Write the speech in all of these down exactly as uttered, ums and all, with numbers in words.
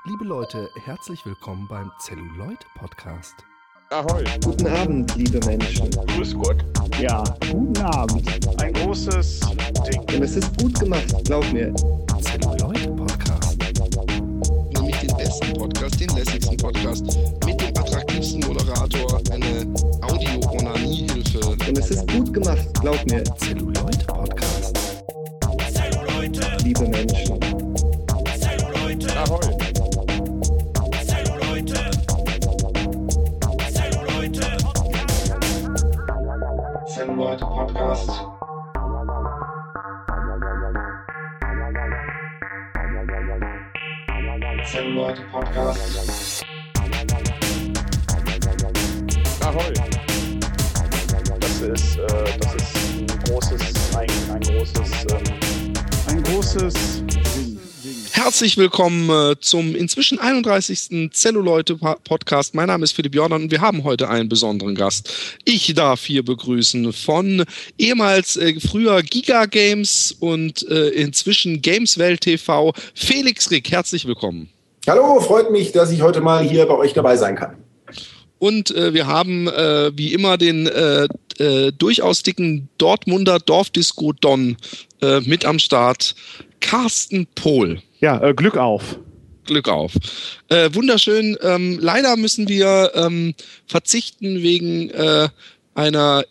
Liebe Leute, herzlich willkommen beim Zelluloid-Podcast. Ahoi. Guten Abend, liebe Menschen. Grüß Gott. Ja, guten Abend. Ein großes Ding. Und es ist gut gemacht, glaub mir. Zelluloid-Podcast. Nämlich den besten Podcast, den lässigsten Podcast, mit dem attraktivsten Moderator, eine Audio-Onanie-Hilfe. Und es ist gut gemacht, glaub mir. Zelluloid-Podcast. Zelluleute. Liebe Menschen. Zelluleute. Ahoi. Zelluleute. Zelluleute. Zelluloid-Podcast. Zelluloid-Podcast. Ahoi. Das ist, äh, das ist ein großes, ein, ein großes, ähm, ein großes Ding. Herzlich willkommen äh, zum inzwischen einunddreißigsten Zelluloid-Podcast. Mein Name ist Philipp Jordan und wir haben heute einen besonderen Gast. Ich darf hier begrüßen von ehemals äh, früher Giga Games und äh, inzwischen Gameswelt T V, Felix Rick. Herzlich willkommen. Hallo, freut mich, dass ich heute mal hier bei euch dabei sein kann. Und äh, wir haben äh, wie immer den äh, äh, durchaus dicken Dortmunder Dorfdisco Don äh, mit am Start, Carsten Pohl. Ja, äh, Glück auf. Glück auf. Äh, wunderschön. Ähm, leider müssen wir ähm, verzichten wegen äh, einer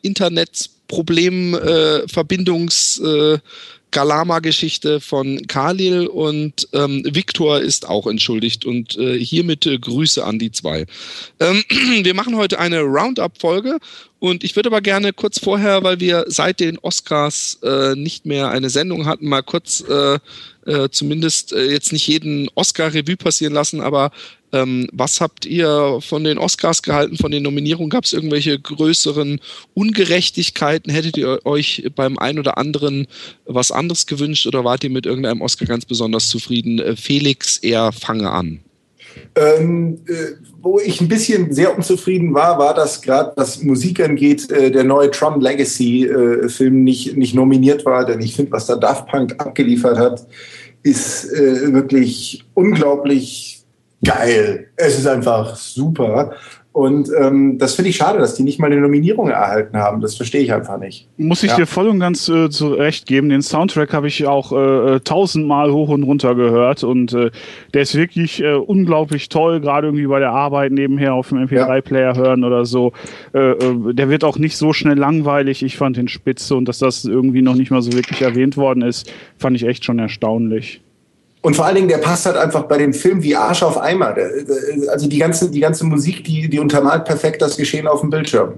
Internetproblem-Verbindungs- äh, Galama-Geschichte von Khalil und ähm, Viktor ist auch entschuldigt und äh, hiermit äh, Grüße an die zwei. Ähm, wir machen heute eine Roundup-Folge und ich würde aber gerne kurz vorher, weil wir seit den Oscars äh, nicht mehr eine Sendung hatten, mal kurz äh, äh, zumindest äh, jetzt nicht jeden Oscar-Revue passieren lassen, aber Ähm, was habt ihr von den Oscars gehalten, von den Nominierungen? Gab es irgendwelche größeren Ungerechtigkeiten? Hättet ihr euch beim einen oder anderen was anderes gewünscht oder wart ihr mit irgendeinem Oscar ganz besonders zufrieden? Äh, Felix, er fange an. Ähm, äh, wo ich ein bisschen sehr unzufrieden war, war, dass gerade was Musik angeht, äh, der neue Tron Legacy-Film äh, nicht, nicht nominiert war, denn ich finde, was da Daft Punk abgeliefert hat, ist äh, wirklich unglaublich geil. Es ist einfach super. Und ähm, das finde ich schade, dass die nicht mal eine Nominierung erhalten haben. Das verstehe ich einfach nicht. Muss ich Ja. dir voll und ganz äh, zurecht geben. Den Soundtrack habe ich auch äh, tausendmal hoch und runter gehört und äh, der ist wirklich äh, unglaublich toll, gerade irgendwie bei der Arbeit nebenher auf dem M P drei Player hören oder so. Äh, äh, der wird auch nicht so schnell langweilig. Ich fand den spitze und dass das irgendwie noch nicht mal so wirklich erwähnt worden ist, fand ich echt schon erstaunlich. Und vor allen Dingen, der passt halt einfach bei dem Film wie Arsch auf Eimer. Der, der, also die ganze, die ganze Musik, die, die untermalt perfekt das Geschehen auf dem Bildschirm.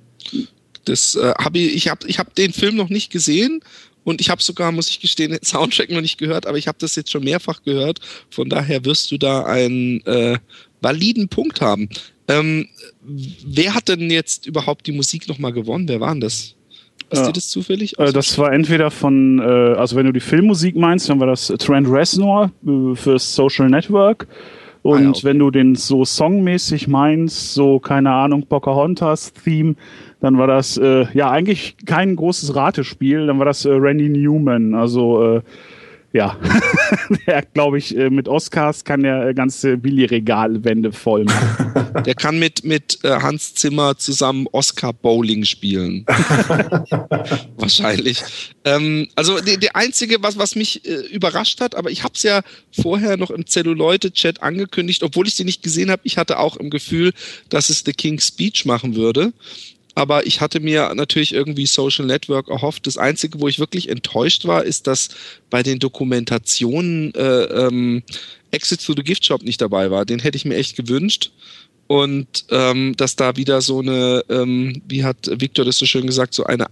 Das äh, habe ich, ich habe ich hab den Film noch nicht gesehen und ich habe sogar, muss ich gestehen, den Soundtrack noch nicht gehört, aber ich habe das jetzt schon mehrfach gehört. Von daher wirst du da einen äh, validen Punkt haben. Ähm, wer hat denn jetzt überhaupt die Musik nochmal gewonnen? Wer war denn das? Ist Ja. dir das zufällig? Äh, das war entweder von, äh, also wenn du die Filmmusik meinst, dann war das Trent Reznor äh, fürs Social Network. Und Ah ja, okay. wenn du den so songmäßig meinst, so, keine Ahnung, Pocahontas-Theme, dann war das, äh, ja, eigentlich kein großes Ratespiel, dann war das äh, Randy Newman. Also, äh, ja, der, glaube ich, äh, mit Oscars kann der äh, ganze Billy-Regalwände voll machen. Der kann mit, mit äh, Hans Zimmer zusammen Oscar-Bowling spielen. Wahrscheinlich. Ähm, also der, der einzige, was, was mich äh, überrascht hat, aber ich habe es ja vorher noch im Zelluleute-Chat angekündigt, obwohl ich sie nicht gesehen habe, ich hatte auch im Gefühl, dass es The King's Speech machen würde. Aber ich hatte mir natürlich irgendwie Social Network erhofft. Das Einzige, wo ich wirklich enttäuscht war, ist, dass bei den Dokumentationen äh, ähm, Exit to the Gift Shop nicht dabei war. Den hätte ich mir echt gewünscht. Und ähm, dass da wieder so eine, ähm, wie hat Viktor das so schön gesagt, so eine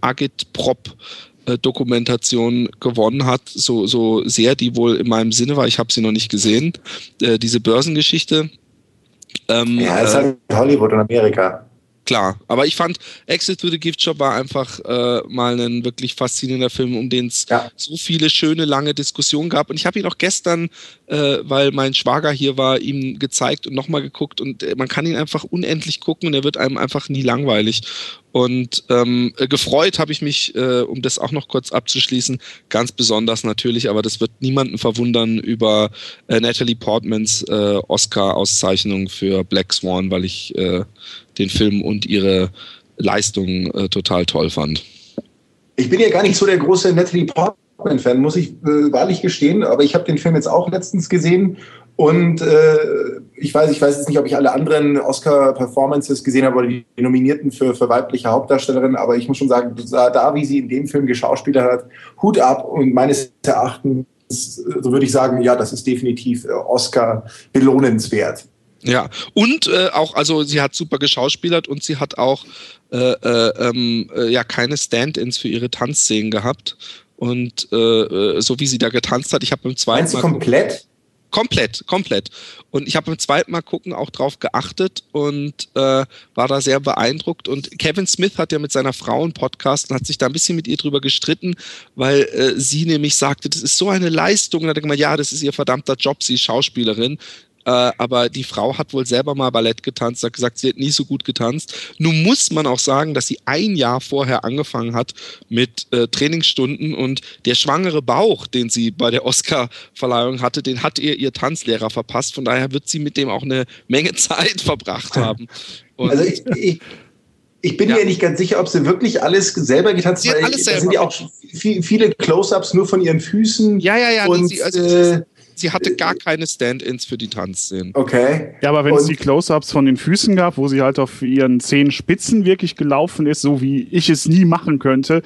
Agit-Prop-Dokumentation gewonnen hat. So, so sehr die wohl in meinem Sinne war. Ich habe sie noch nicht gesehen. Äh, diese Börsengeschichte. Ähm, Ja, ist äh, halt Hollywood und Amerika. Klar, aber ich fand, Exit to the Gift Shop war einfach äh, mal ein wirklich faszinierender Film, um den es Ja. so viele schöne, lange Diskussionen gab. Und ich habe ihn auch gestern, äh, weil mein Schwager hier war, ihm gezeigt und nochmal geguckt. Und äh, man kann ihn einfach unendlich gucken und er wird einem einfach nie langweilig. Und ähm, gefreut habe ich mich, äh, um das auch noch kurz abzuschließen, ganz besonders natürlich, aber das wird niemanden verwundern, über äh, Natalie Portmans äh, Oscar-Auszeichnung für Black Swan, weil ich äh, den Film und ihre Leistung äh, total toll fand. Ich bin ja gar nicht so der große Natalie Portman-Fan, muss ich äh, wahrlich gestehen, aber ich habe den Film jetzt auch letztens gesehen. Und äh, ich weiß, ich weiß jetzt nicht, ob ich alle anderen Oscar-Performances gesehen habe oder die Nominierten für, für weibliche Hauptdarstellerinnen, aber ich muss schon sagen, da, da wie sie in dem Film geschauspielert hat, Hut ab, und meines Erachtens, so würde ich sagen, ja, das ist definitiv Oscar belohnenswert. Ja, und äh, auch, also sie hat super geschauspielert und sie hat auch äh, äh, ähm, äh, ja keine Stand-ins für ihre Tanzszenen gehabt. Und äh, so wie sie da getanzt hat, ich habe beim zweiten Meinst du Mal komplett? Komplett, komplett. Und ich habe beim zweiten Mal gucken auch drauf geachtet und äh, war da sehr beeindruckt. Und Kevin Smith hat ja mit seiner Frau einen Podcast und hat sich da ein bisschen mit ihr drüber gestritten, weil äh, sie nämlich sagte, das ist so eine Leistung. Und er hat gesagt, ja, das ist ihr verdammter Job, sie ist Schauspielerin. Äh, aber die Frau hat wohl selber mal Ballett getanzt, hat gesagt, sie hat nie so gut getanzt. Nun muss man auch sagen, dass sie ein Jahr vorher angefangen hat mit äh, Trainingsstunden, und der schwangere Bauch, den sie bei der Oscar-Verleihung hatte, den hat ihr ihr Tanzlehrer verpasst. Von daher wird sie mit dem auch eine Menge Zeit verbracht haben. Und also ich, ich Ich bin ja. mir nicht ganz sicher, ob sie wirklich alles selber getanzt hat. Alles Da sind ja auch viel, viele Close-Ups nur von ihren Füßen. Ja, ja, ja. Und, sie, also, äh, sie hatte gar keine Stand-ins für die Tanzszenen. Okay. Ja, aber wenn es Und- die Close-Ups von den Füßen gab, wo sie halt auf ihren Zehenspitzen wirklich gelaufen ist, so wie ich es nie machen könnte,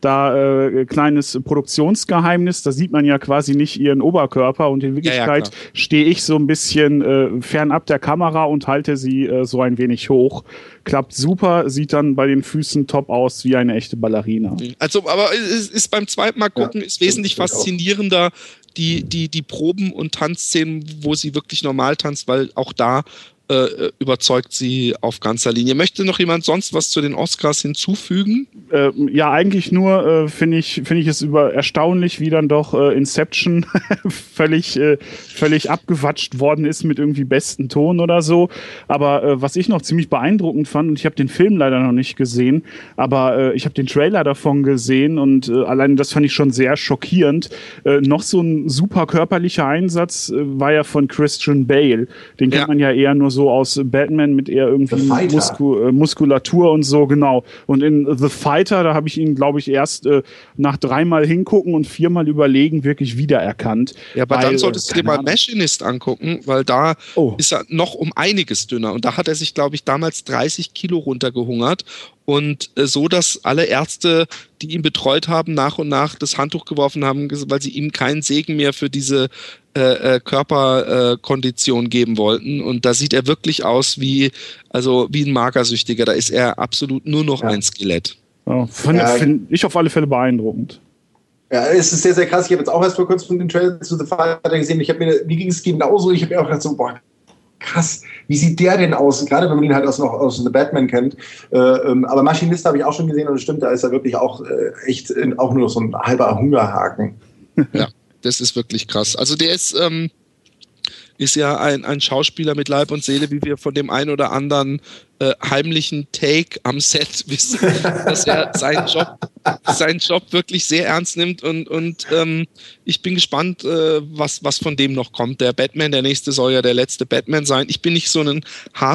da äh, kleines Produktionsgeheimnis, da sieht man ja quasi nicht ihren Oberkörper, und in Ja, ja, Wirklichkeit klar. stehe ich so ein bisschen äh, fernab der Kamera und halte sie äh, so ein wenig hoch. Klappt super, sieht dann bei den Füßen top aus, wie eine echte Ballerina. Also, aber es ist beim zweiten Mal gucken, Ja, ist wesentlich stimmt, stimmt auch. faszinierender, die, die, die Proben und Tanzszenen, wo sie wirklich normal tanzt, weil auch da äh, überzeugt sie auf ganzer Linie. Möchte noch jemand sonst was zu den Oscars hinzufügen? Äh, ja, eigentlich nur äh, finde ich, finde ich es über erstaunlich, wie dann doch äh, Inception völlig, äh, völlig abgewatscht worden ist mit irgendwie besten Ton oder so. Aber äh, was ich noch ziemlich beeindruckend fand, und ich habe den Film leider noch nicht gesehen, aber äh, ich habe den Trailer davon gesehen, und äh, allein das fand ich schon sehr schockierend. Äh, noch so ein super körperlicher Einsatz äh, war ja von Christian Bale. Den kennt Ja. man ja eher nur so aus Batman mit eher irgendwie The Fighter. Musku äh, Muskulatur und so, genau. Und in The Fighter, da habe ich ihn, glaube ich, erst äh, nach dreimal hingucken und viermal überlegen wirklich wiedererkannt. Ja, aber Weil, dann solltest äh, du dir keine mal Ahnung. Machinist angucken, weil da Oh. ist er noch um einiges dünner. Und da hat er sich, glaube ich, damals dreißig Kilo runtergehungert. Und äh, so, dass alle Ärzte, die ihn betreut haben, nach und nach das Handtuch geworfen haben, ges- weil sie ihm keinen Segen mehr für diese äh, äh, Körperkondition äh, geben wollten. Und da sieht er wirklich aus wie, also wie ein Magersüchtiger. Da ist er absolut nur noch Ja. ein Skelett. Ja, fand Ja. find ich auf alle Fälle beeindruckend. Ja, es ist sehr, sehr krass. Ich habe jetzt auch erst vor kurzem den Trailer zu The Fighter gesehen. Ich habe mir, mir ging es genauso. Ich habe mir auch gedacht so, boah, krass, wie sieht der denn aus? Gerade wenn man ihn halt aus, noch aus The Batman kennt. Äh, ähm, aber Maschinist habe ich auch schon gesehen, und es stimmt, da ist er wirklich auch äh, echt in, auch nur so ein halber Hungerhaken. Ja, das ist wirklich krass. Also der ist, ähm, ist ja ein, ein Schauspieler mit Leib und Seele, wie wir von dem einen oder anderen äh, heimlichen Take am Set wissen, dass er seinen Job, seinen Job wirklich sehr ernst nimmt, und, und ähm, ich bin gespannt, äh, was, was von dem noch kommt. Der Batman, der nächste soll ja der letzte Batman sein. Ich bin nicht so ein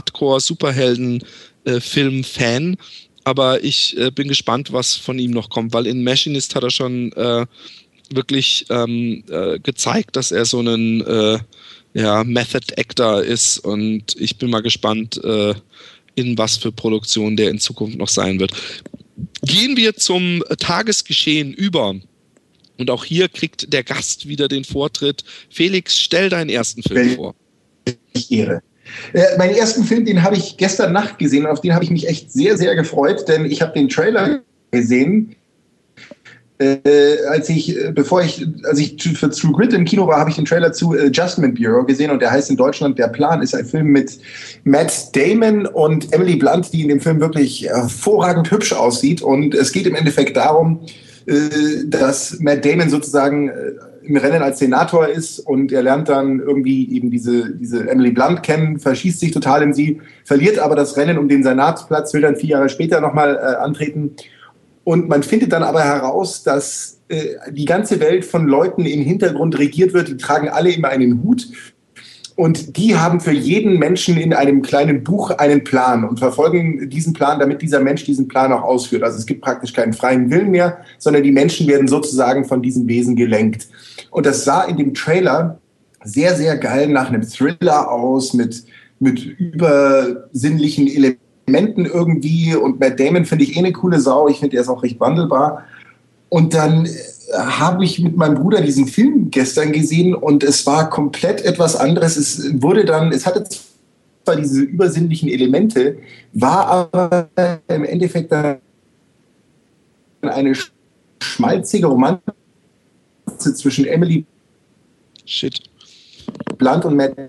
Hardcore-Superhelden-Film-Fan, aber ich äh, bin gespannt, was von ihm noch kommt, weil in Machinist hat er schon äh, wirklich ähm, äh, gezeigt, dass er so ein äh, ja, Method Actor ist, und ich bin mal gespannt, äh, in was für Produktion der in Zukunft noch sein wird. Gehen wir zum Tagesgeschehen über. Und auch hier kriegt der Gast wieder den Vortritt. Felix, stell deinen ersten Film Wel- vor. Ich ehre. Äh, meinen ersten Film, den habe ich gestern Nacht gesehen, und auf den habe ich mich echt sehr, sehr gefreut, denn ich habe den Trailer gesehen. Äh, als ich, äh, bevor ich, als ich für True Grit im Kino war, habe ich den Trailer zu äh, Adjustment Bureau gesehen, und der heißt in Deutschland Der Plan, ist ein Film mit Matt Damon und Emily Blunt, die in dem Film wirklich hervorragend hübsch aussieht, und es geht im Endeffekt darum, äh, dass Matt Damon sozusagen äh, im Rennen als Senator ist und er lernt dann irgendwie eben diese, diese Emily Blunt kennen, verschießt sich total in sie, verliert aber das Rennen um den Senatsplatz, will dann vier Jahre später nochmal äh, antreten. Und man findet dann aber heraus, dass äh, die ganze Welt von Leuten im Hintergrund regiert wird, die tragen alle immer einen Hut. Und die haben für jeden Menschen in einem kleinen Buch einen Plan und verfolgen diesen Plan, damit dieser Mensch diesen Plan auch ausführt. Also es gibt praktisch keinen freien Willen mehr, sondern die Menschen werden sozusagen von diesem Wesen gelenkt. Und das sah in dem Trailer sehr, sehr geil nach einem Thriller aus, mit, mit übersinnlichen Elementen irgendwie. Und Matt Damon finde ich eh eine coole Sau. Ich finde, er ist auch recht wandelbar. Und dann habe ich mit meinem Bruder diesen Film gestern gesehen und es war komplett etwas anderes. Es wurde dann, es hatte zwar diese übersinnlichen Elemente, war aber im Endeffekt dann eine schmalzige Romanze zwischen Emily Shit. Blunt und Matt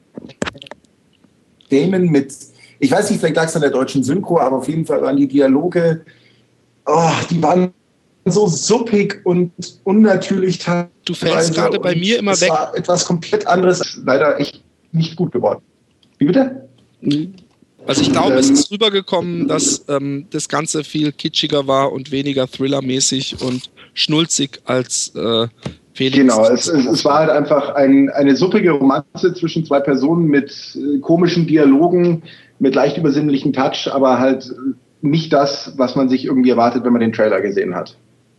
Damon mit, ich weiß nicht, vielleicht lag es an der deutschen Synchro, aber auf jeden Fall waren die Dialoge, oh, die waren so suppig und unnatürlich teilweise. Du fällst gerade bei mir immer es weg. War etwas komplett anderes, leider echt nicht gut geworden. Wie bitte? Also ich glaube, ähm, es ist rübergekommen, dass ähm, das Ganze viel kitschiger war und weniger thrillermäßig und schnulzig als äh, Felix. Genau, es, es, es war halt einfach ein, eine suppige Romanze zwischen zwei Personen mit äh, komischen Dialogen, mit leicht übersinnlichen Touch, aber halt nicht das, was man sich irgendwie erwartet, wenn man den Trailer gesehen hat.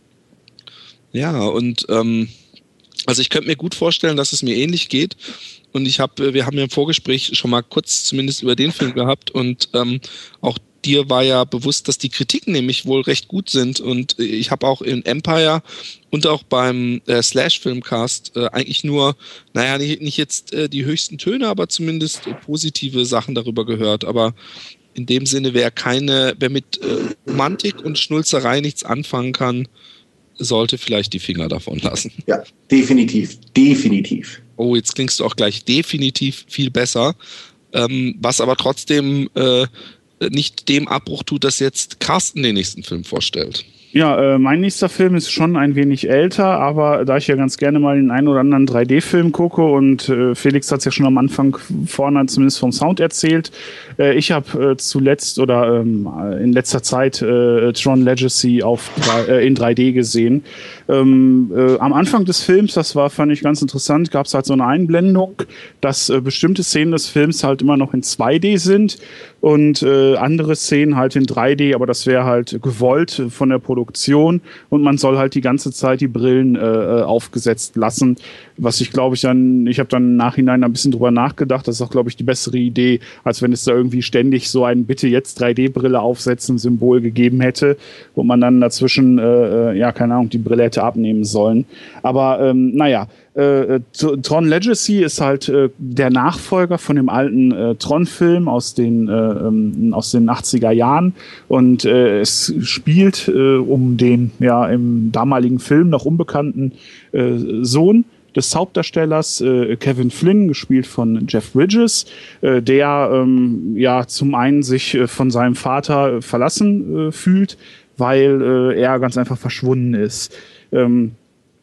Ja, und ähm, also ich könnte mir gut vorstellen, dass es mir ähnlich geht. Und ich habe, wir haben ja im Vorgespräch schon mal kurz zumindest über den Film gehabt und ähm, auch dir war ja bewusst, dass die Kritiken nämlich wohl recht gut sind. Und ich habe auch in Empire und auch beim äh, Slash-Filmcast äh, eigentlich nur, naja, nicht, nicht jetzt äh, die höchsten Töne, aber zumindest äh, positive Sachen darüber gehört. Aber in dem Sinne, wer keine, wer mit äh, Romantik und Schnulzerei nichts anfangen kann, sollte vielleicht die Finger davon lassen. Ja, definitiv, definitiv. Oh, jetzt klingst du auch gleich definitiv viel besser, ähm, was aber trotzdem äh, nicht dem Abbruch tut, dass jetzt Carsten den nächsten Film vorstellt. Ja, äh, mein nächster Film ist schon ein wenig älter, aber da ich ja ganz gerne mal den einen oder anderen drei D-Film gucke und äh, Felix hat es ja schon am Anfang vorne zumindest vom Sound erzählt, äh, ich habe äh, zuletzt oder ähm, in letzter Zeit äh, Tron Legacy auf drei, äh, in drei D gesehen. Ähm, äh, am Anfang des Films, das war, fand ich ganz interessant, gab es halt so eine Einblendung, dass äh, bestimmte Szenen des Films halt immer noch in zwei D sind und äh, andere Szenen halt in drei D, aber das wäre halt gewollt von der Produktion und man soll halt die ganze Zeit die Brillen äh, aufgesetzt lassen, was ich glaube ich dann, ich habe dann im Nachhinein ein bisschen drüber nachgedacht, das ist auch glaube ich die bessere Idee, als wenn es da irgendwie ständig so ein bitte jetzt drei D-Brille aufsetzen Symbol gegeben hätte, wo man dann dazwischen, äh, ja keine Ahnung, die Brille hätte abnehmen sollen. Aber ähm, naja, Äh, Tron Legacy ist halt äh, der Nachfolger von dem alten äh, Tron-Film aus den, äh, ähm, aus den achtziger Jahren und äh, es spielt äh, um den ja im damaligen Film noch unbekannten äh, Sohn des Hauptdarstellers äh, Kevin Flynn, gespielt von Jeff Bridges, äh, der ähm, ja zum einen sich äh, von seinem Vater verlassen äh, fühlt, weil äh, er ganz einfach verschwunden ist. Ähm,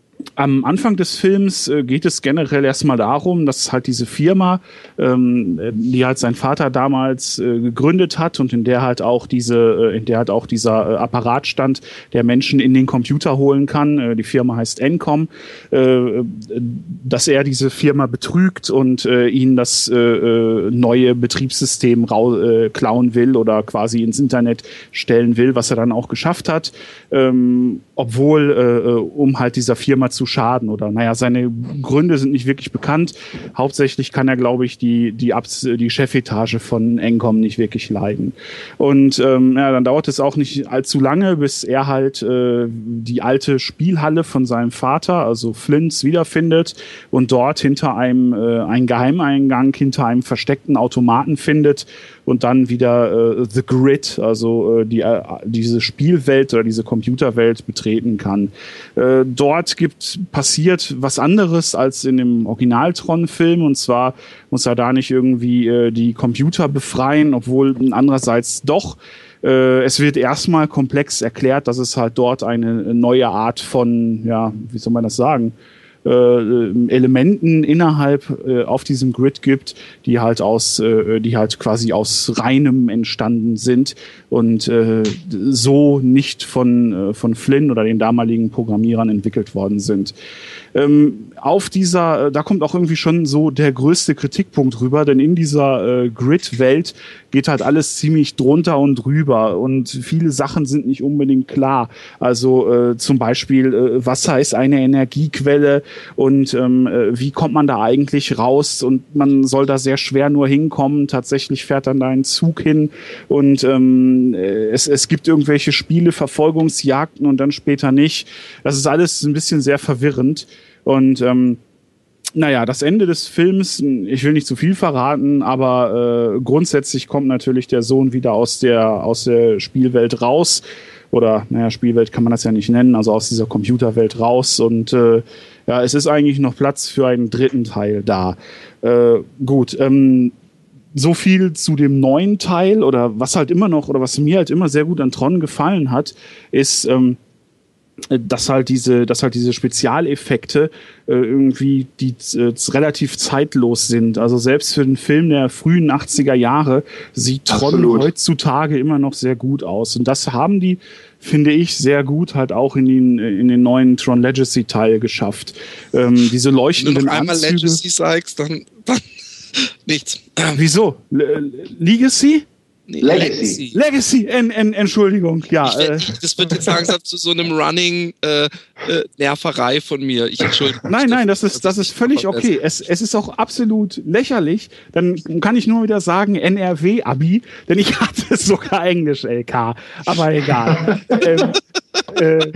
Am Anfang des Films äh, geht es generell erstmal darum, dass halt diese Firma, ähm, die halt sein Vater damals äh, gegründet hat und in der halt auch diese, äh, in der halt auch dieser äh, Apparat stand, der Menschen in den Computer holen kann. Äh, die Firma heißt Encom, äh, dass er diese Firma betrügt und äh, ihnen das äh, neue Betriebssystem rau- äh, klauen will oder quasi ins Internet stellen will, was er dann auch geschafft hat, ähm, obwohl äh, um halt dieser Firma zu schaden oder naja, seine Gründe sind nicht wirklich bekannt. Hauptsächlich kann er, glaube ich, die, die, Abs- die Chefetage von Encom nicht wirklich leiden. Und ähm, ja, dann dauert es auch nicht allzu lange, bis er halt äh, die alte Spielhalle von seinem Vater, also Flints, wiederfindet und dort hinter einem äh, einen Geheimeingang, hinter einem versteckten Automaten findet und dann wieder äh, The Grid, also äh, die, äh, diese Spielwelt oder diese Computerwelt betreten kann. Äh, dort gibt passiert was anderes als in dem Original-Tron-Film und zwar muss er da nicht irgendwie äh, die Computer befreien, obwohl andererseits doch. Äh, es wird erstmal komplex erklärt, dass es halt dort eine neue Art von, ja, wie soll man das sagen, äh, Elementen innerhalb äh, auf diesem Grid gibt, die halt aus, äh, die halt quasi aus reinem entstanden sind und äh, so nicht von, äh, von Flynn oder den damaligen Programmierern entwickelt worden sind. Ähm, auf dieser, äh, da kommt auch irgendwie schon so der größte Kritikpunkt rüber, denn in dieser äh, Grid-Welt geht halt alles ziemlich drunter und drüber und viele Sachen sind nicht unbedingt klar. Also äh, zum Beispiel, äh, Wasser ist eine Energiequelle und ähm, äh, wie kommt man da eigentlich raus? Und man soll da sehr schwer nur hinkommen. Tatsächlich fährt dann da ein Zug hin und ähm, es, es gibt irgendwelche Spiele, Verfolgungsjagden und dann später nicht. Das ist alles ein bisschen sehr verwirrend. Und ähm, naja, das Ende des Films, ich will nicht zu viel verraten, aber äh, grundsätzlich kommt natürlich der Sohn wieder aus der, aus der Spielwelt raus. Oder, naja, Spielwelt kann man das ja nicht nennen, also aus dieser Computerwelt raus. Und äh, ja, es ist eigentlich noch Platz für einen dritten Teil da. Äh, gut, ähm, so viel zu dem neuen Teil oder was halt immer noch, oder was mir halt immer sehr gut an Tron gefallen hat, ist, ähm, dass halt diese, dass halt diese Spezialeffekte äh, irgendwie die äh, relativ zeitlos sind. Also selbst für den Film der frühen achtziger Jahre sieht Tron Absolut. heutzutage immer noch sehr gut aus. Und das haben die, finde ich, sehr gut halt auch in den, in den neuen Tron Legacy Teil geschafft. Ähm, diese leuchtenden Wenn du noch einmal Anzüge. Legacy sagst, dann, dann nichts. Wieso? Le- Legacy? Nee, Legacy. Legacy. Legacy, en, en, Entschuldigung, ja. Ich werd, äh, ich, das wird jetzt langsam zu so einem Running äh, äh, Nerverei von mir. Ich entschuldige mich Nein, nein, das dafür, ist, das dass ist ich völlig vergesse. okay. Es, es ist auch absolut lächerlich. Dann kann ich nur wieder sagen N R W-Abi, denn ich hatte sogar Englisch-L K. Aber egal. ähm, äh,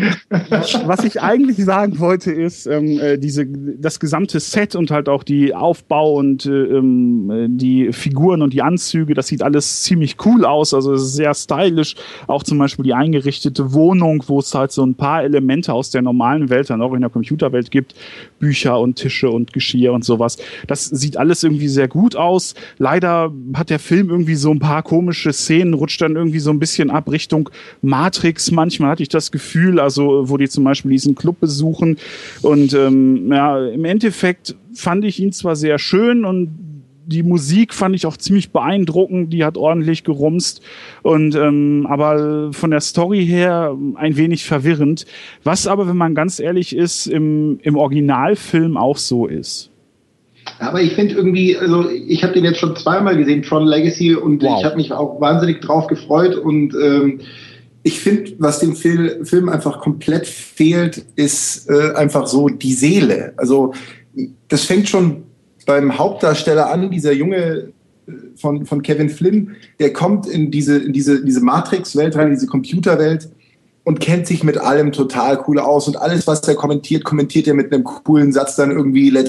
was ich eigentlich sagen wollte, ist, ähm, äh, diese, das gesamte Set und halt auch die Aufbau und äh, ähm, die Figuren und die Anzüge, das sieht alles ziemlich cool aus. Also es ist sehr stylisch. Auch zum Beispiel die eingerichtete Wohnung, wo es halt so ein paar Elemente aus der normalen Welt dann auch in der Computerwelt gibt. Bücher und Tische und Geschirr und sowas. Das sieht alles irgendwie sehr gut aus. Leider hat der Film irgendwie so ein paar komische Szenen, rutscht dann irgendwie so ein bisschen ab Richtung Matrix. Manchmal hatte ich das Gefühl, also wo die zum Beispiel diesen Club besuchen. Und ähm, ja, im Endeffekt fand ich ihn zwar sehr schön und die Musik fand ich auch ziemlich beeindruckend, die hat ordentlich gerumst und ähm, aber von der Story her ein wenig verwirrend, was aber, wenn man ganz ehrlich ist, im, im Originalfilm auch so ist. Aber ich finde irgendwie, also ich habe den jetzt schon zweimal gesehen, Tron Legacy, und wow. ich habe mich auch wahnsinnig drauf gefreut und ähm, ich finde, was dem Fil- Film einfach komplett fehlt, ist äh, einfach so die Seele. Also das fängt schon beim Hauptdarsteller an, dieser Junge von, von Kevin Flynn, der kommt in diese, in diese, diese Matrix-Welt rein, diese Computerwelt und kennt sich mit allem total cool aus. Und alles, was er kommentiert, kommentiert er mit einem coolen Satz dann irgendwie, let's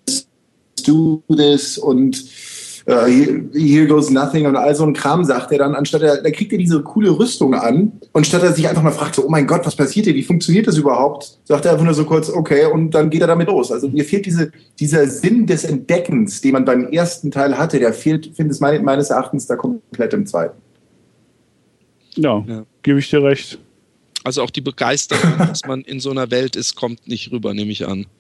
do this und uh, here, here goes nothing und all so ein Kram sagt er dann, anstatt er, da kriegt er diese coole Rüstung an und statt er sich einfach mal fragt, so, oh mein Gott, was passiert hier, wie funktioniert das überhaupt, sagt er einfach nur so kurz, okay, und dann geht er damit los. Also mir fehlt diese, dieser Sinn des Entdeckens, den man beim ersten Teil hatte, der fehlt, finde ich meine, meines Erachtens da komplett im zweiten. Ja, ja. Gebe ich dir recht. Also auch die Begeisterung, dass man in so einer Welt ist, kommt nicht rüber, nehme ich an.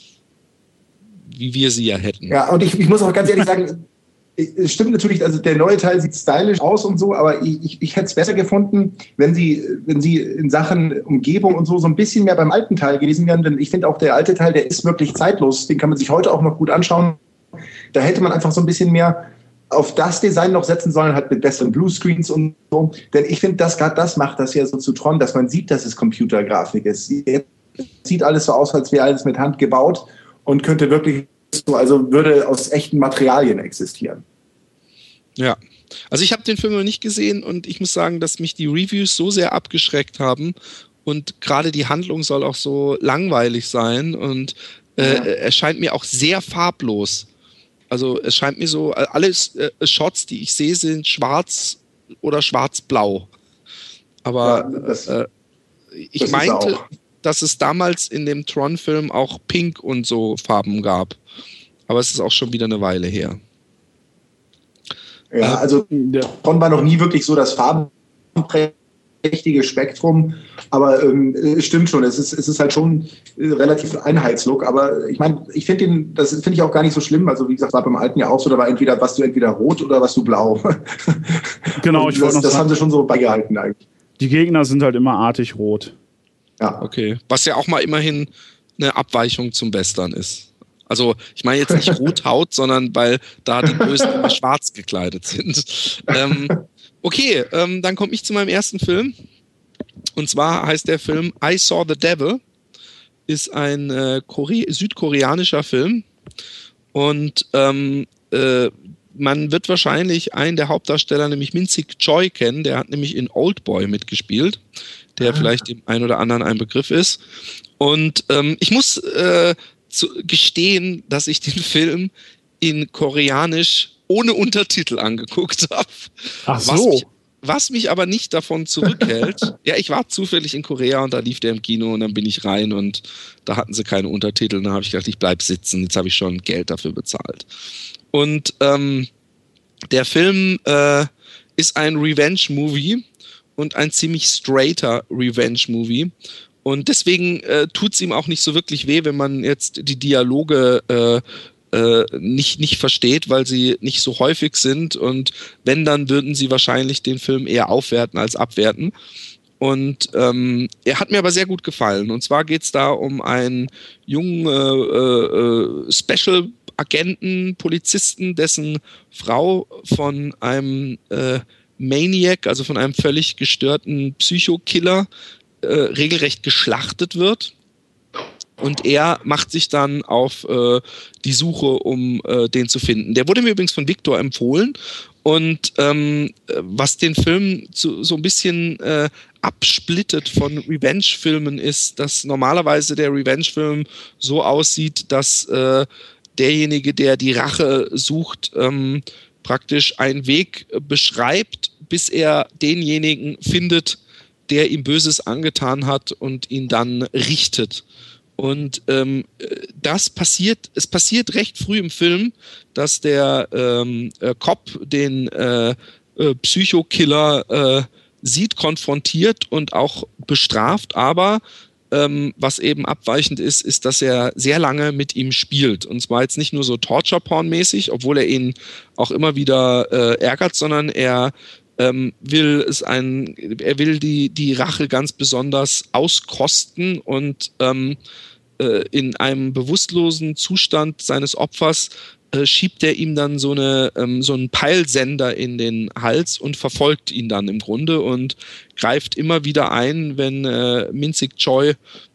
Wie wir sie ja hätten. Ja, und ich, ich muss auch ganz ehrlich sagen, es stimmt natürlich, also der neue Teil sieht stylisch aus und so, aber ich, ich, ich hätte es besser gefunden, wenn sie, wenn sie in Sachen Umgebung und so so ein bisschen mehr beim alten Teil gewesen wären, denn ich finde auch der alte Teil, der ist wirklich zeitlos, den kann man sich heute auch noch gut anschauen. Da hätte man einfach so ein bisschen mehr auf das Design noch setzen sollen, halt mit besseren Bluescreens und so, denn ich finde, das gerade das macht das ja so zu Tron, dass man sieht, dass es Computergrafik ist. Es sieht alles so aus, als wäre alles mit Hand gebaut und könnte wirklich so, also würde aus echten Materialien existieren. Ja, also ich habe den Film noch nicht gesehen und ich muss sagen, dass mich die Reviews so sehr abgeschreckt haben und gerade die Handlung soll auch so langweilig sein und äh, ja. er scheint mir auch sehr farblos. Also es scheint mir so, alle äh, Shots, die ich sehe, sind schwarz oder schwarz-blau. Aber ja, das, äh, ich das meinte, dass es damals in dem Tron-Film auch Pink und so Farben gab. Aber es ist auch schon wieder eine Weile her. Ja, also Tron war noch nie wirklich so das Farbenprägende richtige Spektrum, aber ähm, es stimmt schon, es ist, es ist halt schon äh, relativ Einheitslook, aber ich meine, ich finde den, das finde ich auch gar nicht so schlimm, also wie gesagt, war beim alten ja auch so, da war entweder, was du entweder rot oder was du blau. Genau, ich das, noch das sagen, haben sie schon so beigehalten eigentlich. Die Gegner sind halt immer artig rot. Ja. Okay, was ja auch mal immerhin eine Abweichung zum Western ist. Also ich meine jetzt nicht Rothaut, sondern weil da die Bösen immer schwarz gekleidet sind. Ähm, okay, ähm, dann komme ich zu meinem ersten Film. Und zwar heißt der Film I Saw the Devil. Ist ein äh, Kore- südkoreanischer Film. Und ähm, äh, man wird wahrscheinlich einen der Hauptdarsteller, nämlich Min-Sik Choi, kennen. Der hat nämlich in Oldboy mitgespielt, der ah. vielleicht dem einen oder anderen ein Begriff ist. Und ähm, ich muss äh, zu, gestehen, dass ich den Film in Koreanisch ohne Untertitel angeguckt habe. Ach so. Was mich, was mich aber nicht davon zurückhält. Ja, ich war zufällig in Korea und da lief der im Kino und dann bin ich rein und da hatten sie keine Untertitel. Und dann habe ich gedacht, ich bleib sitzen. Jetzt habe ich schon Geld dafür bezahlt. Und ähm, der Film äh, ist ein Revenge-Movie und ein ziemlich straighter Revenge-Movie. Und deswegen äh, tut es ihm auch nicht so wirklich weh, wenn man jetzt die Dialoge äh, äh, nicht, nicht versteht, weil sie nicht so häufig sind. Und wenn, dann würden sie wahrscheinlich den Film eher aufwerten als abwerten. Und ähm, er hat mir aber sehr gut gefallen. Und zwar geht es da um einen jungen äh, äh, Special-Agenten, Polizisten, dessen Frau von einem äh, Maniac, also von einem völlig gestörten Psychokiller, äh, regelrecht geschlachtet wird. Und er macht sich dann auf äh, die Suche, um äh, den zu finden. Der wurde mir übrigens von Victor empfohlen. Und ähm, was den Film zu, so ein bisschen äh, absplittet von Revenge-Filmen ist, dass normalerweise der Revenge-Film so aussieht, dass äh, derjenige, der die Rache sucht, ähm, praktisch einen Weg beschreibt, bis er denjenigen findet, der ihm Böses angetan hat und ihn dann richtet. Und ähm, das passiert, es passiert recht früh im Film, dass der ähm, äh, Cop den äh, äh, Psychokiller äh, sieht, konfrontiert und auch bestraft, aber ähm, was eben abweichend ist, ist, dass er sehr lange mit ihm spielt. Und zwar jetzt nicht nur so Torture-Porn-mäßig, obwohl er ihn auch immer wieder äh, ärgert, sondern er ähm, will es ein, er will die, die Rache ganz besonders auskosten und ähm, äh, in einem bewusstlosen Zustand seines Opfers äh, schiebt er ihm dann so, eine, ähm, so einen Peilsender in den Hals und verfolgt ihn dann im Grunde und greift immer wieder ein, wenn äh, Min-Sik Choi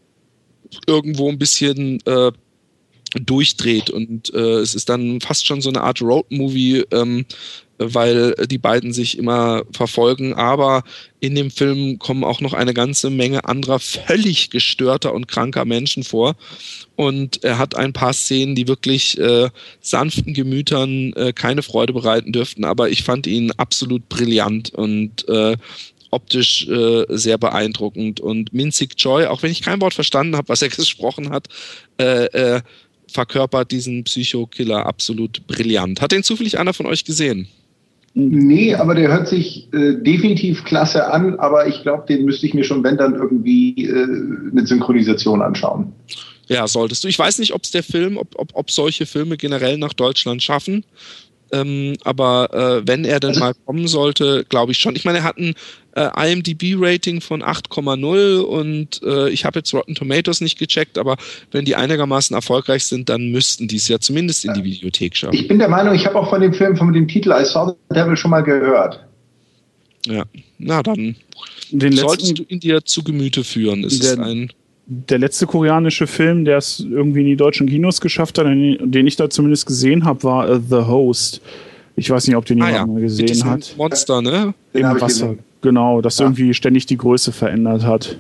irgendwo ein bisschen äh, durchdreht. Und äh, es ist dann fast schon so eine Art Road-Movie, ähm, weil die beiden sich immer verfolgen, aber in dem Film kommen auch noch eine ganze Menge anderer völlig gestörter und kranker Menschen vor und er hat ein paar Szenen, die wirklich äh, sanften Gemütern äh, keine Freude bereiten dürften, aber ich fand ihn absolut brillant und äh, optisch äh, sehr beeindruckend und Min-Sik Choi, auch wenn ich kein Wort verstanden habe, was er gesprochen hat, äh, äh, verkörpert diesen Psychokiller absolut brillant. Hat den zufällig einer von euch gesehen? Nee, aber der hört sich äh, definitiv klasse an, aber ich glaube, den müsste ich mir schon, wenn dann, irgendwie äh, mit Synchronisation anschauen. Ja, solltest du. Ich weiß nicht, ob es der Film, ob, ob, ob solche Filme generell nach Deutschland schaffen, ähm, aber äh, wenn er denn also, mal kommen sollte, glaube ich schon. Ich meine, er hat ein äh, I M D B-Rating von acht Komma null und äh, ich habe jetzt Rotten Tomatoes nicht gecheckt, aber wenn die einigermaßen erfolgreich sind, dann müssten die es ja zumindest in die Videothek schaffen. Ich bin der Meinung, ich habe auch von dem Film, von dem Titel I Saw the Devil schon mal gehört. Ja, na dann Den solltest letzten, du ihn dir zu Gemüte führen. Es der, ist ein der letzte koreanische Film, der es irgendwie in die deutschen Kinos geschafft hat, den ich da zumindest gesehen habe, war uh, The Host. Ich weiß nicht, ob den ah, jemand ja. mal gesehen hat. Monster, ne? Den Im Wasser. Gesehen. Genau, das ja. irgendwie ständig die Größe verändert hat.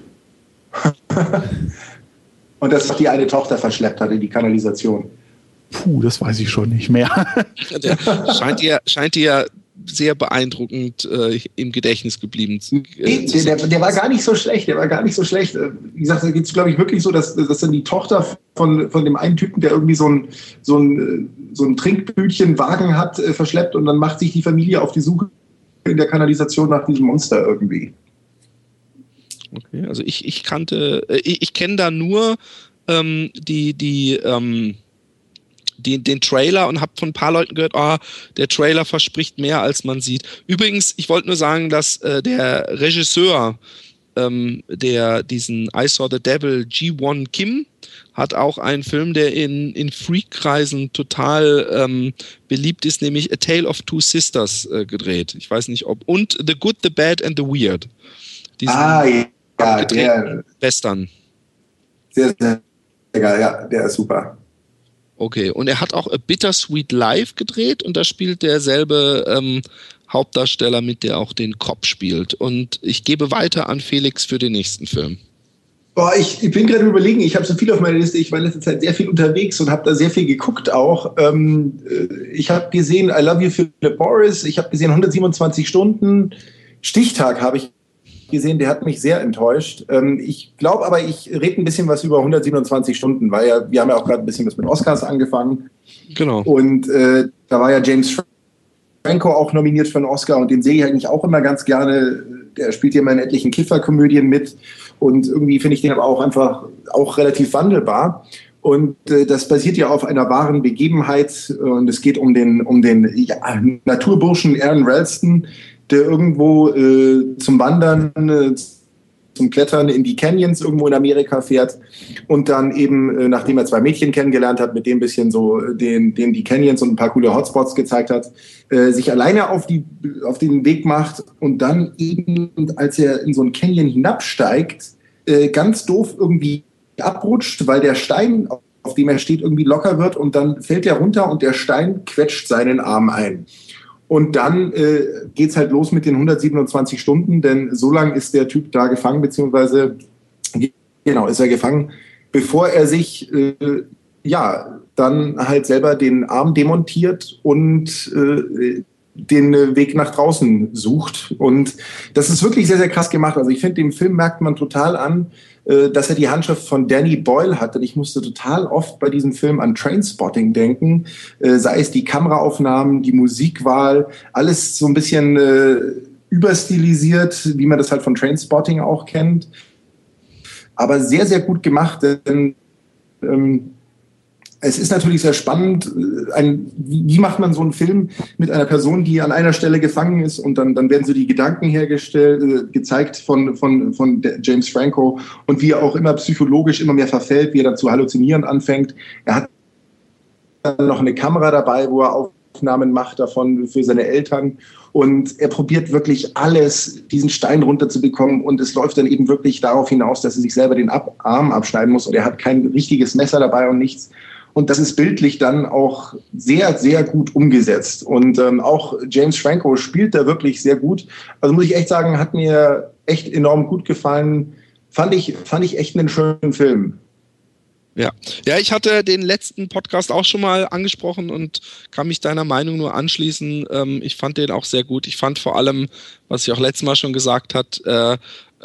Und das die eine Tochter verschleppt hat in die Kanalisation. Puh, das weiß ich schon nicht mehr. Der scheint dir, scheint dir sehr beeindruckend äh, im Gedächtnis geblieben zu nee, der, der, der war gar nicht so schlecht, der war gar nicht so schlecht. Wie gesagt, da geht es, glaube ich, wirklich so, dass, dass dann die Tochter von, von dem einen Typen, der irgendwie so ein, so ein, so ein Trinkbütchenwagen hat, äh, verschleppt und dann macht sich die Familie auf die Suche in der Kanalisation nach diesem Monster irgendwie. Okay, also ich, ich kannte, äh, ich, ich kenne da nur ähm, die, die, ähm, die, den Trailer und habe von ein paar Leuten gehört, oh, der Trailer verspricht mehr, als man sieht. Übrigens, ich wollte nur sagen, dass äh, der Regisseur, ähm, der diesen I Saw the Devil, Ji Won Kim, hat auch einen Film, der in, in Freak-Kreisen total ähm, beliebt ist, nämlich A Tale of Two Sisters äh, gedreht. Ich weiß nicht, ob. Und The Good, the Bad and the Weird. Diesen ah, ja, der Western. Sehr, sehr geil, ja, der ist super. Okay, und er hat auch A Bittersweet Life gedreht und da spielt derselbe ähm, Hauptdarsteller mit, der auch den Cop spielt. Und ich gebe weiter an Felix für den nächsten Film. Boah, ich, ich bin gerade überlegen, ich habe so viel auf meiner Liste, ich war in letzter Zeit sehr viel unterwegs und habe da sehr viel geguckt auch. Ähm, ich habe gesehen I Love You Philip Morris, ich habe gesehen hundertsiebenundzwanzig Stunden, Stichtag habe ich gesehen, der hat mich sehr enttäuscht. Ähm, ich glaube aber, ich rede ein bisschen was über hundertsiebenundzwanzig Stunden, weil ja, wir haben ja auch gerade ein bisschen was mit Oscars angefangen. Genau. Und äh, da war ja James Franco auch nominiert für einen Oscar und den sehe ich eigentlich auch immer ganz gerne. Der spielt ja immer in etlichen Kifferkomödien mit. Und irgendwie finde ich den aber auch einfach auch relativ wandelbar. Und äh, das basiert ja auf einer wahren Begebenheit. Und es geht um den, um den ja, Naturburschen Aaron Ralston, der irgendwo äh, zum Wandern, äh, zum Klettern in die Canyons irgendwo in Amerika fährt und dann eben, äh, nachdem er zwei Mädchen kennengelernt hat, mit dem bisschen so den, den die Canyons und ein paar coole Hotspots gezeigt hat, äh, sich alleine auf, die, auf den Weg macht und dann eben, als er in so einen Canyon hinabsteigt, äh, ganz doof irgendwie abrutscht, weil der Stein, auf dem er steht, irgendwie locker wird und dann fällt er runter und der Stein quetscht seinen Arm ein. Und dann äh, geht's halt los mit den hundertsiebenundzwanzig Stunden, denn so lange ist der Typ da gefangen, beziehungsweise, genau, ist er gefangen, bevor er sich, äh, ja, dann halt selber den Arm demontiert und äh, den Weg nach draußen sucht. Und das ist wirklich sehr, sehr krass gemacht. Also ich finde, dem Film merkt man total an, dass er die Handschrift von Danny Boyle hat. Und ich musste total oft bei diesem Film an Trainspotting denken. Sei es die Kameraaufnahmen, die Musikwahl, alles so ein bisschen äh, überstilisiert, wie man das halt von Trainspotting auch kennt. Aber sehr, sehr gut gemacht, denn ähm, es ist natürlich sehr spannend, ein, wie macht man so einen Film mit einer Person, die an einer Stelle gefangen ist und dann, dann werden so die Gedanken hergestellt, äh, gezeigt von, von, von James Franco und wie er auch immer psychologisch immer mehr verfällt, wie er dann zu halluzinieren anfängt. Er hat dann noch eine Kamera dabei, wo er Aufnahmen macht davon für seine Eltern und er probiert wirklich alles, diesen Stein runterzubekommen und es läuft dann eben wirklich darauf hinaus, dass er sich selber den Ab- Arm abschneiden muss und er hat kein richtiges Messer dabei und nichts. Und das ist bildlich dann auch sehr, sehr gut umgesetzt. Und ähm, auch James Franco spielt da wirklich sehr gut. Also muss ich echt sagen, hat mir echt enorm gut gefallen. Fand ich, fand ich echt einen schönen Film. Ja. Ja, ich hatte den letzten Podcast auch schon mal angesprochen und kann mich deiner Meinung nur anschließen. Ähm, ich fand den auch sehr gut. Ich fand vor allem, was ich auch letztes Mal schon gesagt hat, äh,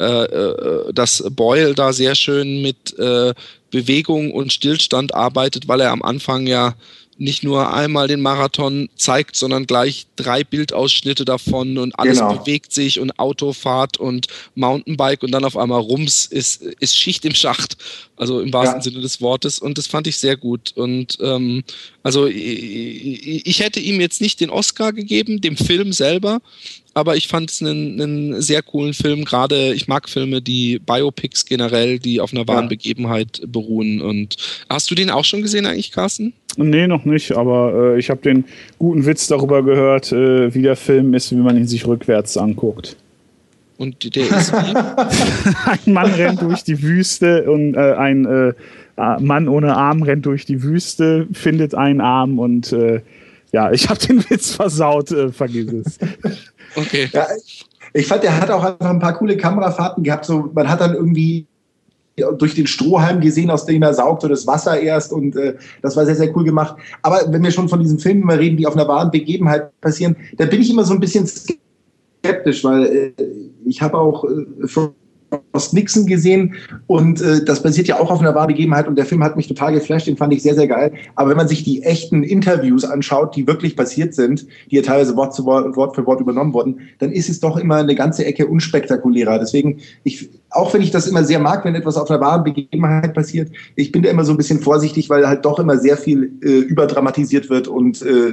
äh, dass Boyle da sehr schön mit äh, Bewegung und Stillstand arbeitet, weil er am Anfang ja nicht nur einmal den Marathon zeigt, sondern gleich drei Bildausschnitte davon und alles genau. bewegt sich und Autofahrt und Mountainbike und dann auf einmal rums ist, ist Schicht im Schacht, also im wahrsten ja. Sinne des Wortes und das fand ich sehr gut und ähm, also ich, ich hätte ihm jetzt nicht den Oscar gegeben, dem Film selber, aber ich fand es einen, einen sehr coolen Film, gerade ich mag Filme, die Biopics generell, die auf einer wahren ja. Begebenheit beruhen und hast du den auch schon gesehen eigentlich, Carsten? Nee, noch nicht, aber äh, ich habe den guten Witz darüber gehört, äh, wie der Film ist, wie man ihn sich rückwärts anguckt. Und der ist wie? Ein Mann rennt durch die Wüste und äh, ein äh, Mann ohne Arm rennt durch die Wüste, findet einen Arm und äh, ja, ich habe den Witz versaut, äh, vergiss es. Okay. Ja, ich fand, der hat auch einfach ein paar coole Kamerafahrten gehabt. So, man hat dann irgendwie durch den Strohhalm gesehen, aus dem er saugt, so das Wasser erst und äh, das war sehr, sehr cool gemacht. Aber wenn wir schon von diesen Filmen mal reden, die auf einer wahren Begebenheit passieren, da bin ich immer so ein bisschen skeptisch, weil äh, ich habe auch äh, Frost Nixon gesehen und äh, das basiert ja auch auf einer wahren Begebenheit und der Film hat mich total geflasht, den fand ich sehr, sehr geil. Aber wenn man sich die echten Interviews anschaut, die wirklich passiert sind, die ja teilweise Wort, zu Wort, Wort für Wort übernommen wurden, dann ist es doch immer eine ganze Ecke unspektakulärer. Deswegen, ich, auch wenn ich das immer sehr mag, wenn etwas auf einer wahren Begebenheit passiert, ich bin da immer so ein bisschen vorsichtig, weil halt doch immer sehr viel äh, überdramatisiert wird und äh,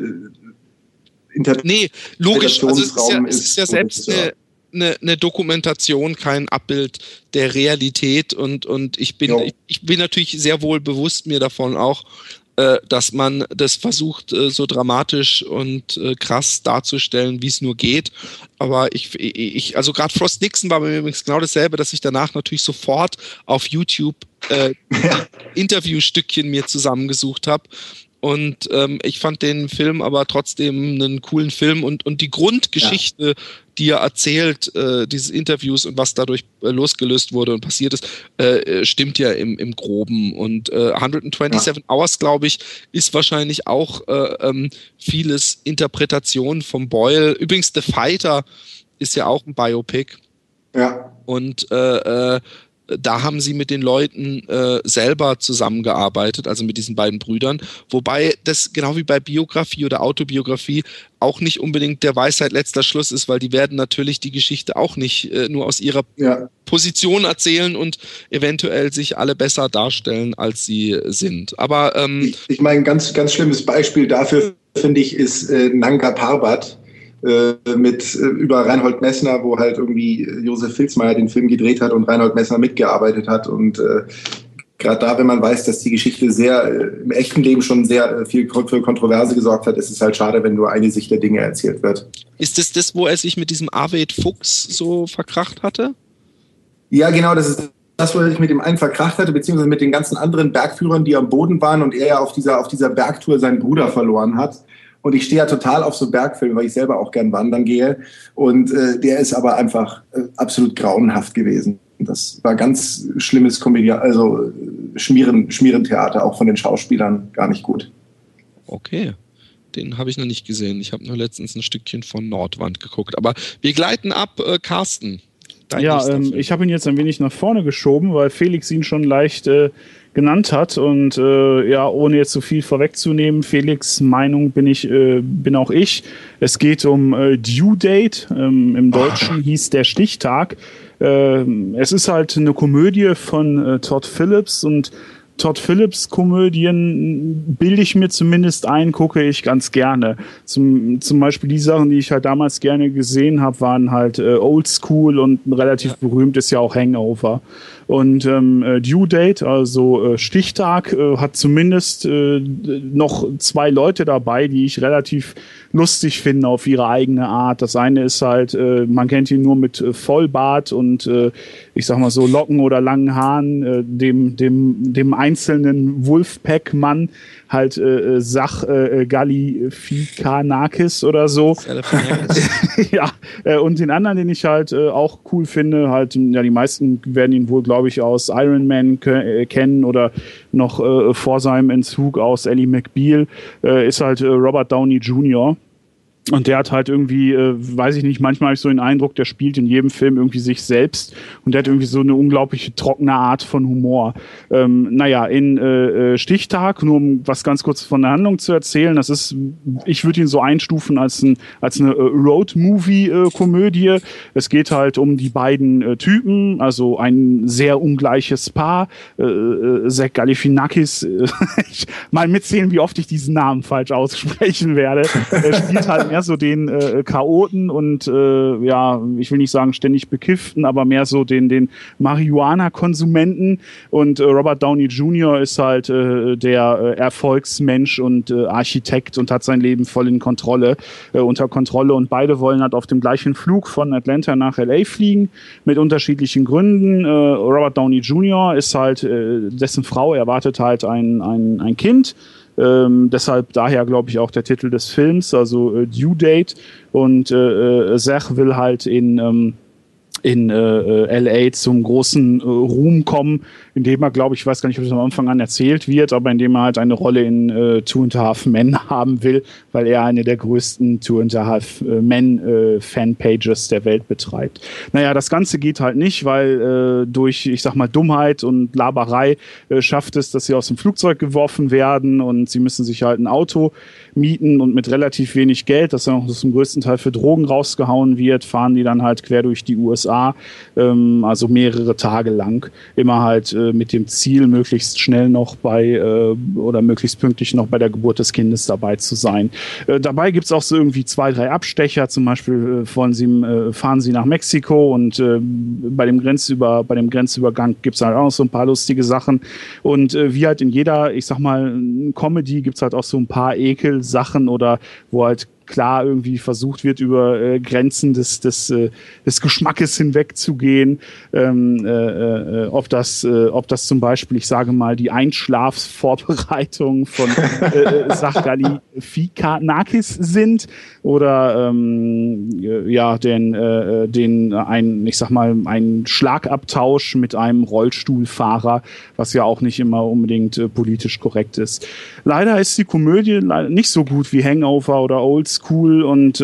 Nee, logisch. Also es ist ja, es ist, ist ja selbst eine, eine, eine Dokumentation, kein Abbild der Realität. Und, und ich bin, ich, ich bin natürlich sehr wohl bewusst mir davon auch, äh, dass man das versucht, äh, so dramatisch und äh, krass darzustellen, wie es nur geht. Aber ich, ich also gerade Frost Nixon war bei mir übrigens genau dasselbe, dass ich danach natürlich sofort auf YouTube äh, ja. Interviewstückchen mir zusammengesucht habe. Und ähm, ich fand den Film aber trotzdem einen coolen Film und, und die Grundgeschichte, ja. die er erzählt, äh, dieses Interviews und was dadurch äh, losgelöst wurde und passiert ist, äh, stimmt ja im, im Groben. Und äh, hundertseventy-seven ja. Hours, glaube ich, ist wahrscheinlich auch äh, ähm, vieles Interpretation vom Boyle. Übrigens, The Fighter ist ja auch ein Biopic. Ja. Und äh, äh, da haben sie mit den Leuten äh, selber zusammengearbeitet, also mit diesen beiden Brüdern. Wobei das genau wie bei Biografie oder Autobiografie auch nicht unbedingt der Weisheit letzter Schluss ist, weil die werden natürlich die Geschichte auch nicht äh, nur aus ihrer ja. Position erzählen und eventuell sich alle besser darstellen, als sie sind. Aber ähm, ich, ich meine, ganz, ganz schlimmes Beispiel dafür, finde ich, ist äh, Nanga Parbat. mit äh, über Reinhold Messner, wo halt irgendwie Josef Filzmeier den Film gedreht hat und Reinhold Messner mitgearbeitet hat und äh, gerade da, wenn man weiß, dass die Geschichte sehr äh, im echten Leben schon sehr äh, viel für Kontroverse gesorgt hat, ist es halt schade, wenn nur eine Sicht der Dinge erzählt wird. Ist das das, wo er sich mit diesem Arvid Fuchs so verkracht hatte? Ja, genau, das ist das, wo er sich mit dem einen verkracht hatte, beziehungsweise mit den ganzen anderen Bergführern, die am Boden waren und er ja auf dieser, auf dieser Bergtour seinen Bruder verloren hat. Und ich stehe ja total auf so Bergfilme, weil ich selber auch gern wandern gehe. Und äh, der ist aber einfach äh, absolut grauenhaft gewesen. Das war ganz schlimmes Komödia, also äh, Schmieren, Schmierentheater, auch von den Schauspielern, gar nicht gut. Okay, den habe ich noch nicht gesehen. Ich habe nur letztens ein Stückchen von Nordwand geguckt. Aber wir gleiten ab, äh, Carsten. Ja, ähm, ich habe ihn jetzt ein wenig nach vorne geschoben, weil Felix ihn schon leicht äh, genannt hat und äh, ja, ohne jetzt so viel vorwegzunehmen, Felix' Meinung bin ich, äh, bin auch ich. Es geht um äh, Due Date, ähm, im Deutschen hieß der Stichtag. Äh, es ist halt eine Komödie von äh, Todd Phillips und Todd Phillips Komödien bilde ich mir zumindest ein, gucke ich ganz gerne. Zum, zum Beispiel die Sachen, die ich halt damals gerne gesehen habe, waren halt äh, Old School und relativ ja. berühmt ist ja auch Hangover. Und ähm, Due Date, also äh, Stichtag, äh, hat zumindest äh, noch zwei Leute dabei, die ich relativ lustig finde auf ihre eigene Art. Das eine ist halt, äh, man kennt ihn nur mit äh, Vollbart und äh, ich sag mal so Locken oder langen Haaren, äh, dem, dem, dem einzelnen Wolfpack-Mann, halt äh, Sach äh, Galifianakis oder so. ja, äh, und den anderen, den ich halt äh, auch cool finde, halt, ja, die meisten werden ihn wohl, glaube ich, aus Iron Man ke- äh, kennen oder noch äh, vor seinem Entzug aus Ally McBeal, äh, ist halt äh, Robert Downey Junior Und der hat halt irgendwie, äh, weiß ich nicht, manchmal habe ich so den Eindruck, der spielt in jedem Film irgendwie sich selbst und der hat irgendwie so eine unglaubliche trockene Art von Humor. Ähm, naja, in äh, Stichtag, nur um was ganz kurz von der Handlung zu erzählen, das ist, ich würde ihn so einstufen als, ein, als eine äh, Road-Movie-Komödie. Es geht halt um die beiden äh, Typen, also ein sehr ungleiches Paar, äh, äh, Zach Galifianakis, äh, mal mitzählen, wie oft ich diesen Namen falsch aussprechen werde. Er spielt halt mehr so den äh, Chaoten und äh, ja, ich will nicht sagen ständig Bekifften, aber mehr so den, den Marihuana-Konsumenten und äh, Robert Downey Junior ist halt äh, der äh, Erfolgsmensch und äh, Architekt und hat sein Leben voll in Kontrolle, äh, unter Kontrolle und beide wollen halt auf dem gleichen Flug von Atlanta nach L A fliegen, mit unterschiedlichen Gründen. Äh, Robert Downey Junior ist halt, äh, dessen Frau erwartet halt ein, ein, ein Kind. Ähm, deshalb daher, glaube ich, auch der Titel des Films, also äh, Due Date. Und äh, Zach will halt in, ähm, in äh, L A zum großen äh, Ruhm kommen, indem er, glaube ich, ich weiß gar nicht, ob das am Anfang an erzählt wird, aber indem er halt eine Rolle in äh, Two and a Half Men haben will, weil er eine der größten Two and a Half Men äh, Fanpages der Welt betreibt. Naja, das Ganze geht halt nicht, weil äh, durch, ich sag mal, Dummheit und Laberei äh, schafft es, dass sie aus dem Flugzeug geworfen werden und sie müssen sich halt ein Auto mieten und mit relativ wenig Geld, das dann auch zum größten Teil für Drogen rausgehauen wird, fahren die dann halt quer durch die U S A, ähm, also mehrere Tage lang, immer halt äh, mit dem Ziel, möglichst schnell noch bei äh, oder möglichst pünktlich noch bei der Geburt des Kindes dabei zu sein. Äh, dabei gibt's auch so irgendwie zwei, drei Abstecher, zum Beispiel äh, sie, äh, fahren sie nach Mexiko und äh, bei dem Grenzüber, bei dem Grenzübergang gibt's halt auch noch so ein paar lustige Sachen und äh, wie halt in jeder, ich sag mal, Comedy gibt's halt auch so ein paar Ekelsachen oder wo halt klar irgendwie versucht wird, über äh, Grenzen des, des, äh, des Geschmackes hinwegzugehen. Ähm, äh, äh, ob das, äh, ob das zum Beispiel, ich sage mal, die Einschlafsvorbereitungen von äh, Sachgalifikanakis sind oder ähm, ja, den, äh, den ein, ich sag mal, ein Schlagabtausch mit einem Rollstuhlfahrer, was ja auch nicht immer unbedingt äh, politisch korrekt ist. Leider ist die Komödie leider nicht so gut wie Hangover oder Old School und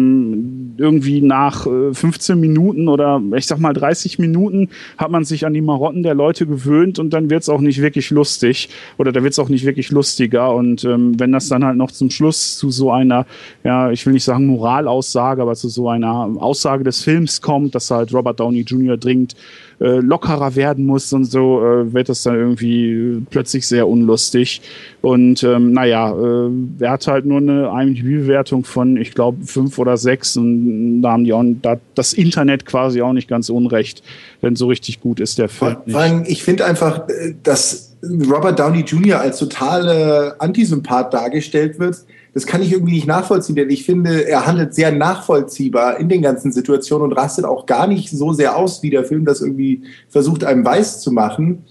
ähm, irgendwie nach äh, fünfzehn Minuten oder ich sag mal dreißig Minuten hat man sich an die Marotten der Leute gewöhnt und dann wird's auch nicht wirklich lustig oder da wird's auch nicht wirklich lustiger und ähm, wenn das dann halt noch zum Schluss zu so einer, ja, ich will nicht sagen Moralaussage, aber zu so einer Aussage des Films kommt, dass halt Robert Downey Junior dringend äh, lockerer werden muss und so, äh, wird das dann irgendwie plötzlich sehr unlustig und ähm, naja, äh, er hat halt nur eine I M D B-Bewertung von, ich glaube, fünf oder sechs und da haben die auch da, das Internet quasi auch nicht ganz unrecht, denn so richtig gut ist der Film nicht. Vor allem, ich finde einfach, dass Robert Downey Junior als totale Antisympath dargestellt wird, das kann ich irgendwie nicht nachvollziehen, denn ich finde, er handelt sehr nachvollziehbar in den ganzen Situationen und rastet auch gar nicht so sehr aus, wie der Film das irgendwie versucht, einem weiß zu machen.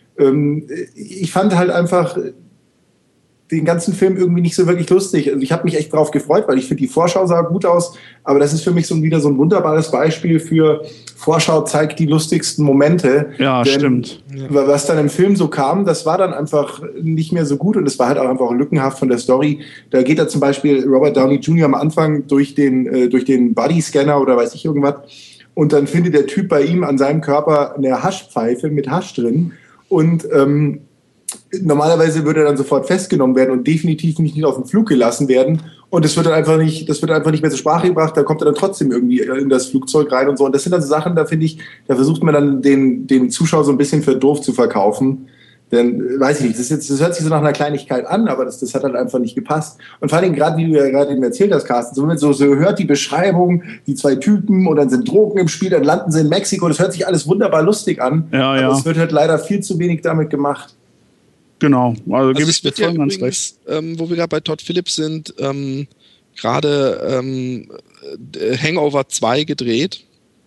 Ich fand halt einfach den ganzen Film irgendwie nicht so wirklich lustig. Also ich habe mich echt drauf gefreut, weil ich finde, die Vorschau sah gut aus, aber das ist für mich so wieder so ein wunderbares Beispiel für Vorschau zeigt die lustigsten Momente. Ja, denn stimmt. Was dann im Film so kam, das war dann einfach nicht mehr so gut und es war halt auch einfach lückenhaft von der Story. Da geht er zum Beispiel Robert Downey Junior am Anfang durch den, äh, durch den Bodyscanner oder weiß ich irgendwas und dann findet der Typ bei ihm an seinem Körper eine Haschpfeife mit Hasch drin und ähm, normalerweise würde er dann sofort festgenommen werden und definitiv nicht auf den Flug gelassen werden. Und das wird dann einfach nicht, das wird einfach nicht mehr zur Sprache gebracht. Da kommt er dann trotzdem irgendwie in das Flugzeug rein und so. Und das sind dann so Sachen, da finde ich, da versucht man dann den, den Zuschauer so ein bisschen für doof zu verkaufen. Denn, weiß ich nicht, das, ist jetzt, das hört sich so nach einer Kleinigkeit an, aber das, das hat halt einfach nicht gepasst. Und vor allem gerade, wie du ja gerade eben erzählt hast, Carsten, so, so, so hört die Beschreibung, die zwei Typen und dann sind Drogen im Spiel, dann landen sie in Mexiko. Das hört sich alles wunderbar lustig an. Ja, ja. Aber es wird halt leider viel zu wenig damit gemacht. Genau, also, also gebe ich dir voll ja ganz recht. Ähm, wo wir gerade bei Todd Phillips sind, ähm, gerade ähm, Hangover zwei gedreht,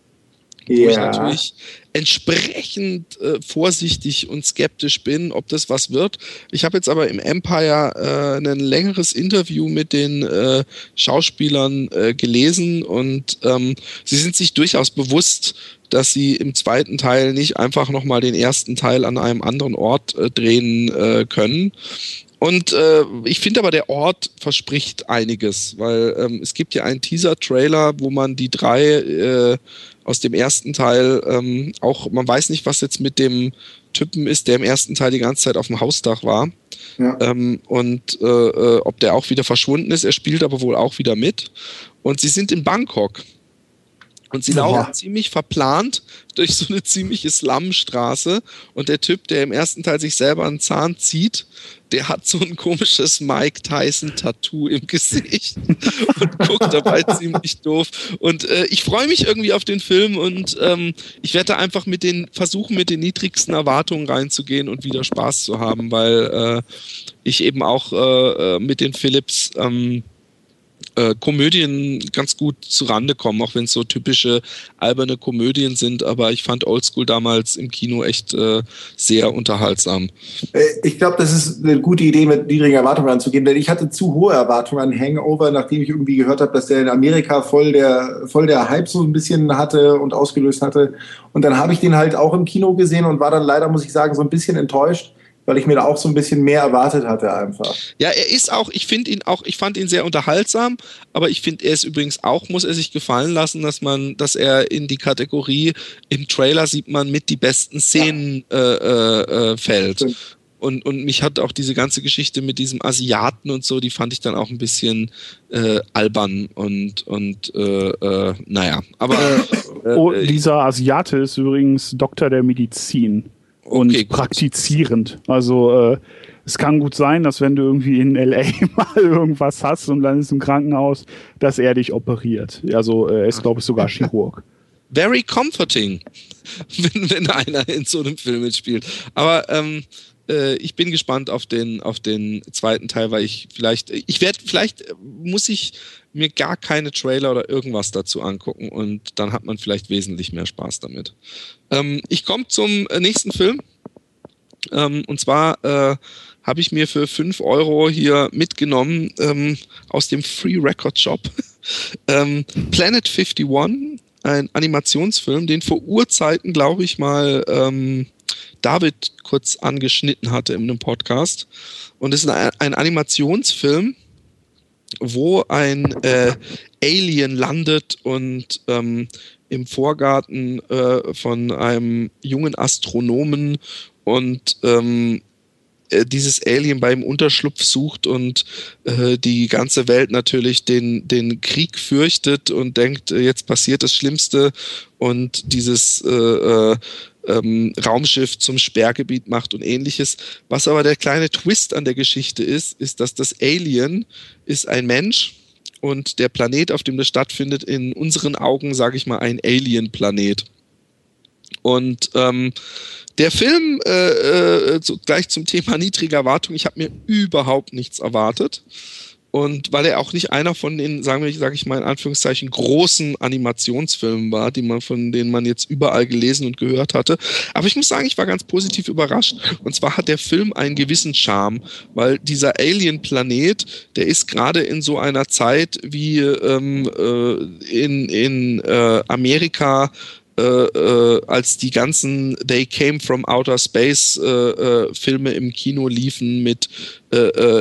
wo ja. ich natürlich entsprechend äh, vorsichtig und skeptisch bin, ob das was wird. Ich habe jetzt aber im Empire äh, ein längeres Interview mit den äh, Schauspielern äh, gelesen und ähm, sie sind sich durchaus bewusst, dass sie im zweiten Teil nicht einfach nochmal den ersten Teil an einem anderen Ort äh, drehen äh, können. Und äh, ich finde aber, der Ort verspricht einiges, weil ähm, es gibt ja einen Teaser-Trailer, wo man die drei äh, aus dem ersten Teil ähm, auch, man weiß nicht, was jetzt mit dem Typen ist, der im ersten Teil die ganze Zeit auf dem Hausdach war. Ja. Ähm, und äh, äh, ob der auch wieder verschwunden ist. Er spielt aber wohl auch wieder mit. Und sie sind in Bangkok. Und sie laufen ja. ziemlich verplant durch so eine ziemliche Slumstraße. Und der Typ, der im ersten Teil sich selber einen Zahn zieht, der hat so ein komisches Mike Tyson-Tattoo im Gesicht und guckt dabei ziemlich doof. Und äh, ich freue mich irgendwie auf den Film und ähm, ich werde da einfach mit den versuchen, mit den niedrigsten Erwartungen reinzugehen und wieder Spaß zu haben, weil äh, ich eben auch äh, mit den Phillips ähm, äh, Komödien ganz gut zurande kommen, auch wenn es so typische alberne Komödien sind, aber ich fand Oldschool damals im Kino echt äh, sehr unterhaltsam. Ich glaube, das ist eine gute Idee, mit niedrigen Erwartungen anzugehen, denn ich hatte zu hohe Erwartungen an Hangover, nachdem ich irgendwie gehört habe, dass der in Amerika voll der, voll der Hype so ein bisschen hatte und ausgelöst hatte. Und dann habe ich den halt auch im Kino gesehen und war dann leider, muss ich sagen, so ein bisschen enttäuscht, weil ich mir da auch so ein bisschen mehr erwartet hatte einfach. Ja, er ist auch, ich finde ihn auch, ich fand ihn sehr unterhaltsam, aber ich finde, er ist übrigens auch, muss er sich gefallen lassen, dass man, dass er in die Kategorie, im Trailer sieht man mit die besten Szenen ja. äh, äh, fällt. Stimmt. Und, und mich hat auch diese ganze Geschichte mit diesem Asiaten und so, die fand ich dann auch ein bisschen äh, albern und, und äh, äh, naja. Aber äh, oh, dieser Asiate ist übrigens Doktor der Medizin. Und okay, praktizierend. Also äh, es kann gut sein, dass wenn du irgendwie in L A mal irgendwas hast und dann ist im Krankenhaus, dass er dich operiert. Also äh, er ist, glaube ich, sogar Chirurg. Very comforting, wenn, wenn einer in so einem Film mitspielt. Aber ähm, äh, ich bin gespannt auf den, auf den zweiten Teil, weil ich vielleicht, ich werde, vielleicht muss ich mir gar keine Trailer oder irgendwas dazu angucken und dann hat man vielleicht wesentlich mehr Spaß damit. Ähm, ich komme zum nächsten Film ähm, und zwar äh, habe ich mir für fünf Euro hier mitgenommen ähm, aus dem Free Record Shop ähm, Planet einundfünfzig, ein Animationsfilm, den vor Urzeiten, glaube ich mal, ähm, David kurz angeschnitten hatte in einem Podcast, und es ist ein, ein Animationsfilm, wo ein äh, Alien landet und ähm, im Vorgarten äh, von einem jungen Astronomen und ähm, äh, dieses Alien beim Unterschlupf sucht und äh, die ganze Welt natürlich den, den Krieg fürchtet und denkt, äh, jetzt passiert das Schlimmste, und dieses äh, äh, ähm, Raumschiff zum Sperrgebiet macht und ähnliches. Was aber der kleine Twist an der Geschichte ist, ist, dass das Alien ist ein Mensch und der Planet, auf dem das stattfindet, in unseren Augen, sage ich mal, ein Alien-Planet. Und ähm, der Film, äh, äh, so gleich zum Thema niedrige Erwartung, ich habe mir überhaupt nichts erwartet. Und weil er auch nicht einer von den, sagen wir, sage ich mal in Anführungszeichen, großen Animationsfilmen war, die man, von denen man jetzt überall gelesen und gehört hatte. Aber ich muss sagen, ich war ganz positiv überrascht. Und zwar hat der Film einen gewissen Charme, weil dieser Alien-Planet, der ist gerade in so einer Zeit wie ähm, äh, in, in äh, Amerika, Äh, äh, als die ganzen They Came from Outer Space äh, äh, Filme im Kino liefen mit äh, äh,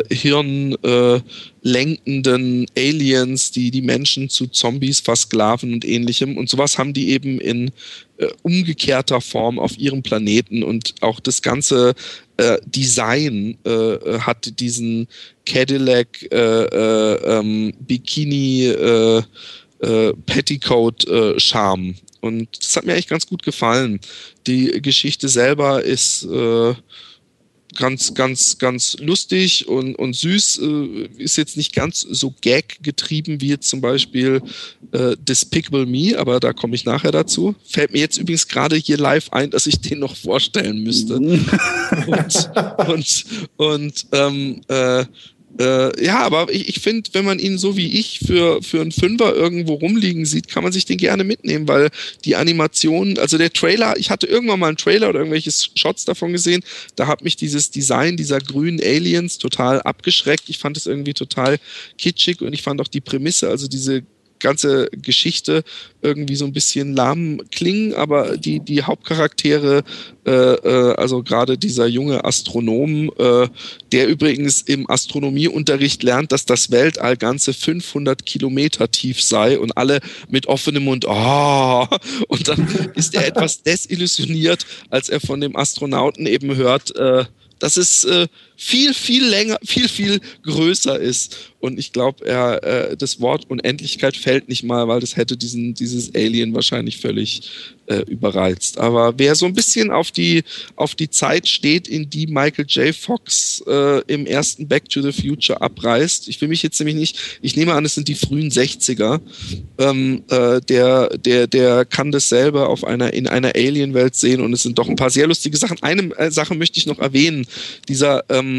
hirnlenkenden äh, Aliens, die die Menschen zu Zombies versklaven und ähnlichem. Und sowas haben die eben in äh, umgekehrter Form auf ihrem Planeten. Und auch das ganze äh, Design äh, hat diesen Cadillac äh, äh, ähm, Bikini äh, äh, Petticoat äh, Charme. Und das hat mir eigentlich ganz gut gefallen. Die Geschichte selber ist äh, ganz, ganz, ganz lustig und, und süß. Äh, ist jetzt nicht ganz so gag-getrieben wie jetzt zum Beispiel äh, Despicable Me, aber da komme ich nachher dazu. Fällt mir jetzt übrigens gerade hier live ein, dass ich den noch vorstellen müsste. und und, und ähm, äh, Äh, ja, aber ich, ich finde, wenn man ihn so wie ich für, für einen Fünfer irgendwo rumliegen sieht, kann man sich den gerne mitnehmen, weil die Animation, also der Trailer, ich hatte irgendwann mal einen Trailer oder irgendwelche Shots davon gesehen, da hat mich dieses Design dieser grünen Aliens total abgeschreckt. Ich fand es irgendwie total kitschig und ich fand auch die Prämisse, also diese ganze Geschichte irgendwie so ein bisschen lahm klingen, aber die, die Hauptcharaktere, äh, äh, also gerade dieser junge Astronom, äh, der übrigens im Astronomieunterricht lernt, dass das Weltall ganze fünfhundert Kilometer tief sei und alle mit offenem Mund, oh, und dann ist er etwas desillusioniert, als er von dem Astronauten eben hört, äh, dass es äh, viel, viel länger, viel, viel größer ist. Und ich glaube, er äh, das Wort Unendlichkeit fällt nicht mal, weil das hätte diesen, dieses Alien wahrscheinlich völlig äh, überreizt. Aber wer so ein bisschen auf die, auf die Zeit steht, in die Michael J. Fox äh, im ersten Back to the Future abreißt, ich will mich jetzt nämlich nicht, ich nehme an, es sind die frühen sechziger, ähm, äh, der, der, der kann das selber auf einer, in einer Alien-Welt sehen, und es sind doch ein paar sehr lustige Sachen. Eine äh, Sache möchte ich noch erwähnen, dieser ähm,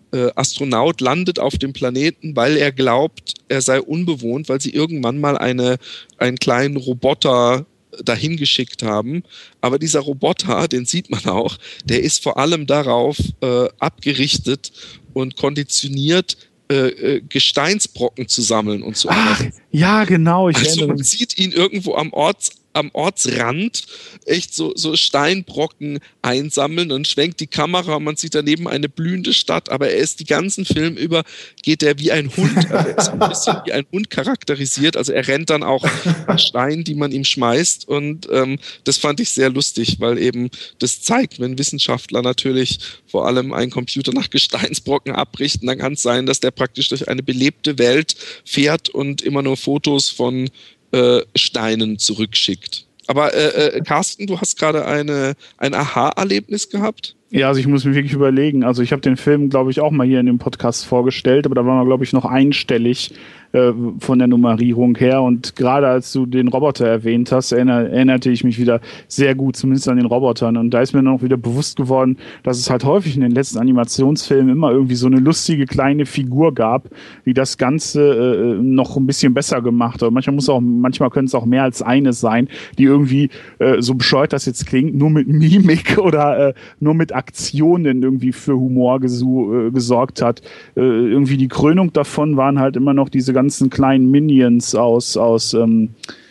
äh, Astronaut landet auf dem Planeten, weil er glaubt, er sei unbewohnt, weil sie irgendwann mal eine, einen kleinen Roboter dahin geschickt haben. Aber dieser Roboter, den sieht man auch, der ist vor allem darauf äh, abgerichtet und konditioniert, äh, äh, Gesteinsbrocken zu sammeln und zu Ach, ja, genau. Ich also erinnere man mich. sieht ihn irgendwo am Orts am Ortsrand echt so, so Steinbrocken einsammeln und schwenkt die Kamera und man sieht daneben eine blühende Stadt, aber er ist die ganzen Film über, geht er wie ein Hund, er ist ein bisschen wie ein Hund charakterisiert, also er rennt dann auch nach Steinen, die man ihm schmeißt und ähm, das fand ich sehr lustig, weil eben das zeigt, wenn Wissenschaftler natürlich vor allem einen Computer nach Gesteinsbrocken abrichten, dann kann es sein, dass der praktisch durch eine belebte Welt fährt und immer nur Fotos von Äh, Steinen zurückschickt. Aber äh, äh, Carsten, du hast gerade eine, ein Aha-Erlebnis gehabt? Ja, also ich muss mir wirklich überlegen. Also ich habe den Film, glaube ich, auch mal hier in dem Podcast vorgestellt, aber da waren wir, glaube ich, noch einstellig äh, von der Nummerierung her. Und gerade als du den Roboter erwähnt hast, erinner, erinnerte ich mich wieder sehr gut, zumindest an den Robotern. Und da ist mir dann auch wieder bewusst geworden, dass es halt häufig in den letzten Animationsfilmen immer irgendwie so eine lustige kleine Figur gab, die das Ganze äh, noch ein bisschen besser gemacht hat. Manchmal muss auch, manchmal können es auch mehr als eine sein, die irgendwie, äh, so bescheuert das jetzt klingt, nur mit Mimik oder äh, nur mit Aktionen irgendwie für Humor gesu- äh, gesorgt hat. Äh, irgendwie die Krönung davon waren halt immer noch diese ganzen kleinen Minions aus, aus ähm,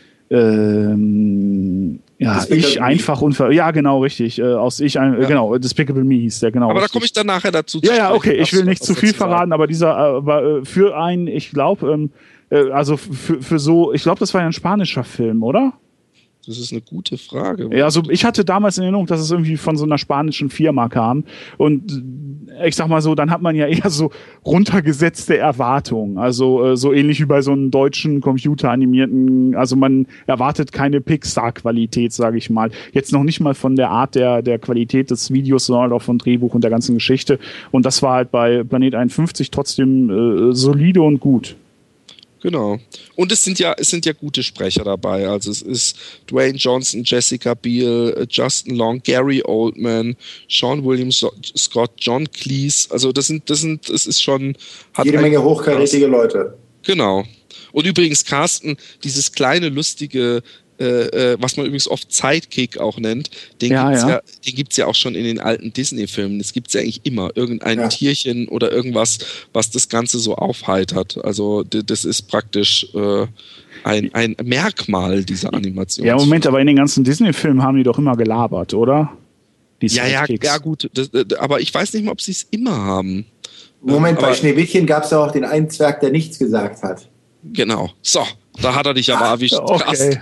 ähm, ja, ich einfach unver... Ja, genau, richtig. Äh, aus ich, ein, Ja. äh, genau, Despicable Me hieß der, genau. Aber da richtig. komme ich dann nachher dazu. Ja, ja, okay, ich will nicht was zu viel dazu sagen. verraten, aber dieser, äh, aber äh, für einen, ich glaube, ähm, äh, also für, für so, ich glaube, das war ja ein spanischer Film, oder? Das ist eine gute Frage. Ja, also ich hatte damals in Erinnerung, dass es irgendwie von so einer spanischen Firma kam. Und äh, ich sag mal so, dann hat man ja eher so runtergesetzte Erwartungen. Also äh, so ähnlich wie bei so einem deutschen computeranimierten, also man erwartet keine Pixar-Qualität, sage ich mal. Jetzt noch nicht mal von der Art der, der Qualität des Videos, sondern auch von Drehbuch und der ganzen Geschichte. Und das war halt bei Planet einundfünfzig trotzdem äh, solide und gut. Genau. Und es sind ja, es sind ja gute Sprecher dabei. Also es ist Dwayne Johnson, Jessica Biel, Justin Long, Gary Oldman, Sean William So- Scott, John Cleese. Also das sind, das sind, es ist schon hat Jede ein- Menge hochkarätige Leute. Genau. Und übrigens, Carsten, dieses kleine, lustige, äh, äh, was man übrigens oft Sidekick auch nennt, den Ja, gibt's ja. ja, den gibt's ja auch schon in den alten Disney-Filmen. Das gibt's ja eigentlich immer. Irgendein Ja. Tierchen oder irgendwas, was das Ganze so aufheitert. Also d- das ist praktisch äh, ein, ein Merkmal dieser Animation. Ja, Moment, aber in den ganzen Disney-Filmen haben die doch immer gelabert, oder? Die Ja, ja, Sidekicks. ja, gut. Das, das, aber ich weiß nicht mal, ob sie es immer haben. Moment, Aber- bei Schneewittchen gab es ja auch den einen Zwerg, der nichts gesagt hat. Genau. So, da hat er dich aber erwischt. Okay.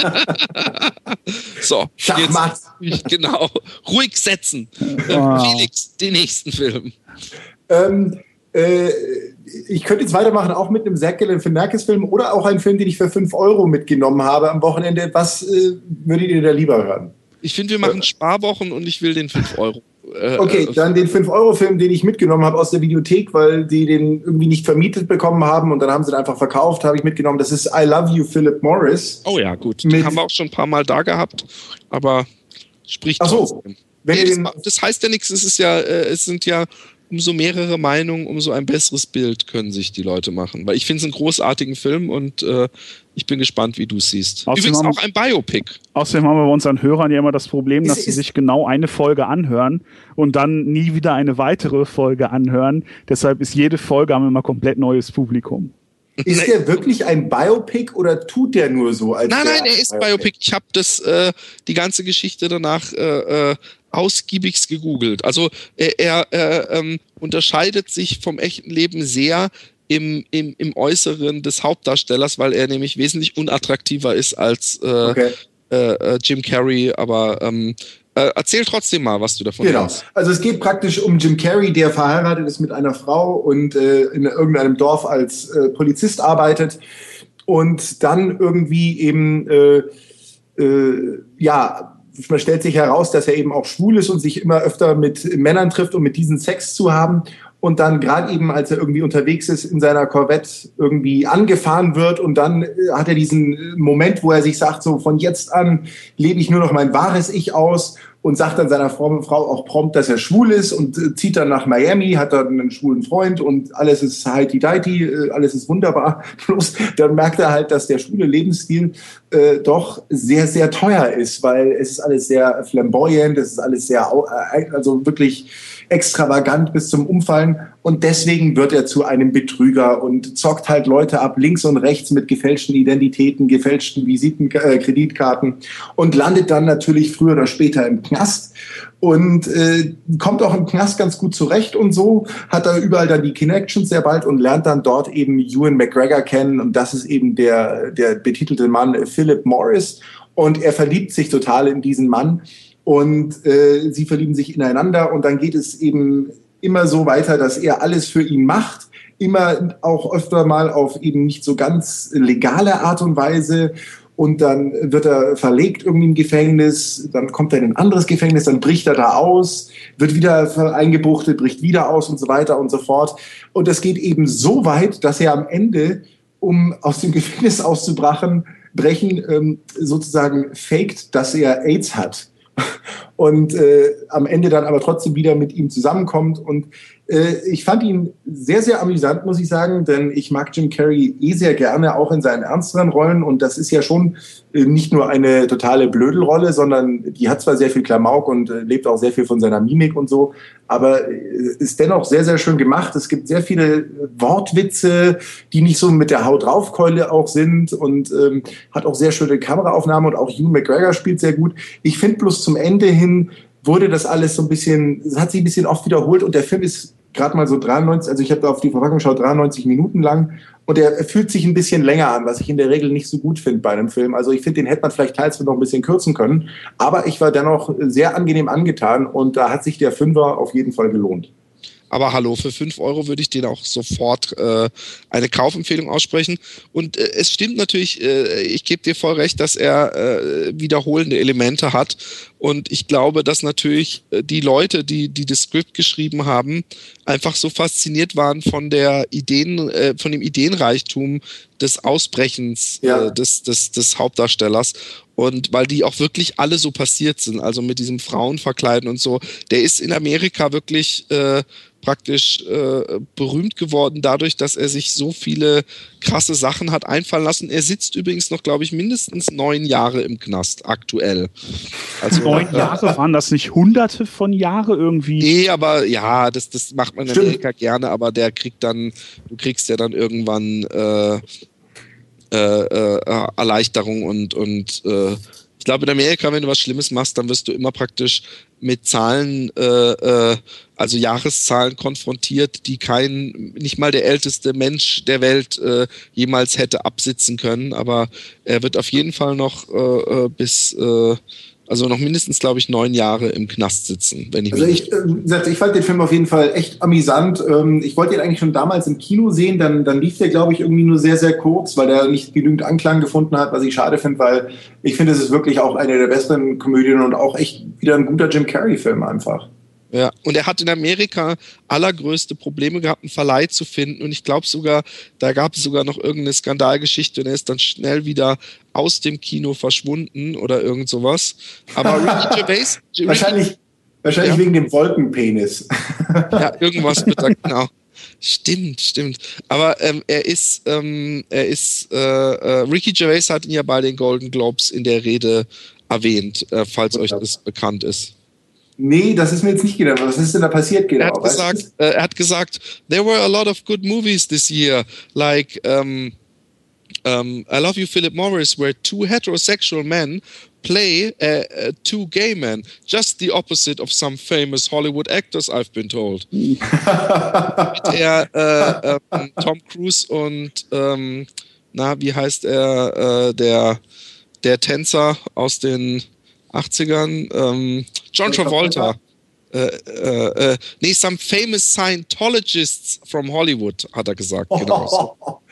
So, Schachmatt. jetzt, genau. Ruhig setzen. Wow. Felix, den nächsten Film. Ähm, äh, ich könnte jetzt weitermachen, auch mit einem Zack Galifianakis-Film oder auch einen Film, den ich für fünf Euro mitgenommen habe am Wochenende. Was äh, würdet ihr da lieber hören? Ich finde, wir machen Sparwochen und ich will den fünf Euro. Äh, Okay, äh, dann den fünf Euro Film, den ich mitgenommen habe aus der Videothek, weil die den irgendwie nicht vermietet bekommen haben und dann haben sie den einfach verkauft, habe ich mitgenommen. Das ist I Love You, Philip Morris. Oh ja, gut. Den Mit- haben wir auch schon ein paar Mal da gehabt, aber spricht Ach so. trotzdem. Wenn Nee, ihr das, den, ma- das heißt ja nichts, es ist ja, äh, es sind ja umso mehrere Meinungen, umso ein besseres Bild können sich die Leute machen. Weil ich finde es einen großartigen Film und äh, ich bin gespannt, wie du es siehst. Außerdem Übrigens haben- auch ein Biopic. Außerdem haben wir bei unseren Hörern ja immer das Problem, dass Ist- sie ist- sich genau eine Folge anhören und dann nie wieder eine weitere Folge anhören. Deshalb ist jede Folge haben wir immer komplett neues Publikum. ist der wirklich ein Biopic oder tut der nur so als Nein, der nein, er ist Biopic. Ich habe das äh, die ganze Geschichte danach äh, äh, ausgiebigst gegoogelt. Also äh, er äh, ähm, unterscheidet sich vom echten Leben sehr im, im, im Äußeren des Hauptdarstellers, weil er nämlich wesentlich unattraktiver ist als äh, Okay. äh, äh, Jim Carrey. Aber ähm, äh, erzähl trotzdem mal, was du davon Genau. hast. Also es geht praktisch um Jim Carrey, der verheiratet ist mit einer Frau und äh, in irgendeinem Dorf als äh, Polizist arbeitet und dann irgendwie eben, äh, äh, ja, man stellt sich heraus, dass er eben auch schwul ist und sich immer öfter mit Männern trifft, um mit diesen Sex zu haben. und dann gerade eben, als er irgendwie unterwegs ist, in seiner Corvette irgendwie angefahren wird und dann äh, hat er diesen Moment, wo er sich sagt, so von jetzt an lebe ich nur noch mein wahres Ich aus und sagt dann seiner Frau, Frau auch prompt, dass er schwul ist und äh, zieht dann nach Miami, hat dann einen schwulen Freund und alles ist heiti-deiti, äh, alles ist wunderbar. Bloß dann merkt er halt, dass der schwule Lebensstil äh, doch sehr, sehr teuer ist, weil es ist alles sehr flamboyant, es ist alles sehr, äh, also wirklich extravagant bis zum Umfallen und deswegen wird er zu einem Betrüger und zockt halt Leute ab links und rechts mit gefälschten Identitäten, gefälschten Visiten, äh, Kreditkarten und landet dann natürlich früher oder später im Knast und äh, kommt auch im Knast ganz gut zurecht und so, hat er überall dann die Connections sehr bald und lernt dann dort eben Ewan McGregor kennen und das ist eben der, der betitelte Mann Philip Morris und er verliebt sich total in diesen Mann. Und äh, sie verlieben sich ineinander und dann geht es eben immer so weiter, dass er alles für ihn macht, immer auch öfter mal auf eben nicht so ganz legale Art und Weise und dann wird er verlegt irgendwie im Gefängnis, dann kommt er in ein anderes Gefängnis, dann bricht er da aus, wird wieder eingebuchtet, bricht wieder aus und so weiter und so fort. Und das geht eben so weit, dass er am Ende, um aus dem Gefängnis auszubrechen, brechen, ähm, sozusagen faked, dass er AIDS hat. Und äh, am Ende dann aber trotzdem wieder mit ihm zusammenkommt. Und äh, ich fand ihn sehr, sehr amüsant, muss ich sagen, denn ich mag Jim Carrey eh sehr gerne, auch in seinen ernsteren Rollen. Und das ist ja schon äh, nicht nur eine totale Blödelrolle, sondern die hat zwar sehr viel Klamauk und äh, lebt auch sehr viel von seiner Mimik und so, aber äh, ist dennoch sehr, sehr schön gemacht. Es gibt sehr viele Wortwitze, die nicht so mit der Haut draufkeule auch sind und ähm, hat auch sehr schöne Kameraaufnahmen und auch Ewan McGregor spielt sehr gut. Ich finde bloß zum Ende hin wurde das alles so ein bisschen, es hat sich ein bisschen oft wiederholt und der Film ist gerade mal so dreiundneunzig, also ich habe da auf die Verpackung geschaut, dreiundneunzig Minuten lang und er fühlt sich ein bisschen länger an, was ich in der Regel nicht so gut finde bei einem Film. Also ich finde, den hätte man vielleicht teils noch ein bisschen kürzen können, aber ich war dennoch sehr angenehm angetan und da hat sich der Fünfer auf jeden Fall gelohnt. Aber hallo, für fünf Euro würde ich denen auch sofort äh, eine Kaufempfehlung aussprechen. Und äh, es stimmt natürlich, äh, ich gebe dir voll recht, dass er äh, wiederholende Elemente hat. Und ich glaube, dass natürlich äh, die Leute, die, die das Skript geschrieben haben, einfach so fasziniert waren von der Ideen, äh, von dem Ideenreichtum des Ausbrechens ja. äh, des, des, des Hauptdarstellers. Und weil die auch wirklich alle so passiert sind, also mit diesem Frauenverkleiden und so. Der ist in Amerika wirklich äh, praktisch äh, berühmt geworden dadurch, dass er sich so viele krasse Sachen hat einfallen lassen. Er sitzt übrigens noch, glaube ich, mindestens neun Jahre im Knast aktuell. Also, neun Jahre? Waren das nicht hunderte von Jahren irgendwie? Nee, aber ja, das, das macht man in Stimmt. Amerika gerne, aber der kriegt dann, du kriegst ja dann irgendwann äh, Äh, äh, Erleichterung und, und äh, ich glaube in Amerika, wenn du was Schlimmes machst, dann wirst du immer praktisch mit Zahlen, äh, äh, also Jahreszahlen konfrontiert, die kein, nicht mal der älteste Mensch der Welt äh, jemals hätte absitzen können, aber er wird auf jeden Fall noch äh, bis äh, also noch mindestens, glaube ich, neun Jahre im Knast sitzen. Wenn ich also ich, äh, ich fand den Film auf jeden Fall echt amüsant. Ähm, ich wollte ihn eigentlich schon damals im Kino sehen, dann, dann lief der, glaube ich, irgendwie nur sehr, sehr kurz, weil der nicht genügend Anklang gefunden hat, was ich schade finde, weil ich finde, es ist wirklich auch eine der besten Komödien und auch echt wieder ein guter Jim Carrey-Film einfach. Ja, und er hat in Amerika allergrößte Probleme gehabt, einen Verleih zu finden. Und ich glaube sogar, da gab es sogar noch irgendeine Skandalgeschichte und er ist dann schnell wieder aus dem Kino verschwunden oder irgend sowas. Aber Ricky Gervais... wahrscheinlich wahrscheinlich ja. wegen dem Wolkenpenis. Ja, irgendwas wird da, genau. Stimmt, stimmt. Aber ähm, er ist, ähm, er ist, äh, äh, Ricky Gervais hat ihn ja bei den Golden Globes in der Rede erwähnt, äh, falls euch das bekannt ist. Nee, das ist mir jetzt nicht gedacht. Was ist denn da passiert genau? Er hat gesagt, äh, er hat gesagt, there were a lot of good movies this year, like um, um, I Love You, Philip Morris, where two heterosexual men play uh, uh, two gay men, just the opposite of some famous Hollywood actors, I've been told. Mit er, äh, ähm, Tom Cruise und ähm, na, wie heißt er, äh, der der Tänzer aus den achtzigern, ähm, John Travolta. Äh, äh, äh, nee, some famous Scientologists from Hollywood, hat er gesagt. Genau so.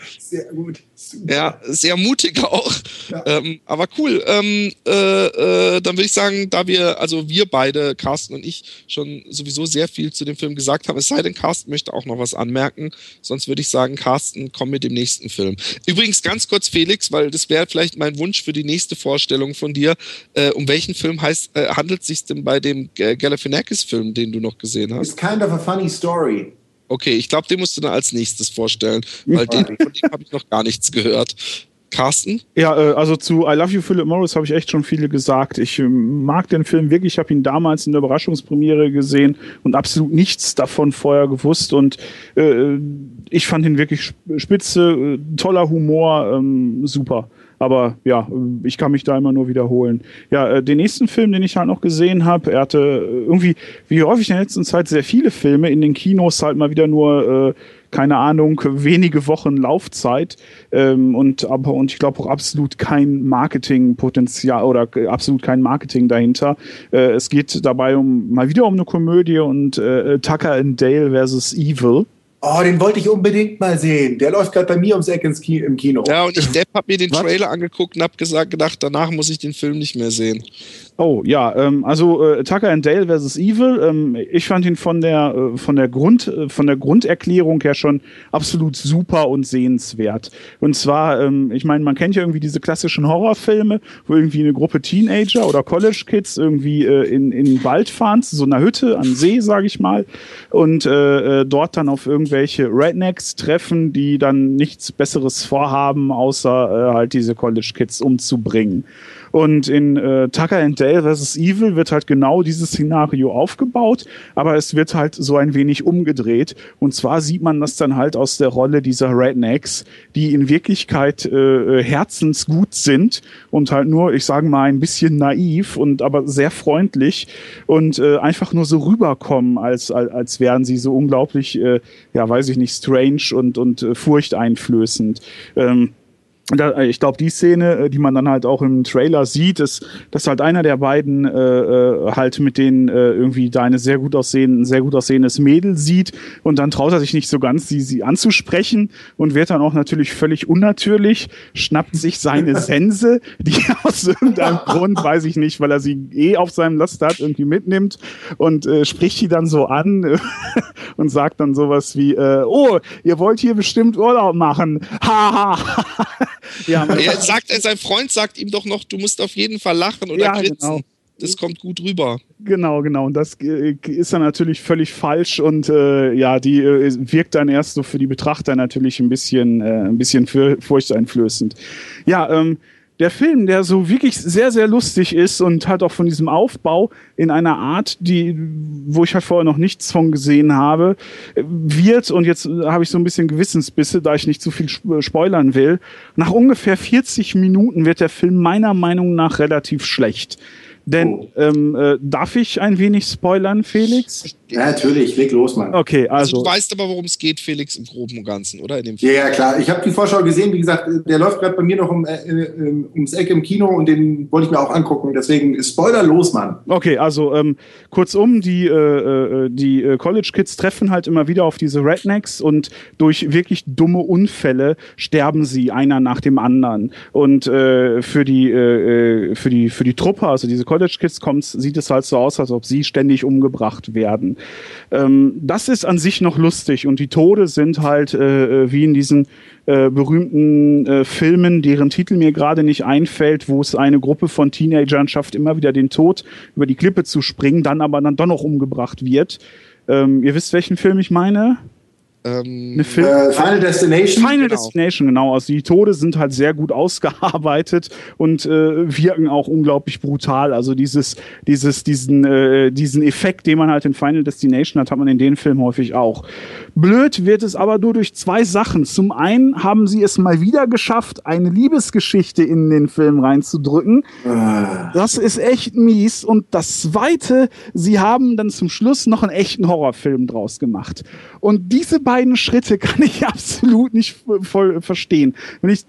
Sehr gut. Super. Ja, sehr mutig auch. Ja. Ähm, aber cool. Ähm, äh, äh, dann würde ich sagen, da wir, also wir beide, Carsten und ich, schon sowieso sehr viel zu dem Film gesagt haben, es sei denn, Carsten möchte auch noch was anmerken. Sonst würde ich sagen, Carsten, komm mit dem nächsten Film. Übrigens ganz kurz, Felix, weil das wäre vielleicht mein Wunsch für die nächste Vorstellung von dir. Äh, um welchen Film heißt, äh, handelt es sich denn bei dem G- Galifianakis-Film, den du noch gesehen hast? It's kind of a funny story. Okay, ich glaube, den musst du dann als nächstes vorstellen, weil den, von dem habe ich noch gar nichts gehört. Carsten? Ja, äh, also zu I Love You, Philip Morris habe ich echt schon viele gesagt. Ich äh, mag den Film wirklich. Ich habe ihn damals in der Überraschungspremiere gesehen und absolut nichts davon vorher gewusst. Und äh, ich fand ihn wirklich spitze, äh, toller Humor, ähm, super. Aber ja, ich kann mich da immer nur wiederholen. Ja, äh, den nächsten Film, den ich halt noch gesehen habe, er hatte irgendwie, wie häufig in der letzten Zeit, sehr viele Filme in den Kinos halt mal wieder nur, äh, keine Ahnung, wenige Wochen Laufzeit. Ähm, und aber und ich glaube auch absolut kein Marketingpotenzial oder absolut kein Marketing dahinter. Äh, es geht dabei um mal wieder um eine Komödie und äh, Tucker and Dale versus Evil. Oh, den wollte ich unbedingt mal sehen. Der läuft gerade bei mir ums Eck ins Ki- im Kino. Ja, und ich Depp habe mir den Was? Trailer angeguckt und habe gesagt, gedacht, danach muss ich den Film nicht mehr sehen. Oh, ja, ähm, also äh, Tucker and Dale versus Evil, ähm, ich fand ihn von der, äh, von der Grund, äh, von der Grunderklärung her schon absolut super und sehenswert. Und zwar, ähm, ich meine, man kennt ja irgendwie diese klassischen Horrorfilme, wo irgendwie eine Gruppe Teenager oder College Kids irgendwie äh, in, in den Wald fahren, zu so einer Hütte an See, sage ich mal, und äh, äh, dort dann auf irgendwelche Rednecks treffen, die dann nichts Besseres vorhaben, außer äh, halt diese College Kids umzubringen. Und in äh, Tucker and Dale versus Evil wird halt genau dieses Szenario aufgebaut, aber es wird halt so ein wenig umgedreht. Und zwar sieht man das dann halt aus der Rolle dieser Rednecks, die in Wirklichkeit äh, herzensgut sind und halt nur, ich sage mal, ein bisschen naiv und aber sehr freundlich und äh, einfach nur so rüberkommen, als, als, als wären sie so unglaublich, äh, ja, weiß ich nicht, strange und, und äh, furchteinflößend. Ähm, Da, ich glaube, die Szene, die man dann halt auch im Trailer sieht, ist, dass halt einer der beiden äh, äh, halt mit denen äh, irgendwie da eine sehr gut aussehende, ein sehr gut aussehendes Mädel sieht und dann traut er sich nicht so ganz, sie, sie anzusprechen und wird dann auch natürlich völlig unnatürlich, schnappt sich seine Sense, die er aus irgendeinem Grund, weiß ich nicht, weil er sie eh auf seinem Laster hat, irgendwie mitnimmt und äh, spricht die dann so an äh, und sagt dann sowas wie, äh, oh, ihr wollt hier bestimmt Urlaub machen, ha, ha, ha. Ja, Er sagt, sein Freund sagt ihm doch noch, du musst auf jeden Fall lachen oder Ja, grinsen. genau. Das kommt gut rüber. Genau, genau. Und das äh, ist dann natürlich völlig falsch und äh, ja, die äh, wirkt dann erst so für die Betrachter natürlich ein bisschen, äh, ein bisschen für, furchteinflößend. Ja, ähm, der Film, der so wirklich sehr, sehr lustig ist und halt auch von diesem Aufbau in einer Art, die, wo ich halt vorher noch nichts von gesehen habe, wird, und jetzt habe ich so ein bisschen Gewissensbisse, da ich nicht zu viel spoilern will, nach ungefähr vierzig Minuten wird der Film meiner Meinung nach relativ schlecht. Denn, Oh. ähm, äh, darf ich ein wenig spoilern, Felix? Ja, natürlich, leg los, Mann. Okay, Also, also. du weißt aber, worum es geht, Felix, im Groben und Ganzen, oder? In dem Ja, Film. ja, klar. Ich habe die Vorschau gesehen. Wie gesagt, der läuft gerade bei mir noch um, äh, äh, ums Eck im Kino und den wollte ich mir auch angucken. Deswegen Spoiler los, Mann. Okay, also ähm, kurzum, die, äh, äh, die äh, College Kids treffen halt immer wieder auf diese Rednecks und durch wirklich dumme Unfälle sterben sie einer nach dem anderen. Und äh, für die äh, für die für die Truppe, also diese College Kids, kommt, sieht es halt so aus, als ob sie ständig umgebracht werden. Ähm, das ist an sich noch lustig und die Tode sind halt äh, wie in diesen äh, berühmten äh, Filmen, deren Titel mir gerade nicht einfällt, wo es eine Gruppe von Teenagern schafft, immer wieder den Tod über die Klippe zu springen, dann aber dann doch noch umgebracht wird. Ähm, ihr wisst, welchen Film ich meine? Ähm, Eine Film Äh, Final Destination. Final genau. Destination, genau. Also die Tode sind halt sehr gut ausgearbeitet und äh, wirken auch unglaublich brutal. Also dieses, dieses, diesen, äh, diesen Effekt, den man halt in Final Destination hat, hat man in den Filmen häufig auch. Blöd wird es aber nur durch zwei Sachen. Zum einen haben sie es mal wieder geschafft, eine Liebesgeschichte in den Film reinzudrücken. Ah. Das ist echt mies. Und das Zweite, sie haben dann zum Schluss noch einen echten Horrorfilm draus gemacht. Und diese beiden Schritte kann ich absolut nicht voll verstehen. Wenn ich,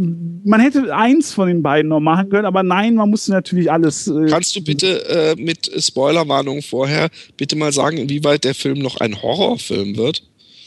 man hätte eins von den beiden noch machen können, aber nein, man musste natürlich alles. Äh, Kannst du bitte äh, mit Spoilerwarnung vorher bitte mal sagen, inwieweit der Film noch ein Horrorfilm wird?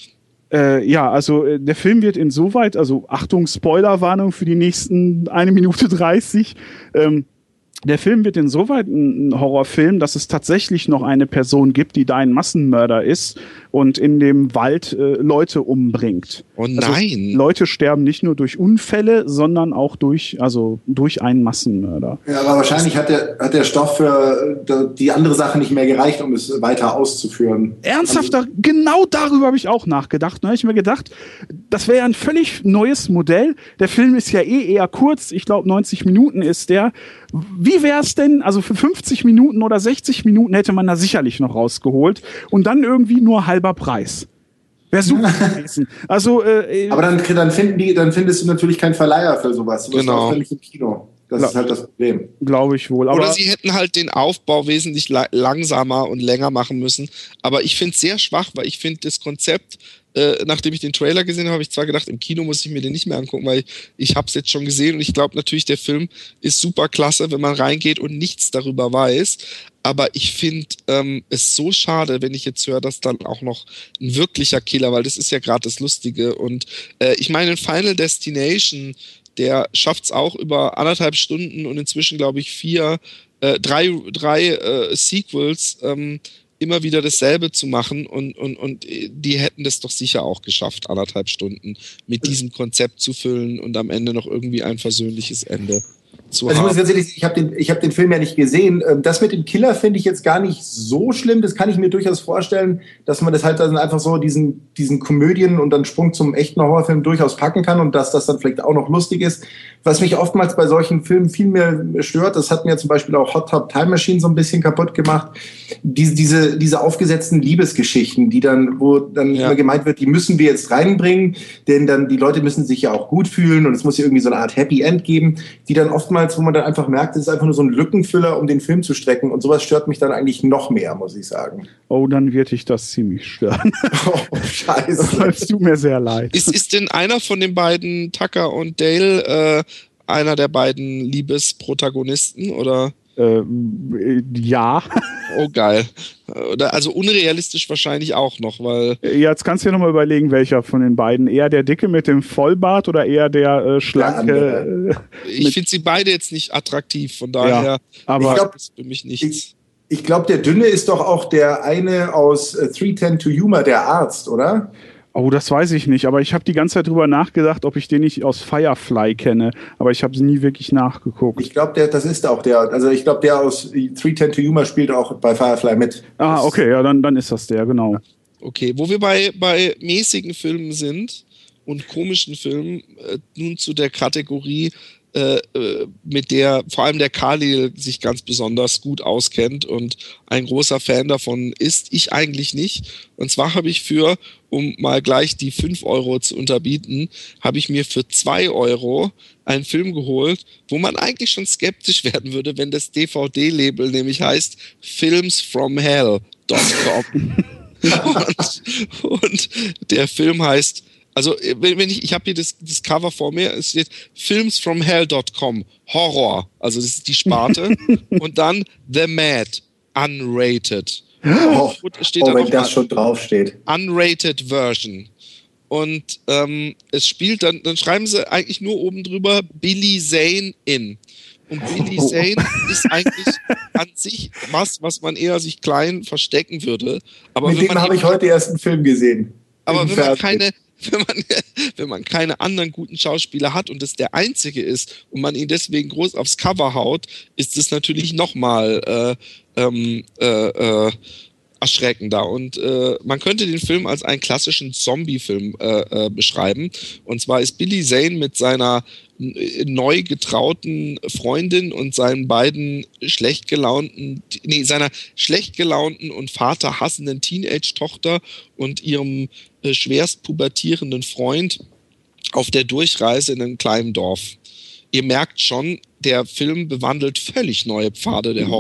Äh, ja, also äh, der Film wird insoweit, also Achtung, Spoilerwarnung für die nächsten eine Minute dreißig. Ähm, der Film wird insoweit ein Horrorfilm, dass es tatsächlich noch eine Person gibt, die da ein Massenmörder ist und in dem Wald äh, Leute umbringt. Oh nein! Also, Leute sterben nicht nur durch Unfälle, sondern auch durch, also durch einen Massenmörder. Ja, aber wahrscheinlich hat der, hat der Stoff für die andere Sache nicht mehr gereicht, um es weiter auszuführen. Ernsthaft, Also, genau darüber habe ich auch nachgedacht. Da habe ich mir gedacht, das wäre ja ein völlig neues Modell. Der Film ist ja eh eher kurz. Ich glaube, neunzig Minuten ist der. Wie wäre es denn, also für fünfzig Minuten oder sechzig Minuten hätte man da sicherlich noch rausgeholt und dann irgendwie nur halber Preis. Wäre super gewesen. Also, äh, aber dann, dann, finden die, dann findest du natürlich keinen Verleiher für sowas. Du genau. bist nicht im Kino. Das ist halt das Problem. Glaube ich wohl. Aber Oder sie hätten halt den Aufbau wesentlich la- langsamer und länger machen müssen. Aber ich finde es sehr schwach, weil ich finde das Konzept, äh, nachdem ich den Trailer gesehen habe, habe ich zwar gedacht, im Kino muss ich mir den nicht mehr angucken, weil ich, ich habe es jetzt schon gesehen und ich glaube natürlich, der Film ist super klasse, wenn man reingeht und nichts darüber weiß. Aber ich finde ähm, es so schade, wenn ich jetzt höre, dass dann auch noch ein wirklicher Killer, weil das ist ja gerade das Lustige. Und äh, ich meine, Final Destination, der schafft es auch über anderthalb Stunden und inzwischen, glaube ich, vier, äh, drei, drei äh, Sequels ähm, immer wieder dasselbe zu machen und, und, und die hätten das doch sicher auch geschafft, anderthalb Stunden mit diesem Konzept zu füllen und am Ende noch irgendwie ein versöhnliches Ende zu also ich muss haben. ganz ehrlich sagen, ich habe den, ich hab den Film ja nicht gesehen. Das mit dem Killer finde ich jetzt gar nicht so schlimm. Das kann ich mir durchaus vorstellen, dass man das halt dann einfach so diesen, diesen Komödien und dann Sprung zum echten Horrorfilm durchaus packen kann und dass das dann vielleicht auch noch lustig ist. Was mich oftmals bei solchen Filmen viel mehr stört, das hat mir zum Beispiel auch Hot Tub Time Machine so ein bisschen kaputt gemacht, diese, diese, diese aufgesetzten Liebesgeschichten, die dann, wo dann Ja. immer gemeint wird, die müssen wir jetzt reinbringen, denn dann die Leute müssen sich ja auch gut fühlen und es muss ja irgendwie so eine Art Happy End geben, die dann oftmals, wo man dann einfach merkt, es ist einfach nur so ein Lückenfüller, um den Film zu strecken und sowas stört mich dann eigentlich noch mehr, muss ich sagen. oh, dann wird dich das ziemlich stören. Oh, scheiße. Es tut mir sehr leid. Ist, ist denn einer von den beiden, Tucker und Dale, äh, einer der beiden Liebesprotagonisten oder? Ähm, ja. Oh geil. Oder, also unrealistisch wahrscheinlich auch noch, weil Jetzt kannst du dir nochmal überlegen, welcher von den beiden. Eher der Dicke mit dem Vollbart oder eher der äh, schlanke? Äh, ich finde sie beide jetzt nicht attraktiv, von daher Ja, aber Ich glaub, ist für mich nichts. Ich, ich glaube, der Dünne ist doch auch der eine aus äh, drei zehn to Yuma, der Arzt, oder? oh, das weiß ich nicht. Aber ich habe die ganze Zeit drüber nachgedacht, ob ich den nicht aus Firefly kenne. Aber ich habe es nie wirklich nachgeguckt. Ich glaube, der, das ist auch der. Also ich glaube, der aus drei zehn to Yuma spielt auch bei Firefly mit. Ah, okay, ja, dann, dann ist das der, genau. Okay, wo wir bei, bei mäßigen Filmen sind und komischen Filmen, äh, nun zu der Kategorie, äh, äh, mit der vor allem der Khalil sich ganz besonders gut auskennt und ein großer Fan davon ist, ich eigentlich nicht. Und zwar habe ich für, um mal gleich die fünf Euro zu unterbieten, habe ich mir für zwei Euro einen Film geholt, wo man eigentlich schon skeptisch werden würde, wenn das D V D-Label nämlich heißt films from hell dot com. und, und der Film heißt, also wenn, wenn ich, ich habe hier das, das Cover vor mir, es steht films from hell dot com, Horror, also das ist die Sparte, und dann The Mad, unrated. Oh, Und steht oh da wenn noch das schon draufsteht. unrated Version. Und ähm, es spielt dann, dann schreiben sie eigentlich nur oben drüber Billy Zane in. Und Billy Oh. Zane ist eigentlich an sich was, was man eher sich klein verstecken würde. Aber Mit wenn dem man habe eben- ich heute erst einen Film gesehen. aber Im wenn man Fernsehen. keine, wenn man, wenn man keine anderen guten Schauspieler hat und es der einzige ist und man ihn deswegen groß aufs Cover haut, ist es natürlich nochmal äh, ähm, äh, äh, erschreckender. Und äh, man könnte den Film als einen klassischen Zombie-Film äh, äh, beschreiben. Und zwar ist Billy Zane mit seiner n- neu getrauten Freundin und seinen beiden schlecht gelaunten, nee, seiner schlecht gelaunten und vaterhassenden Teenage-Tochter und ihrem äh, schwerst pubertierenden Freund auf der Durchreise in einem kleinen Dorf. Ihr merkt schon, der Film bewandelt völlig neue Pfade der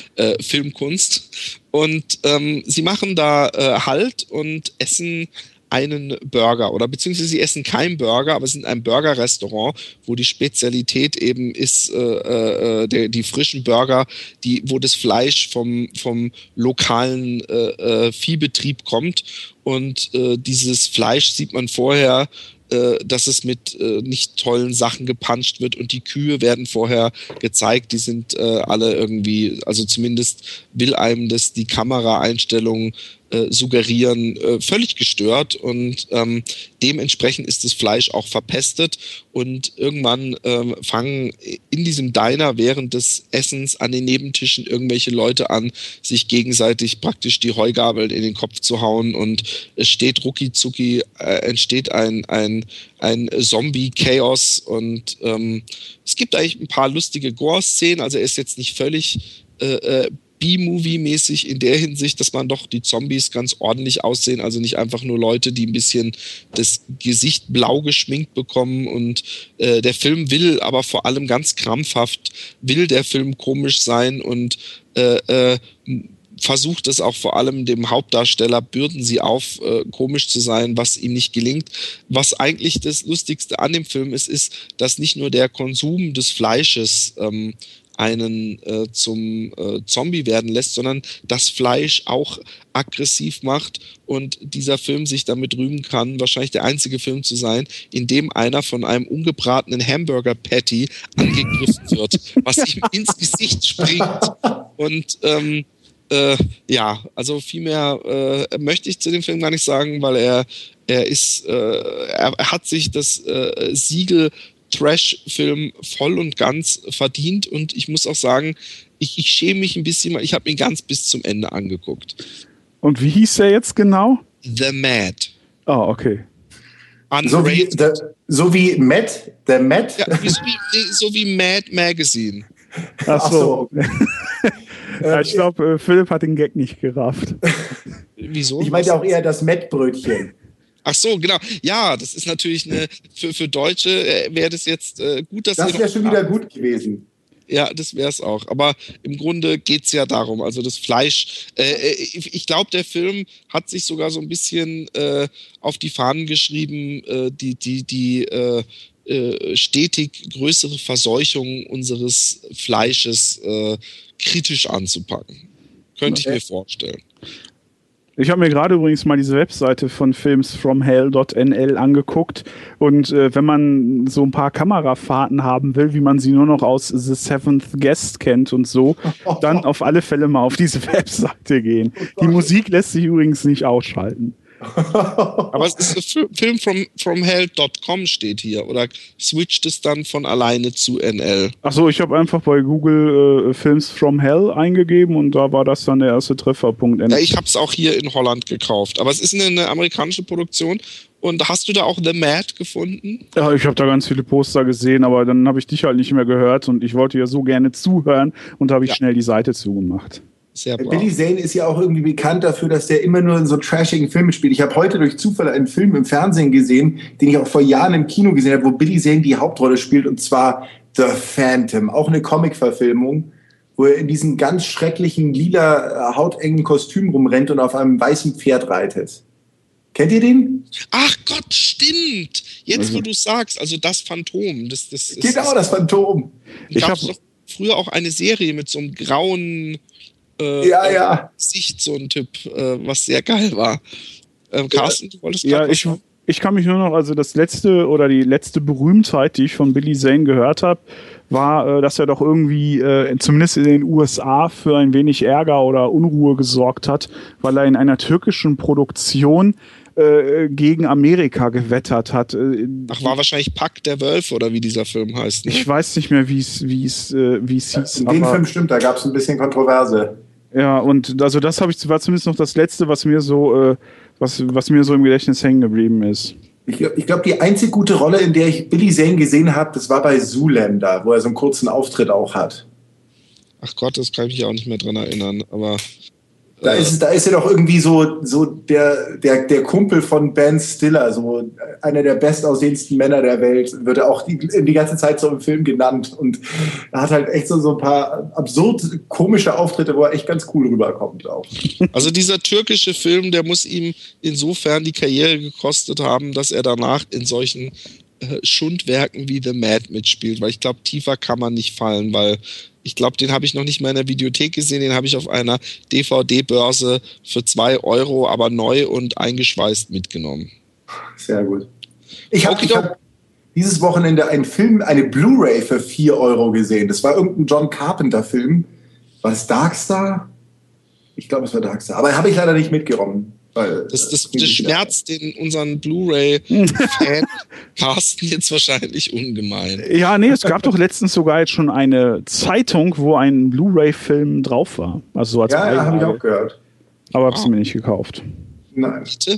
Horror-Filmkunst. Äh, und ähm, sie machen da äh, Halt und essen einen Burger oder beziehungsweise sie essen keinen Burger, aber es ist in einem Burger-Restaurant, wo die Spezialität eben ist, äh, äh, der, die frischen Burger, die, wo das Fleisch vom, vom lokalen äh, äh, Viehbetrieb kommt und äh, dieses Fleisch sieht man vorher, dass es mit äh, nicht tollen Sachen gepanscht wird und die Kühe werden vorher gezeigt, die sind äh, alle irgendwie, also zumindest will einem das die Kameraeinstellungen äh, suggerieren, äh, völlig gestört und ähm, dementsprechend ist das Fleisch auch verpestet und irgendwann ähm, fangen in diesem Diner während des Essens an den Nebentischen irgendwelche Leute an, sich gegenseitig praktisch die Heugabeln in den Kopf zu hauen und es steht rucki zucki, äh, entsteht ein, ein, ein Zombie-Chaos und ähm, es gibt eigentlich ein paar lustige Gore-Szenen, also er ist jetzt nicht völlig äh, äh, B-Movie-mäßig in der Hinsicht, dass man doch die Zombies ganz ordentlich aussehen, also nicht einfach nur Leute, die ein bisschen das Gesicht blau geschminkt bekommen und äh, der Film will aber vor allem ganz krampfhaft, will der Film komisch sein und äh, äh, versucht es auch vor allem dem Hauptdarsteller, bürden sie auf, äh, komisch zu sein, was ihm nicht gelingt. Was eigentlich das Lustigste an dem Film ist, ist, dass nicht nur der Konsum des Fleisches ähm, einen äh, zum äh, Zombie werden lässt, sondern das Fleisch auch aggressiv macht und dieser Film sich damit rühmen kann, wahrscheinlich der einzige Film zu sein, in dem einer von einem ungebratenen Hamburger-Patty angegriffen wird, was ihm ins Gesicht springt. Und ähm, äh, ja, also viel mehr äh, möchte ich zu dem Film gar nicht sagen, weil er, er ist, äh, er, er hat sich das äh, Siegel Trash-Film voll und ganz verdient und ich muss auch sagen, ich, ich schäme mich ein bisschen, weil ich habe ihn ganz bis zum Ende angeguckt. Und wie hieß er jetzt genau? The Mad. Ah, oh, okay. So wie, the, so wie Matt, The Mad? Ja, wie, so, wie, so wie Mad Magazine. Ach so. Ja, ich glaube, Philipp hat den Gag nicht gerafft. Wieso? Ich meinte auch eher das Matt-Brötchen. Ach so, genau. Ja, das ist natürlich eine, für, für Deutsche äh, wäre das jetzt äh, gut, dass das wäre schon wieder gut gewesen. Ja, das wäre es auch. Aber im Grunde geht es ja darum, also das Fleisch. Äh, ich ich glaube, der Film hat sich sogar so ein bisschen äh, auf die Fahnen geschrieben, äh, die, die, die äh, äh, stetig größere Verseuchung unseres Fleisches äh, kritisch anzupacken. Könnte ich mir vorstellen. Ich habe mir gerade übrigens mal diese Webseite von films from hell dot n l angeguckt und äh, wenn man so ein paar Kamerafahrten haben will, wie man sie nur noch aus The Seventh Guest kennt und so, dann auf alle Fälle mal auf diese Webseite gehen. Die Musik lässt sich übrigens nicht ausschalten. Aber es ist film from, from hell dot com steht hier oder switcht es dann von alleine zu N L? Achso, ich habe einfach bei Google äh, Films from Hell eingegeben und da war das dann der erste Treffer. Ja, ich habe es auch hier in Holland gekauft, aber es ist eine, eine amerikanische Produktion. Und hast du da auch The Mad gefunden? Ja, ich habe da ganz viele Poster gesehen, aber dann habe ich dich halt nicht mehr gehört und ich wollte ja so gerne zuhören und da habe ich ja. schnell die Seite zugemacht. Sehr Billy Zane ist ja auch irgendwie bekannt dafür, dass der immer nur in so trashigen Filmen spielt. Ich habe heute durch Zufall einen Film im Fernsehen gesehen, den ich auch vor Jahren im Kino gesehen habe, wo Billy Zane die Hauptrolle spielt, und zwar The Phantom, auch eine Comic-Verfilmung, wo er in diesem ganz schrecklichen, lila, hautengen Kostüm rumrennt und auf einem weißen Pferd reitet. Kennt ihr den? Ach Gott, stimmt! Jetzt, also, wo du sagst, also das Phantom. Das, das, genau, das, das Phantom. Ich gab doch früher auch eine Serie mit so einem grauen Äh, ja, ja. Sicht, so ein Typ, äh, was sehr geil war. Ähm, Carsten, du wolltest ja, ich, ich kann mich nur noch, also das letzte oder die letzte Berühmtheit, die ich von Billy Zane gehört habe, war, äh, dass er doch irgendwie, äh, zumindest in den U S A, für ein wenig Ärger oder Unruhe gesorgt hat, weil er in einer türkischen Produktion äh, gegen Amerika gewettert hat. Ach, war wahrscheinlich Pack der Wölfe oder wie dieser Film heißt. Ne? Ich weiß nicht mehr, wie es wie es äh, wie es hieß. In dem Film stimmt, da gab es ein bisschen Kontroverse. Ja, und also das habe ich war zumindest noch das Letzte, was mir so äh, was was mir so im Gedächtnis hängen geblieben ist. Ich glaube, ich glaub, die einzig gute Rolle, in der ich Billy Zane gesehen habe, das war bei Zoolander, wo er so einen kurzen Auftritt auch hat. Ach Gott, das kann ich mich auch nicht mehr dran erinnern, aber Da ist, da ist er doch irgendwie so, so der, der, der Kumpel von Ben Stiller, so einer der bestaussehendsten Männer der Welt, wird er auch die, die ganze Zeit so im Film genannt. Und er hat halt echt so, so ein paar absurd komische Auftritte, wo er echt ganz cool rüberkommt auch. Also dieser türkische Film, der muss ihm insofern die Karriere gekostet haben, dass er danach in solchen äh, Schundwerken wie The Mad mitspielt, weil ich glaube, tiefer kann man nicht fallen, weil ich glaube, den habe ich noch nicht mal in der Videothek gesehen, den habe ich auf einer D V D-Börse für zwei Euro, aber neu und eingeschweißt mitgenommen. Sehr gut. Ich habe hab dieses Wochenende einen Film, eine Blu-ray für vier Euro gesehen. Das war irgendein John Carpenter-Film. War es Darkstar? Ich glaube, es war Darkstar. Aber habe ich leider nicht mitgenommen. Weil, das das, das schmerzt den unseren Blu-ray-Fan Carsten jetzt wahrscheinlich ungemein. Ja, nee, es gab doch letztens sogar jetzt schon eine Zeitung, wo ein Blu-ray-Film drauf war. Also so als ja, ja habe ich auch gehört. Aber hab's ah. mir nicht gekauft. Nein. Bitte?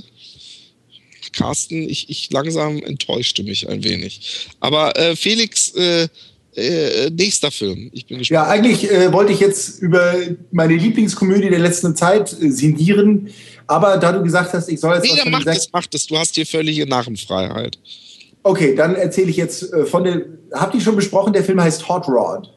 Carsten, ich, ich langsam enttäuschte mich ein wenig. Aber äh, Felix, äh, äh, nächster Film. Ich bin gespannt. Ja, eigentlich äh, wollte ich jetzt über meine Lieblingskomödie der letzten Zeit äh, sinnieren. Aber da du gesagt hast, ich soll jetzt... Nee, was dann von mach den das, mach das. Du hast hier völlige Narrenfreiheit. Okay, dann erzähle ich jetzt äh, von der... Habt ihr schon besprochen, der Film heißt Hot Rod?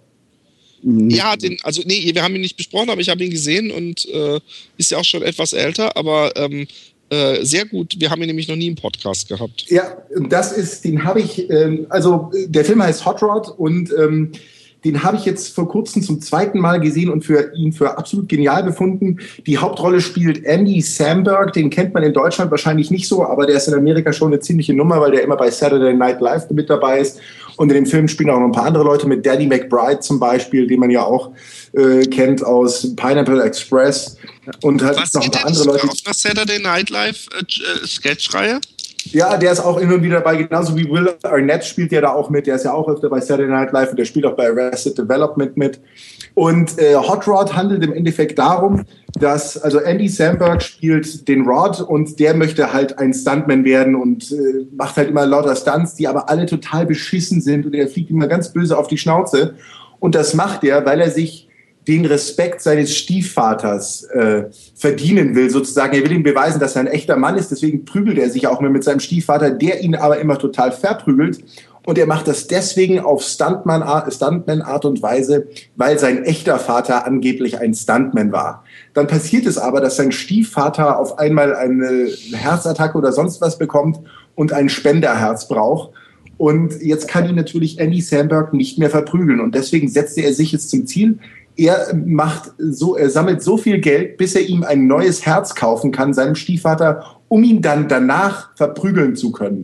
Ja, den, also nee, wir haben ihn nicht besprochen, aber ich habe ihn gesehen und äh, ist ja auch schon etwas älter, aber ähm, äh, sehr gut. Wir haben ihn nämlich noch nie im Podcast gehabt. Ja, das ist, den habe ich, ähm, also der Film heißt Hot Rod und ähm, den habe ich jetzt vor kurzem zum zweiten Mal gesehen und für ihn für absolut genial befunden. Die Hauptrolle spielt Andy Samberg, den kennt man in Deutschland wahrscheinlich nicht so, aber der ist in Amerika schon eine ziemliche Nummer, weil der immer bei Saturday Night Live mit dabei ist. Und in dem Film spielen auch noch ein paar andere Leute mit, Danny McBride zum Beispiel, den man ja auch äh, kennt aus Pineapple Express. Und halt Was noch ein paar andere Leute. Auf einer Saturday Night Live äh, Sketchreihe? Ja, der ist auch immer wieder dabei, genauso wie Will Arnett spielt der da auch mit. Der ist ja auch öfter bei Saturday Night Live und der spielt auch bei Arrested Development mit. Und äh, Hot Rod handelt im Endeffekt darum, dass, also Andy Samberg spielt den Rod und der möchte halt ein Stuntman werden und äh, macht halt immer lauter Stunts, die aber alle total beschissen sind und er fliegt immer ganz böse auf die Schnauze. Und das macht er, weil er sich den Respekt seines Stiefvaters äh, verdienen will, sozusagen. Er will ihm beweisen, dass er ein echter Mann ist, deswegen prügelt er sich auch mehr mit seinem Stiefvater, der ihn aber immer total verprügelt. Und er macht das deswegen auf Stuntman-Art Stuntman Art und Weise, weil sein echter Vater angeblich ein Stuntman war. Dann passiert es aber, dass sein Stiefvater auf einmal eine Herzattacke oder sonst was bekommt und ein Spenderherz braucht. Und jetzt kann ihn natürlich Andy Samberg nicht mehr verprügeln. Und deswegen setzte er sich jetzt zum Ziel, er macht so, er sammelt so viel Geld, bis er ihm ein neues Herz kaufen kann, seinem Stiefvater, um ihn dann danach verprügeln zu können.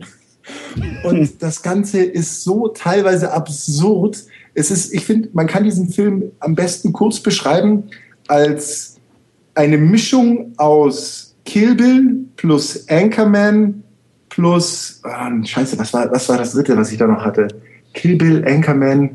Und das Ganze ist so teilweise absurd. Es ist, ich finde, man kann diesen Film am besten kurz beschreiben als eine Mischung aus Kill Bill plus Anchorman plus, oh, scheiße, was war, was war das dritte, was ich da noch hatte? Kill Bill, Anchorman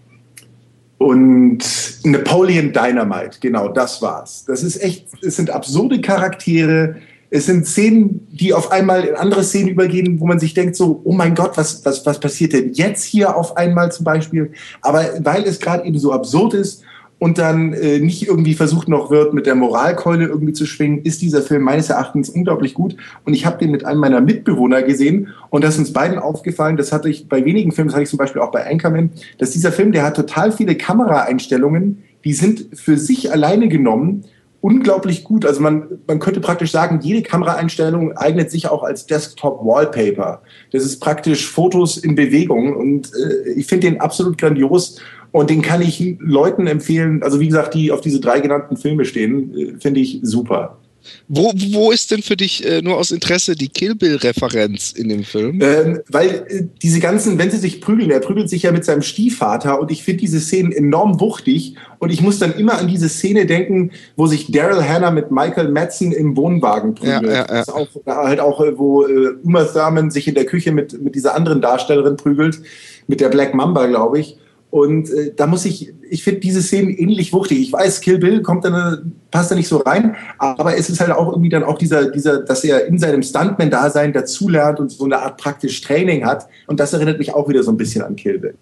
und Napoleon Dynamite, genau, das war's. Das ist echt, es sind absurde Charaktere, es sind Szenen, die auf einmal in andere Szenen übergehen, wo man sich denkt so, oh mein Gott, was, was, was passiert denn jetzt hier auf einmal zum Beispiel? Aber weil es gerade eben so absurd ist und dann äh, nicht irgendwie versucht noch wird, mit der Moralkeule irgendwie zu schwingen, ist dieser Film meines Erachtens unglaublich gut. Und ich habe den mit einem meiner Mitbewohner gesehen und das ist uns beiden aufgefallen, das hatte ich bei wenigen Filmen, das hatte ich zum Beispiel auch bei Anchorman, dass dieser Film, der hat total viele Kameraeinstellungen, die sind für sich alleine genommen unglaublich gut. Also man, man könnte praktisch sagen, jede Kameraeinstellung eignet sich auch als Desktop-Wallpaper. Das ist praktisch Fotos in Bewegung und äh, ich finde den absolut grandios und den kann ich Leuten empfehlen, also wie gesagt, die auf diese drei genannten Filme stehen, äh, finde ich super. Wo, wo ist denn für dich äh, nur aus Interesse die Kill Bill-Referenz in dem Film? Ähm, weil äh, diese ganzen, wenn sie sich prügeln, er prügelt sich ja mit seinem Stiefvater und ich finde diese Szenen enorm wuchtig und ich muss dann immer an diese Szene denken, wo sich Daryl Hannah mit Michael Madsen im Wohnwagen prügelt. Ja, ja, ja. Das ist auch, halt auch, wo äh, Uma Thurman sich in der Küche mit, mit dieser anderen Darstellerin prügelt, mit der Black Mamba, glaube ich. Und äh, da muss ich, ich finde diese Szenen ähnlich wuchtig. Ich weiß, Kill Bill kommt dann, passt da nicht so rein, aber es ist halt auch irgendwie dann auch dieser, dieser, dass er in seinem Stuntman-Dasein dazulernt und so eine Art praktisch Training hat. Und das erinnert mich auch wieder so ein bisschen an Kill Bill.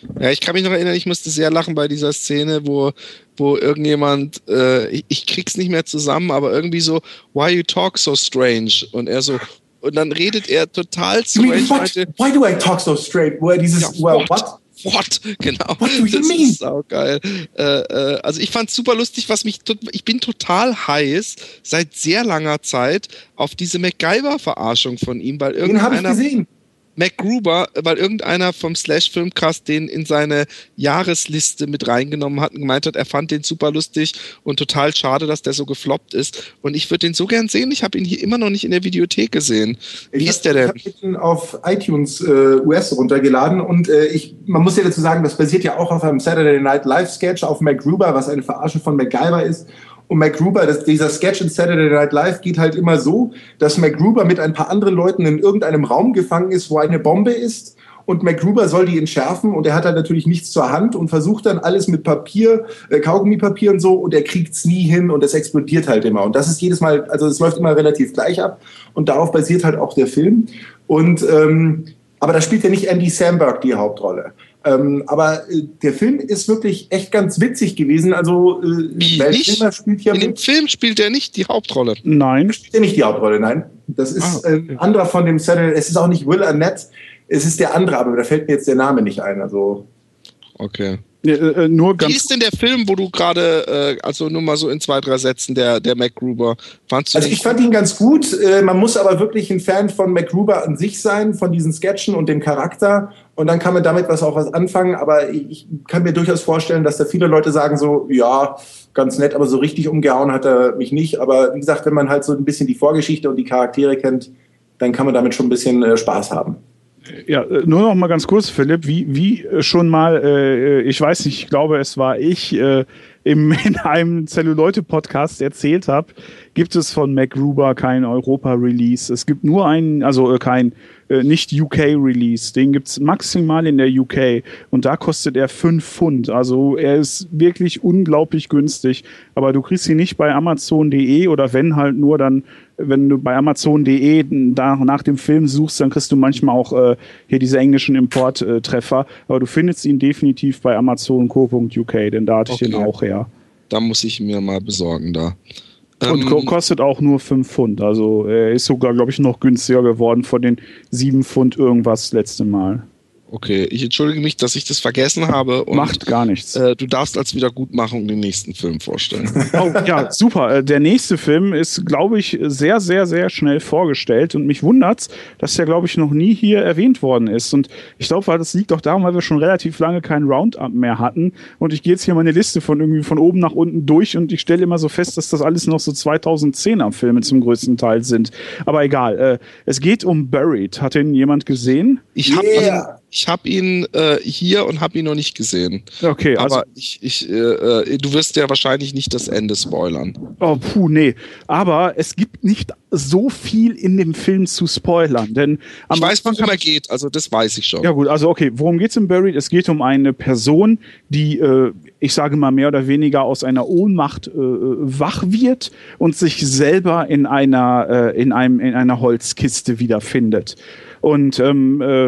Ja, ich kann mich noch erinnern, ich musste sehr lachen bei dieser Szene, wo, wo irgendjemand, äh, ich, ich krieg's nicht mehr zusammen, aber irgendwie so, why you talk so strange? Und er so, und dann redet er total strange. What? Meinte, Why do I talk so straight? Wo er dieses, ja, well, what? what? What? Genau. What do you das mean? ist saugeil. Äh, äh, also ich fand's super lustig, was mich, tot, ich bin total heiß seit sehr langer Zeit auf diese MacGyver-Verarschung von ihm, weil Den habe ich irgendeiner... gesehen. MacGruber, weil irgendeiner vom Slash-Filmcast den in seine Jahresliste mit reingenommen hat und gemeint hat, er fand den super lustig und total schade, dass der so gefloppt ist. Und ich würde den so gern sehen. Ich habe ihn hier immer noch nicht in der Videothek gesehen. Wie ich ist der denn? Ich habe ihn auf iTunes äh, U S runtergeladen und äh, ich, man muss ja dazu sagen, das basiert ja auch auf einem Saturday Night Live Sketch auf MacGruber, was eine Verarsche von MacGyver ist. Und MacGruber, das, dieser Sketch in Saturday Night Live geht halt immer so, dass MacGruber mit ein paar anderen Leuten in irgendeinem Raum gefangen ist, wo eine Bombe ist. Und MacGruber soll die entschärfen und er hat halt natürlich nichts zur Hand und versucht dann alles mit Papier, äh, Kaugummipapier und so und er kriegt's nie hin und es explodiert halt immer. Und das ist jedes Mal, also es läuft immer relativ gleich ab und darauf basiert halt auch der Film. Und ähm, aber da spielt ja nicht Andy Samberg die Hauptrolle. Ähm, aber äh, der Film ist wirklich echt ganz witzig gewesen. Also äh, Val Kilmer spielt ja in dem mit. Film spielt er nicht die Hauptrolle. Nein. Spielt er nicht die Hauptrolle, nein. Das ist Ah, okay. äh, ein anderer von dem Saturday. Es ist auch nicht Will Arnett. Es ist der andere, aber da fällt mir jetzt der Name nicht ein. Also Okay. Ja, äh, nur Wie ganz ist denn der Film, wo du gerade, äh, also nur mal so in zwei, drei Sätzen, der, der MacGruber, fandst du Also den ich fand ihn ganz gut. Äh, Man muss aber wirklich ein Fan von MacGruber an sich sein, von diesen Sketchen und dem Charakter. Und dann kann man damit was auch was anfangen. Aber ich kann mir durchaus vorstellen, dass da viele Leute sagen so, ja, ganz nett, aber so richtig umgehauen hat er mich nicht. Aber wie gesagt, wenn man halt so ein bisschen die Vorgeschichte und die Charaktere kennt, dann kann man damit schon ein bisschen äh, Spaß haben. Ja, äh, nur noch mal ganz kurz, Philipp, wie, wie äh, schon mal, äh, ich weiß nicht, ich glaube, es war ich, äh, im, in einem Zelluleute-Podcast erzählt habe, gibt es von MacGruber kein Europa-Release. Es gibt nur einen, also äh, kein äh, nicht U K-Release. Den gibt es maximal in der U K. Und da kostet er fünf Pfund. Also er ist wirklich unglaublich günstig. Aber du kriegst ihn nicht bei Amazon punkt de oder wenn halt nur dann, wenn du bei Amazon punkt de da nach dem Film suchst, dann kriegst du manchmal auch äh, hier diese englischen Import-Treffer. Aber du findest ihn definitiv bei Amazon punkt co punkt U K, denn da hatte ich Okay. den auch her. Da muss ich mir mal besorgen da. Und Ähm, ko- kostet auch nur fünf Pfund. Also er ist sogar, glaube ich, noch günstiger geworden von den sieben Pfund irgendwas letzte Mal. Okay, ich entschuldige mich, dass ich das vergessen habe. Und, Macht gar nichts. Äh, du darfst als Wiedergutmachung den nächsten Film vorstellen. Oh, ja, super. Äh, Der nächste Film ist, glaube ich, sehr, sehr, sehr schnell vorgestellt. Und mich wundert's, dass der, glaube ich, noch nie hier erwähnt worden ist. Und ich glaube, weil das liegt auch daran, weil wir schon relativ lange keinen Roundup mehr hatten. Und ich gehe jetzt hier meine Liste von irgendwie von oben nach unten durch und ich stelle immer so fest, dass das alles noch so zweitausendzehner Filme zum größten Teil sind. Aber egal. Äh, Es geht um Buried. Hat den jemand gesehen? Ich habe Yeah. ich hab ihn äh, hier und habe ihn noch nicht gesehen. Okay, also Aber ich, ich, äh, äh, du wirst ja wahrscheinlich nicht das Ende spoilern. Oh, puh, nee. Aber es gibt nicht so viel in dem Film zu spoilern. Denn am Ich weiß, Anfang worum hab er geht, also das weiß ich schon. Ja gut, also okay, worum geht's in Buried? Es geht um eine Person, die, äh, ich sage mal mehr oder weniger aus einer Ohnmacht äh, wach wird und sich selber in einer, äh, in einem, in einer Holzkiste wiederfindet. Und ähm, äh,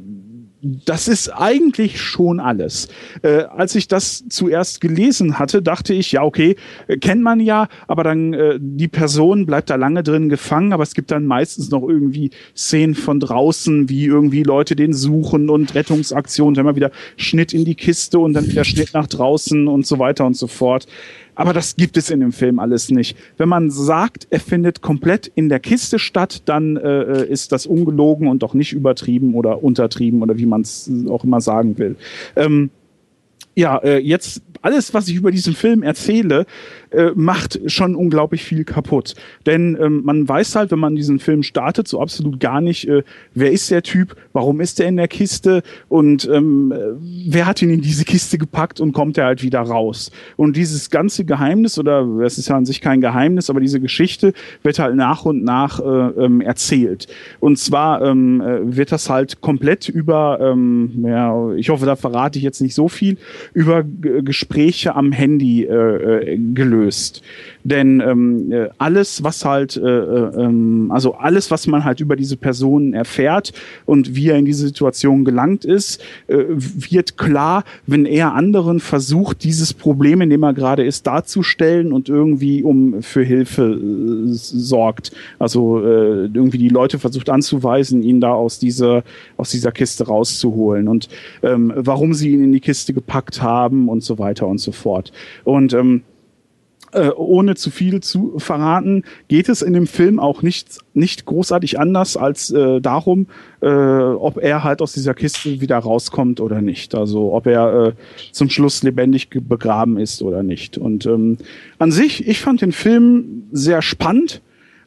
das ist eigentlich schon alles. Äh, als ich das zuerst gelesen hatte, dachte ich, ja, okay, äh, kennt man ja, aber dann äh, die Person bleibt da lange drin gefangen, aber es gibt dann meistens noch irgendwie Szenen von draußen, wie irgendwie Leute den suchen und Rettungsaktionen, dann mal wieder Schnitt in die Kiste und dann wieder Schnitt nach draußen und so weiter und so fort. Aber das gibt es in dem Film alles nicht. Wenn man sagt, er findet komplett in der Kiste statt, dann äh, ist das ungelogen und doch nicht übertrieben oder untertrieben oder wie man es auch immer sagen will. Ähm, ja, äh, jetzt alles, was ich über diesen Film erzähle, äh, macht schon unglaublich viel kaputt. Denn ähm, man weiß halt, wenn man diesen Film startet, so absolut gar nicht, äh, wer ist der Typ, warum ist der in der Kiste und ähm, wer hat ihn in diese Kiste gepackt und kommt er halt wieder raus. Und dieses ganze Geheimnis, oder es ist ja an sich kein Geheimnis, aber diese Geschichte wird halt nach und nach äh, ähm, erzählt. Und zwar ähm, äh, wird das halt komplett über, ähm, ja, ich hoffe, da verrate ich jetzt nicht so viel, über g- gesprochen Gespräche am Handy äh, gelöst. Denn ähm, alles, was halt, äh, ähm, also alles, was man halt über diese Personen erfährt und wie er in diese Situation gelangt ist, äh, wird klar, wenn er anderen versucht, dieses Problem, in dem er gerade ist, darzustellen und irgendwie um für Hilfe äh, sorgt. Also äh, irgendwie die Leute versucht anzuweisen, ihn da aus dieser, aus dieser Kiste rauszuholen und ähm, warum sie ihn in die Kiste gepackt haben und so weiter und so fort. Und ähm, Äh, ohne zu viel zu verraten, geht es in dem Film auch nicht, nicht großartig anders als äh, darum, äh, ob er halt aus dieser Kiste wieder rauskommt oder nicht. Also ob er äh, zum Schluss lebendig begraben ist oder nicht. Und ähm, an sich, ich fand den Film sehr spannend,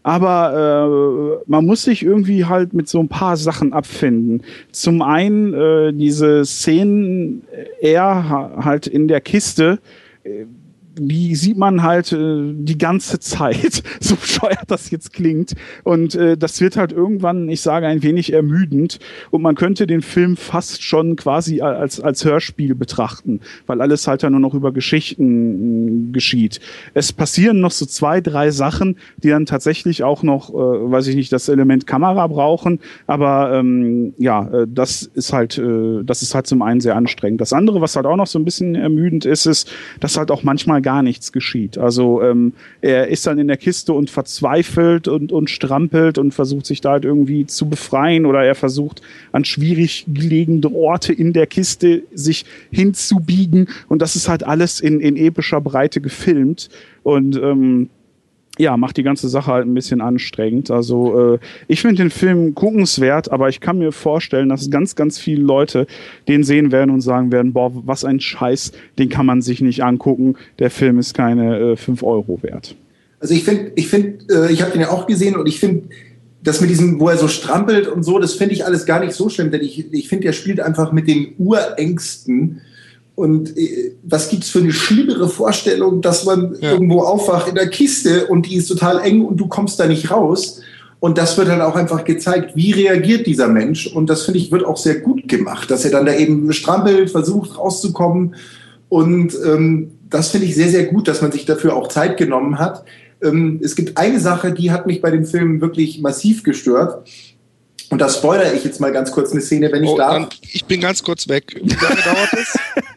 aber äh, man muss sich irgendwie halt mit so ein paar Sachen abfinden. Zum einen äh, diese Szenen, er halt in der Kiste, äh, die sieht man halt äh, die ganze Zeit, so bescheuert das jetzt klingt. Und äh, das wird halt irgendwann, ich sage, ein wenig ermüdend. Und man könnte den Film fast schon quasi als, als Hörspiel betrachten, weil alles halt dann nur noch über Geschichten äh, geschieht. Es passieren noch so zwei, drei Sachen, die dann tatsächlich auch noch, äh, weiß ich nicht, das Element Kamera brauchen. Aber ähm, ja, äh, das ist halt, äh, das ist halt zum einen sehr anstrengend. Das andere, was halt auch noch so ein bisschen ermüdend ist, ist, dass halt auch manchmal gar nichts geschieht. Also ähm, er ist dann in der Kiste und verzweifelt und, und strampelt und versucht sich da halt irgendwie zu befreien oder er versucht an schwierig gelegene Orte in der Kiste sich hinzubiegen und das ist halt alles in, in epischer Breite gefilmt und ähm, ja, macht die ganze Sache halt ein bisschen anstrengend. Also äh, ich finde den Film guckenswert, aber ich kann mir vorstellen, dass ganz, ganz viele Leute den sehen werden und sagen werden, boah, was ein Scheiß, den kann man sich nicht angucken. Der Film ist keine äh, fünf Euro wert. Also ich finde, ich finde, äh, ich habe den ja auch gesehen und ich finde, das mit diesem, wo er so strampelt und so, das finde ich alles gar nicht so schlimm, denn ich, ich finde, er spielt einfach mit den Urängsten. Und äh, was gibt's für eine schlimmere Vorstellung, dass man ja. irgendwo aufwacht in der Kiste und die ist total eng und du kommst da nicht raus. Und das wird dann auch einfach gezeigt, wie reagiert dieser Mensch. Und das, finde ich, wird auch sehr gut gemacht, dass er dann da eben strampelt, versucht rauszukommen. Und ähm, das finde ich sehr, sehr gut, dass man sich dafür auch Zeit genommen hat. Ähm, es gibt eine Sache, die hat mich bei dem Film wirklich massiv gestört. Und da spoilere ich jetzt mal ganz kurz eine Szene, wenn ich oh, darf. Dann, ich bin ganz kurz weg. Wie lange dauert es?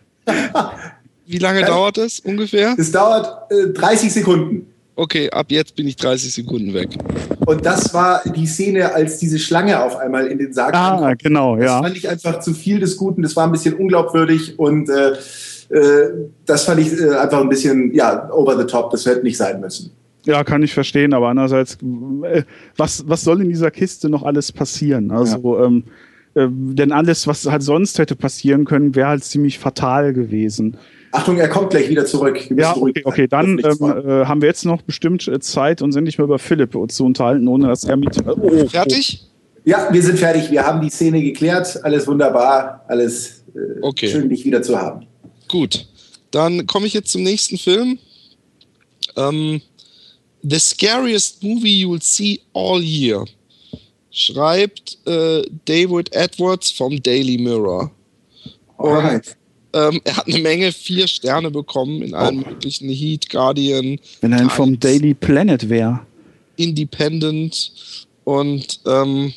Wie lange ja, dauert es ungefähr? Es dauert äh, dreißig Sekunden. Okay, ab jetzt bin ich dreißig Sekunden weg. Und das war die Szene, als diese Schlange auf einmal in den Sarg kam. Ah, genau, ja. Das fand ich einfach zu viel des Guten. Das war ein bisschen unglaubwürdig und äh, äh, das fand ich äh, einfach ein bisschen, ja, over the top. Das hätte nicht sein müssen. Ja, kann ich verstehen, aber andererseits, äh, was, was soll in dieser Kiste noch alles passieren? Also, ja. ähm, äh, denn alles, was halt sonst hätte passieren können, wäre halt ziemlich fatal gewesen. Achtung, er kommt gleich wieder zurück. Ja, okay, okay, dann ähm, äh, haben wir jetzt noch bestimmt Zeit, uns endlich mal über Philipp zu unterhalten, ohne dass er mit... Oh, oh. Fertig? Ja, wir sind fertig. Wir haben die Szene geklärt. Alles wunderbar. Alles äh, okay. Schön, dich wieder zu haben. Gut, dann komme ich jetzt zum nächsten Film. Ähm, The Scariest Movie You'll See All Year. Schreibt äh, David Edwards vom Daily Mirror. Alright. Ähm, er hat eine Menge vier Sterne bekommen in allen oh. möglichen Heat, Guardian. Wenn er vom Daily Planet wäre. Independent. Und ähm,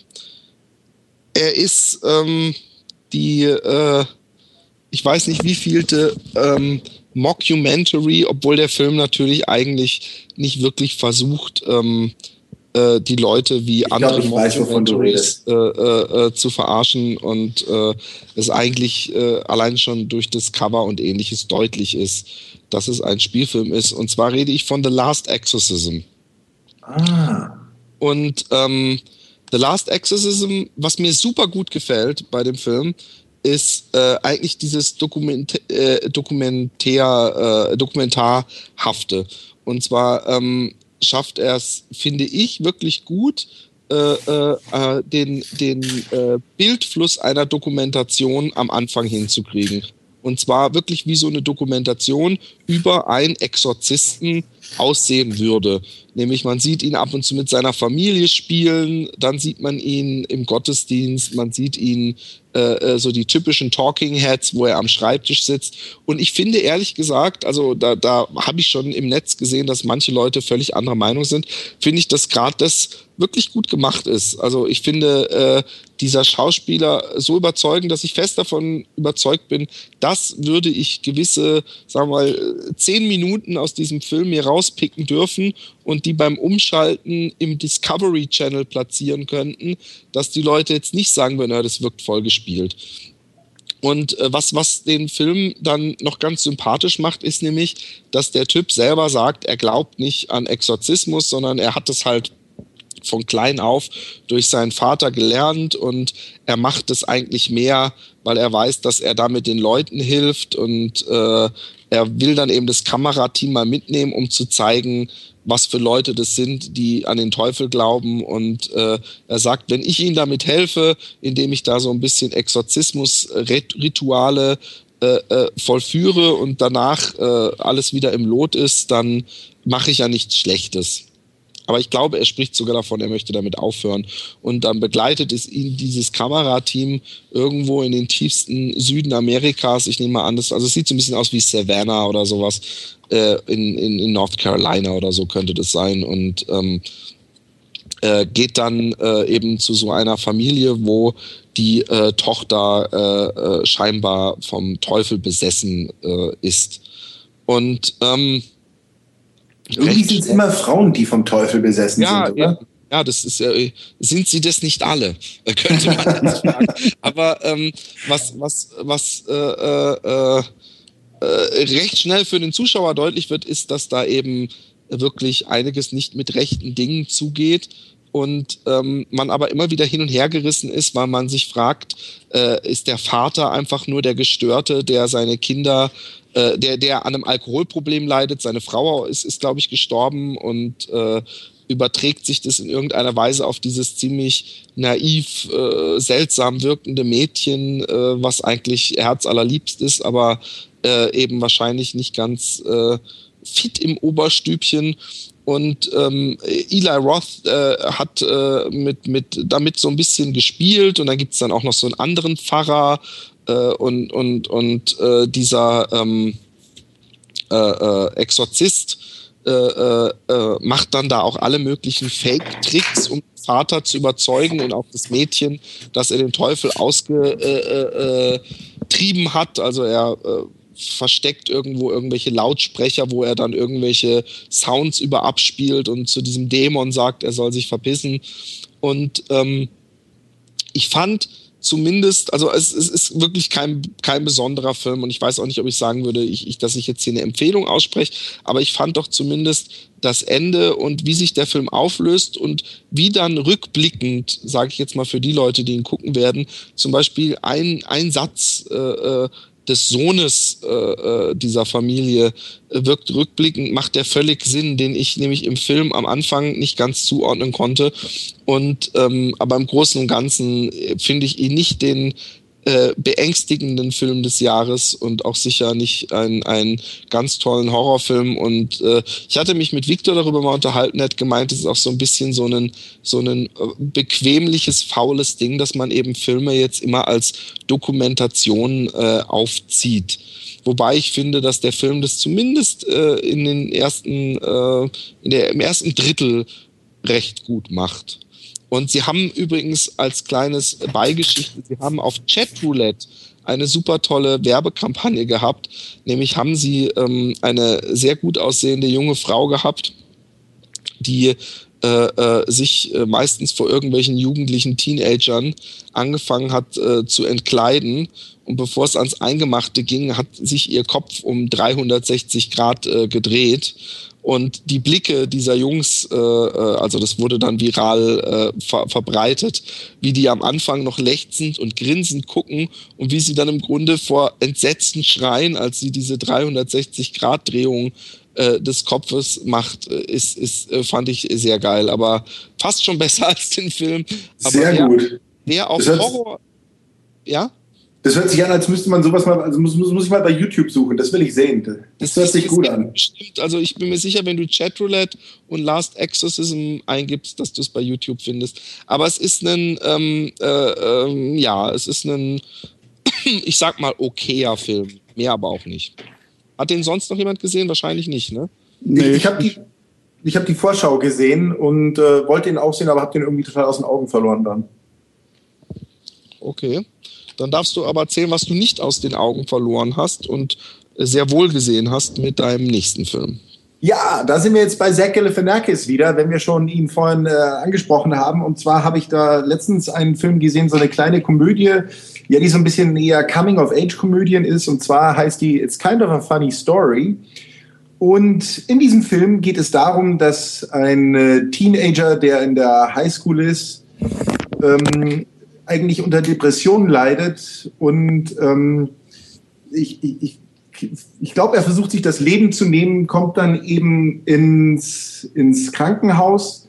er ist ähm, die, äh, ich weiß nicht wievielte ähm, Mockumentary, obwohl der Film natürlich eigentlich nicht wirklich versucht, ähm, äh, die Leute wie ich andere glaub, weiß, Mockumentaries äh, äh, zu verarschen und äh, es eigentlich äh, allein schon durch das Cover und ähnliches deutlich ist, dass es ein Spielfilm ist. Und zwar rede ich von The Last Exorcism. Ah. Und ähm, The Last Exorcism, was mir super gut gefällt bei dem Film, ist äh, eigentlich dieses Dokument, äh, Dokumentär, äh, Dokumentarhafte. Und zwar ähm, schafft er es, finde ich, wirklich gut, äh, äh, den, den äh, Bildfluss einer Dokumentation am Anfang hinzukriegen. Und zwar wirklich wie so eine Dokumentation über einen Exorzisten aussehen würde. Nämlich man sieht ihn ab und zu mit seiner Familie spielen, dann sieht man ihn im Gottesdienst, man sieht ihn äh, so die typischen Talking Heads, wo er am Schreibtisch sitzt. Und ich finde ehrlich gesagt, also da, da habe ich schon im Netz gesehen, dass manche Leute völlig anderer Meinung sind, finde ich, dass gerade das wirklich gut gemacht ist. Also ich finde äh, dieser Schauspieler so überzeugend, dass ich fest davon überzeugt bin, das würde ich gewisse, sagen wir mal, zehn Minuten aus diesem Film mir rauspicken dürfen und die beim Umschalten im Discovery Channel platzieren könnten, dass die Leute jetzt nicht sagen würden, ja, das wirkt voll gespielt. Und äh, was, was den Film dann noch ganz sympathisch macht, ist nämlich, dass der Typ selber sagt, er glaubt nicht an Exorzismus, sondern er hat es halt von klein auf durch seinen Vater gelernt und er macht es eigentlich mehr, weil er weiß, dass er damit den Leuten hilft und äh, er will dann eben das Kamerateam mal mitnehmen, um zu zeigen, was für Leute das sind, die an den Teufel glauben und äh, er sagt, wenn ich ihnen damit helfe, indem ich da so ein bisschen Exorzismus-Rituale äh, äh, vollführe und danach äh, alles wieder im Lot ist, dann mache ich ja nichts Schlechtes. Aber ich glaube, er spricht sogar davon, er möchte damit aufhören. Und dann begleitet es ihn dieses Kamerateam irgendwo in den tiefsten Süden Amerikas. Ich nehme mal an, das, also es sieht so ein bisschen aus wie Savannah oder sowas. Äh, in, in, in North Carolina oder so könnte das sein. Und ähm, äh, geht dann äh, eben zu so einer Familie, wo die äh, Tochter äh, äh, scheinbar vom Teufel besessen äh, ist. Und ähm, irgendwie sind es immer Frauen, die vom Teufel besessen ja, sind, oder? Ja, ja, das ist äh, sind sie das nicht alle, könnte man nicht sagen. Aber ähm, was, was, was äh, äh, äh, recht schnell für den Zuschauer deutlich wird, ist, dass da eben wirklich einiges nicht mit rechten Dingen zugeht. Und ähm, man aber immer wieder hin und her gerissen ist, weil man sich fragt, äh, ist der Vater einfach nur der Gestörte, der seine Kinder äh, der, der an einem Alkoholproblem leidet. Seine Frau ist, ist glaube ich, gestorben und äh, überträgt sich das in irgendeiner Weise auf dieses ziemlich naiv, äh, seltsam wirkende Mädchen, äh, was eigentlich herzallerliebst ist, aber äh, eben wahrscheinlich nicht ganz äh, fit im Oberstübchen. Und ähm, Eli Roth äh, hat äh, mit, mit, damit so ein bisschen gespielt und dann gibt es dann auch noch so einen anderen Pfarrer äh, und, und, und äh, dieser ähm, äh, äh, Exorzist äh, äh, macht dann da auch alle möglichen Fake-Tricks, um den Vater zu überzeugen und auch das Mädchen, dass er den Teufel ausgetrieben äh, äh, hat. Also er äh, versteckt irgendwo irgendwelche Lautsprecher, wo er dann irgendwelche Sounds über abspielt und zu diesem Dämon sagt, er soll sich verpissen. Und ähm, ich fand zumindest, also es, es ist wirklich kein, kein besonderer Film und ich weiß auch nicht, ob ich sagen würde, ich, ich, dass ich jetzt hier eine Empfehlung ausspreche, aber ich fand doch zumindest das Ende und wie sich der Film auflöst und wie dann rückblickend, sage ich jetzt mal für die Leute, die ihn gucken werden, zum Beispiel ein, ein Satz äh, des Sohnes äh, dieser Familie äh, wirkt rückblickend, macht der völlig Sinn, den ich nämlich im Film am Anfang nicht ganz zuordnen konnte. Und ähm, aber im Großen und Ganzen finde ich ihn nicht den äh, beängstigenden Film des Jahres und auch sicher nicht einen, einen ganz tollen Horrorfilm. Und äh, ich hatte mich mit Victor darüber mal unterhalten, er hat gemeint, es ist auch so ein bisschen so ein, so ein äh, bequemliches, faules Ding, dass man eben Filme jetzt immer als Dokumentation äh, aufzieht. Wobei ich finde, dass der Film das zumindest äh, in den ersten, äh, in der, im ersten Drittel recht gut macht. Und sie haben übrigens als kleines Beigeschichte, sie haben auf Chatroulette eine super tolle Werbekampagne gehabt. Nämlich haben sie ähm, eine sehr gut aussehende junge Frau gehabt, die äh, äh, sich äh, meistens vor irgendwelchen jugendlichen Teenagern angefangen hat äh, zu entkleiden. Und bevor es ans Eingemachte ging, hat sich ihr Kopf um dreihundertsechzig Grad äh, gedreht. Und die Blicke dieser Jungs, äh, also das wurde dann viral äh, ver- verbreitet, wie die am Anfang noch lechzend und grinsend gucken und wie sie dann im Grunde vor Entsetzen schreien, als sie diese dreihundertsechzig Grad Drehung äh, des Kopfes macht, ist, ist, äh, fand ich sehr geil. Aber fast schon besser als den Film. Aber sehr wer, gut. Wer auf das Horror... Ja? Das hört sich an, als müsste man sowas mal, also muss, muss, muss ich mal bei YouTube suchen, das will ich sehen. Das, das hört sich gut an. Bestimmt, also ich bin mir sicher, wenn du Chatroulette und Last Exorcism eingibst, dass du es bei YouTube findest. Aber es ist ein, ähm, äh, ähm, ja, es ist ein, ich sag mal, okayer Film. Mehr aber auch nicht. Hat den sonst noch jemand gesehen? Wahrscheinlich nicht, ne? Nee, ich, ich habe die, ich hab die Vorschau gesehen und äh, wollte ihn auch sehen, aber habe den irgendwie total aus den Augen verloren dann. Okay. Dann darfst du aber erzählen, was du nicht aus den Augen verloren hast und sehr wohl gesehen hast mit deinem nächsten Film. Ja, da sind wir jetzt bei Zach Galifianakis wieder, wenn wir schon ihn vorhin äh, angesprochen haben. Und zwar habe ich da letztens einen Film gesehen, so eine kleine Komödie, ja, die so ein bisschen eher Coming-of-Age-Komödien ist. Und zwar heißt die It's Kind of a Funny Story. Und in diesem Film geht es darum, dass ein äh, Teenager, der in der Highschool ist, ähm, eigentlich unter Depressionen leidet und ähm, ich, ich, ich glaube, er versucht sich das Leben zu nehmen, kommt dann eben ins, ins Krankenhaus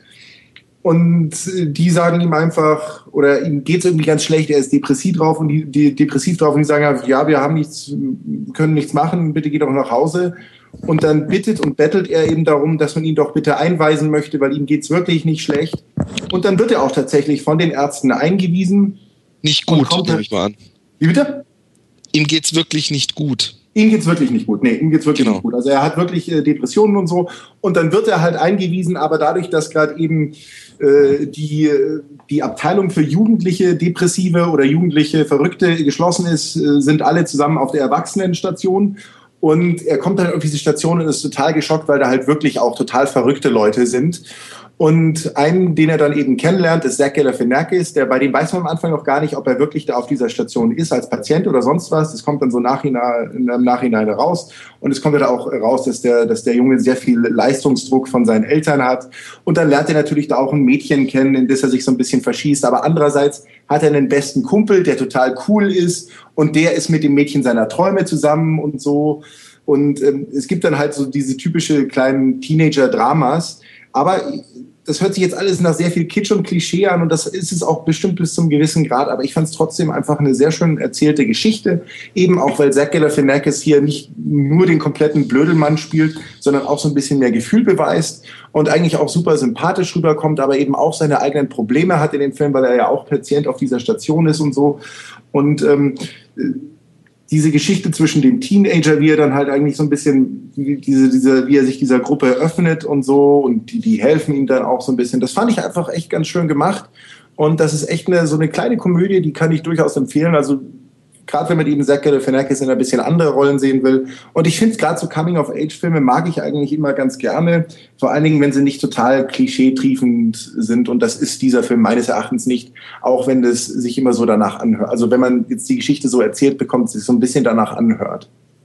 und die sagen ihm einfach, oder ihm geht es irgendwie ganz schlecht, er ist depressiv drauf und die, die depressiv drauf und die sagen, ja, wir haben nichts, können nichts machen, bitte geh doch nach Hause. Und dann bittet und bettelt er eben darum, dass man ihn doch bitte einweisen möchte, weil ihm geht's wirklich nicht schlecht. Und dann wird er auch tatsächlich von den Ärzten eingewiesen. Nicht gut, nehme ich mal an. Wie bitte? Ihm geht's wirklich nicht gut. Ihm geht's wirklich nicht gut. Nee, ihm geht's wirklich genau. nicht gut. Also er hat wirklich äh, Depressionen und so. Und dann wird er halt eingewiesen, aber dadurch, dass gerade eben äh, die, die Abteilung für jugendliche Depressive oder jugendliche Verrückte geschlossen ist, äh, sind alle zusammen auf der Erwachsenenstation. Und er kommt dann auf diese Station und ist total geschockt, weil da halt wirklich auch total verrückte Leute sind. Und einen, den er dann eben kennenlernt, ist Zach Galifianakis, der, bei dem weiß man am Anfang noch gar nicht, ob er wirklich da auf dieser Station ist als Patient oder sonst was. Das kommt dann so nachhinein, im Nachhinein raus. Und es kommt dann auch raus, dass der, dass der Junge sehr viel Leistungsdruck von seinen Eltern hat. Und dann lernt er natürlich da auch ein Mädchen kennen, in das er sich so ein bisschen verschießt. Aber andererseits hat er einen besten Kumpel, der total cool ist. Und der ist mit dem Mädchen seiner Träume zusammen und so. Und ähm, es gibt dann halt so diese typische kleinen Teenager-Dramas. Aber das hört sich jetzt alles nach sehr viel Kitsch und Klischee an und das ist es auch bestimmt bis zum gewissen Grad, aber ich fand es trotzdem einfach eine sehr schön erzählte Geschichte, eben auch, weil Zach Galifianakis hier nicht nur den kompletten Blödelmann spielt, sondern auch so ein bisschen mehr Gefühl beweist und eigentlich auch super sympathisch rüberkommt, aber eben auch seine eigenen Probleme hat in dem Film, weil er ja auch Patient auf dieser Station ist und so. Und ähm, diese Geschichte zwischen dem Teenager, wie er dann halt eigentlich so ein bisschen, diese, diese, wie er sich dieser Gruppe öffnet und so und die, die helfen ihm dann auch so ein bisschen. Das fand ich einfach echt ganz schön gemacht und das ist echt eine, so eine kleine Komödie, die kann ich durchaus empfehlen. Also gerade wenn man eben Zach Galifianakis in ein bisschen andere Rollen sehen will. Und ich finde gerade so Coming-of-Age-Filme mag ich eigentlich immer ganz gerne. Vor allen Dingen, wenn sie nicht total klischeetriefend sind. Und das ist dieser Film meines Erachtens nicht, auch wenn das sich immer so danach anhört. Also wenn man jetzt die Geschichte so erzählt bekommt, es sich so ein bisschen danach anhört.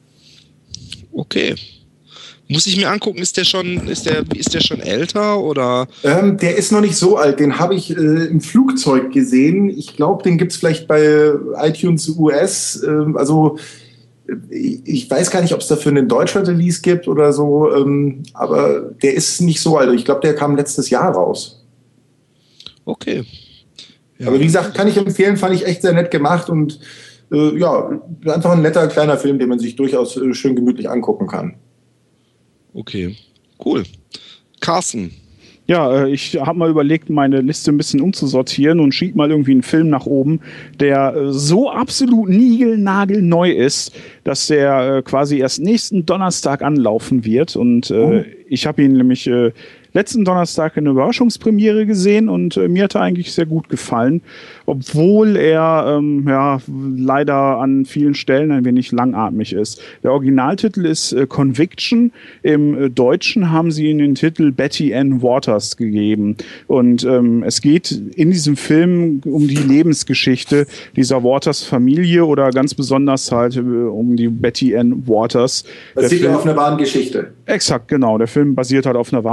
Okay. Muss ich mir angucken, ist der schon, ist der, ist der schon älter oder? Ähm, der ist noch nicht so alt. Den habe ich äh, im Flugzeug gesehen. Ich glaube, den gibt es vielleicht bei iTunes U S. Ähm, also ich, ich weiß gar nicht, ob es dafür einen Deutschland-Release gibt oder so. Ähm, aber der ist nicht so alt. Ich glaube, der kam letztes Jahr raus. Okay. Ja. Aber wie gesagt, kann ich empfehlen. Fand ich echt sehr nett gemacht und äh, ja, einfach ein netter kleiner Film, den man sich durchaus äh, schön gemütlich angucken kann. Okay, cool. Carsten. Ja, ich habe mal überlegt, meine Liste ein bisschen umzusortieren und schieb mal irgendwie einen Film nach oben, der so absolut niegelnagelneu ist, dass der quasi erst nächsten Donnerstag anlaufen wird. Und äh, oh. ich habe ihn nämlich äh, letzten Donnerstag in der Überraschungspremiere gesehen und äh, mir hat er eigentlich sehr gut gefallen, obwohl er ähm, ja leider an vielen Stellen ein wenig langatmig ist. Der Originaltitel ist äh, Conviction. Im äh, Deutschen haben sie ihn den Titel Betty Ann Waters gegeben. Und ähm, es geht in diesem Film um die Lebensgeschichte dieser Waters-Familie oder ganz besonders halt äh, um die Betty Ann Waters. Das sieht ja auf einer wahren Geschichte. Exakt, genau. Der Film basiert halt auf einer wahren Geschichte.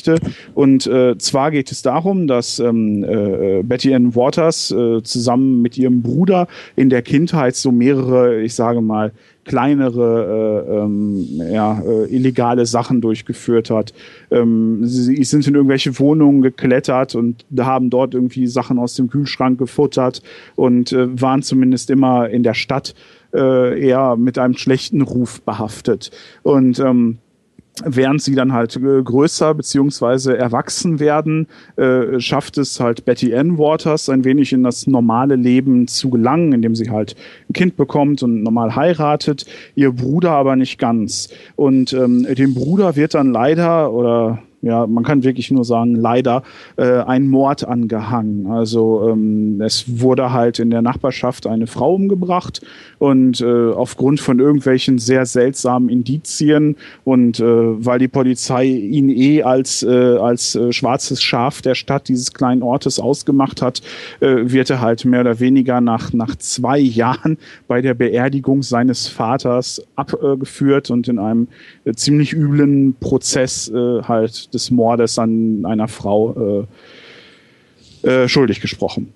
Geschichte. Und äh, zwar geht es darum, dass ähm, äh, Betty Ann Waters äh, zusammen mit ihrem Bruder in der Kindheit so mehrere, ich sage mal, kleinere äh, ähm, ja, äh, illegale Sachen durchgeführt hat. Ähm, sie sind in irgendwelche Wohnungen geklettert und haben dort irgendwie Sachen aus dem Kühlschrank gefuttert und äh, waren zumindest immer in der Stadt äh, eher mit einem schlechten Ruf behaftet. Und ähm, während sie dann halt äh, größer beziehungsweise erwachsen werden, äh, schafft es halt Betty Ann Waters ein wenig in das normale Leben zu gelangen, indem sie halt ein Kind bekommt und normal heiratet, ihr Bruder aber nicht ganz. Und ähm, dem Bruder wird dann leider, oder ja, man kann wirklich nur sagen, leider, äh, ein Mord angehangen. Also ähm, es wurde halt in der Nachbarschaft eine Frau umgebracht und äh, aufgrund von irgendwelchen sehr seltsamen Indizien und äh, weil die Polizei ihn eh als, äh, als äh, schwarzes Schaf der Stadt dieses kleinen Ortes ausgemacht hat, äh, wird er halt mehr oder weniger nach, nach zwei Jahren bei der Beerdigung seines Vaters abgeführt und in einem äh, ziemlich üblen Prozess äh, halt des Mordes an einer Frau äh, äh, schuldig gesprochen.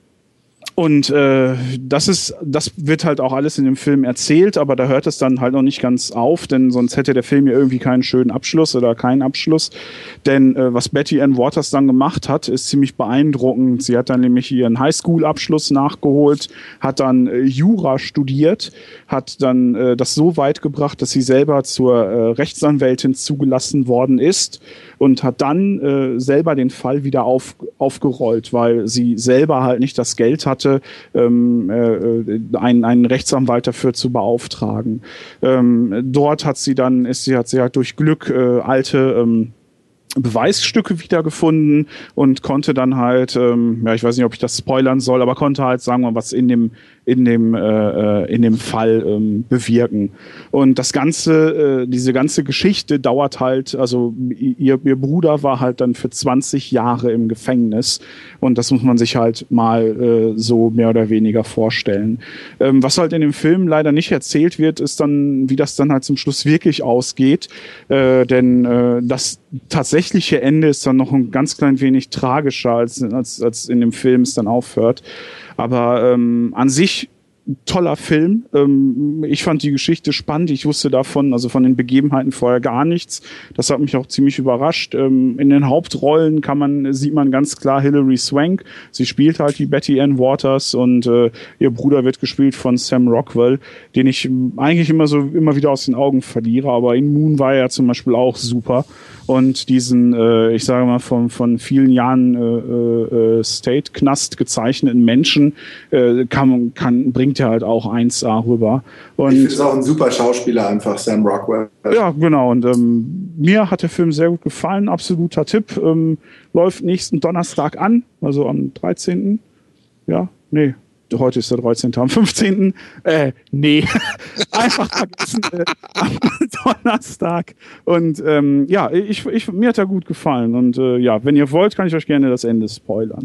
Und äh, das ist, das wird halt auch alles in dem Film erzählt, aber da hört es dann halt noch nicht ganz auf, denn sonst hätte der Film ja irgendwie keinen schönen Abschluss oder keinen Abschluss. Denn äh, was Betty Ann Waters dann gemacht hat, ist ziemlich beeindruckend. Sie hat dann nämlich ihren Highschool-Abschluss nachgeholt, hat dann äh, Jura studiert, hat dann äh, das so weit gebracht, dass sie selber zur äh, Rechtsanwältin zugelassen worden ist und hat dann äh, selber den Fall wieder auf, aufgerollt, weil sie selber halt nicht das Geld hatte, ähm, äh, einen, einen Rechtsanwalt dafür zu beauftragen. Ähm, dort hat sie dann, ist sie, hat sie halt durch Glück äh, alte ähm, Beweisstücke wiedergefunden und konnte dann halt, ähm, ja, ich weiß nicht, ob ich das spoilern soll, aber konnte halt, sagen wir mal, was in dem in dem äh, in dem Fall ähm, bewirken. Und das ganze, äh, diese ganze Geschichte dauert halt, also ihr, ihr Bruder war halt dann für zwanzig Jahre im Gefängnis und das muss man sich halt mal äh, so mehr oder weniger vorstellen. Ähm, was halt in dem Film leider nicht erzählt wird, ist dann, wie das dann halt zum Schluss wirklich ausgeht, äh, denn äh, das tatsächliche Ende ist dann noch ein ganz klein wenig tragischer, als, als, als in dem Film es dann aufhört. Aber ähm, an sich toller Film. Ähm, ich fand die Geschichte spannend. Ich wusste davon, also von den Begebenheiten vorher gar nichts. Das hat mich auch ziemlich überrascht. Ähm, in den Hauptrollen kann man, sieht man ganz klar Hilary Swank. Sie spielt halt die Betty Ann Waters und äh, ihr Bruder wird gespielt von Sam Rockwell, den ich eigentlich immer so immer wieder aus den Augen verliere. Aber in Moon war er zum Beispiel auch super. Und diesen, äh, ich sage mal, von, von vielen Jahren äh, äh, State-Knast gezeichneten Menschen äh, kann, kann, bringt er halt auch eins A rüber. Und, ich finde es auch ein super Schauspieler einfach, Sam Rockwell. Ja, genau. Und ähm, mir hat der Film sehr gut gefallen. Absoluter Tipp. Ähm, läuft nächsten Donnerstag an, also am dreizehnten Ja, nee. Heute ist der dreizehnte Am fünfzehnten Äh, nee. Einfach vergessen. Äh, am Donnerstag. Und ähm, ja, ich, ich, mir hat er gut gefallen. Und äh, ja, wenn ihr wollt, kann ich euch gerne das Ende spoilern.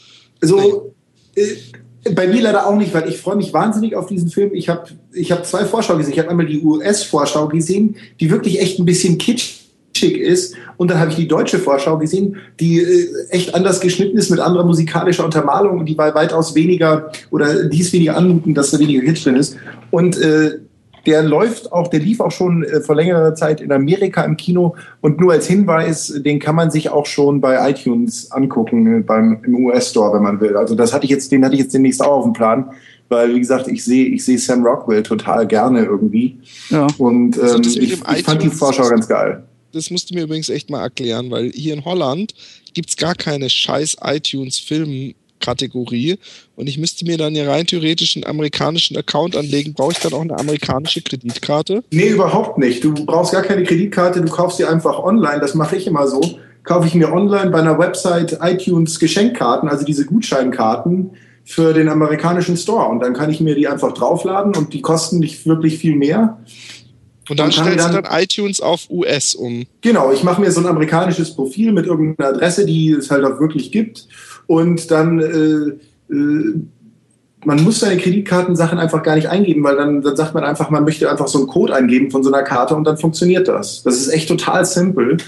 Also, äh, bei mir leider auch nicht, weil ich freue mich wahnsinnig auf diesen Film. Ich habe ich hab zwei Vorschauen gesehen. Ich habe einmal die U S-Vorschau gesehen, die wirklich echt ein bisschen kitschig ist. Und dann habe ich die deutsche Vorschau gesehen, die äh, echt anders geschnitten ist mit anderer musikalischer Untermalung und die war weitaus weniger oder die ist weniger anmutend, dass da weniger Kitsch drin ist. Und äh, der läuft auch, der lief auch schon äh, vor längerer Zeit in Amerika im Kino und nur als Hinweis, den kann man sich auch schon bei iTunes angucken, äh, beim, im U S-Store, wenn man will. Also das hatte ich jetzt, den hatte ich jetzt demnächst auch auf dem Plan. Weil, wie gesagt, ich sehe ich sehe Sam Rockwell total gerne irgendwie. Ja. Und ähm, also ich, ich fand die Vorschau ganz geil. Das musst du mir übrigens echt mal erklären, weil hier in Holland gibt's gar keine scheiß iTunes-Film-Kategorie und ich müsste mir dann ja rein theoretisch einen amerikanischen Account anlegen. Brauche ich dann auch eine amerikanische Kreditkarte? Nee, überhaupt nicht. Du brauchst gar keine Kreditkarte, du kaufst sie einfach online. Das mache ich immer so. Kaufe ich mir online bei einer Website iTunes Geschenkkarten, also diese Gutscheinkarten für den amerikanischen Store. Und dann kann ich mir die einfach draufladen und die kosten nicht wirklich viel mehr. Und dann stellst du dann iTunes auf U S um. Genau, ich mache mir so ein amerikanisches Profil mit irgendeiner Adresse, die es halt auch wirklich gibt. Und dann, äh, äh, man muss seine Kreditkartensachen einfach gar nicht eingeben, weil dann, dann sagt man einfach, man möchte einfach so einen Code eingeben von so einer Karte und dann funktioniert das. Das ist echt total simpel.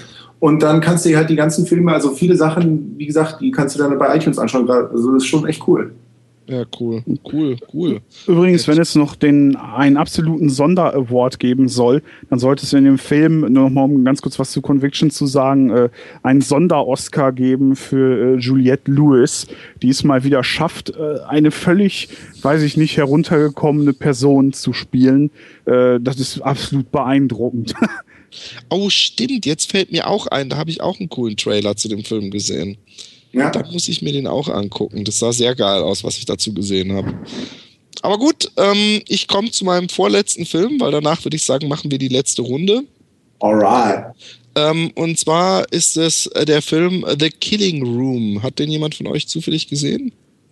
Und dann kannst du dir halt die ganzen Filme, also viele Sachen, wie gesagt, die kannst du dann bei iTunes anschauen. Also das ist schon echt cool. Ja, cool, cool, cool. Übrigens, wenn es noch den einen absoluten Sonder-Award geben soll, dann sollte es in dem Film, nur noch mal um ganz kurz was zu Conviction zu sagen, äh, einen Sonder-Oscar geben für äh, Juliette Lewis, die es mal wieder schafft, äh, eine völlig, weiß ich nicht, heruntergekommene Person zu spielen. Äh, das ist absolut beeindruckend. Oh, stimmt, jetzt fällt mir auch ein, da habe ich auch einen coolen Trailer zu dem Film gesehen. Ja. Da muss ich mir den auch angucken. Das sah sehr geil aus, was ich dazu gesehen habe. Aber gut, ähm, ich komme zu meinem vorletzten Film, weil danach würde ich sagen, machen wir die letzte Runde. Alright. Ähm, und zwar ist es äh, der Film The Killing Room. Hat den jemand von euch zufällig gesehen?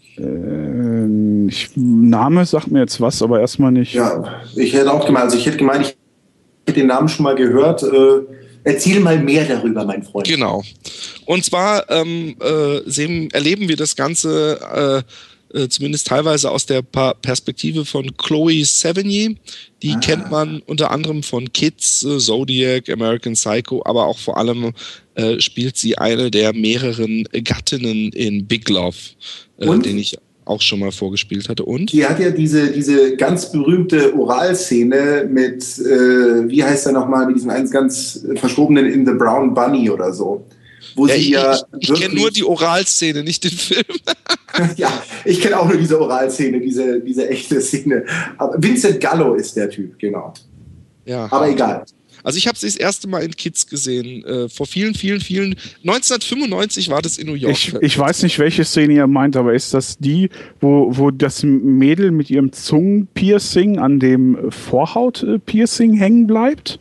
Ähm, ich, Name sagt mir jetzt was, aber erstmal nicht. Ja, ich hätte auch gemeint, also ich hätte gemeint, ich hätte den Namen schon mal gehört. Äh, erzähl mal mehr darüber, mein Freund. Genau. Und zwar ähm, äh, sehen, erleben wir das Ganze äh, äh, zumindest teilweise aus der pa- Perspektive von Chloe Sevigny. Die ah. kennt man unter anderem von Kids, äh, Zodiac, American Psycho, aber auch vor allem äh, spielt sie eine der mehreren Gattinnen in Big Love, äh, den ich auch schon mal vorgespielt hatte. Und? Die hat ja diese, diese ganz berühmte Oralszene mit, äh, wie heißt er nochmal, mit diesem eins ganz verschobenen In the Brown Bunny oder so. Wo ja, sie ich ja ich, ich kenne nur die Oralszene, nicht den Film. Ja, ich kenne auch nur diese Oralszene, diese, diese echte Szene. Aber Vincent Gallo ist der Typ, genau. Ja. Aber egal. Also ich habe sie das erste Mal in Kids gesehen, äh, vor vielen, vielen, vielen, neunzehnhundertfünfundneunzig war das in New York. Ich, ich weiß nicht, welche Szene ihr meint, aber ist das die, wo, wo das Mädel mit ihrem Zungenpiercing an dem Vorhautpiercing hängen bleibt?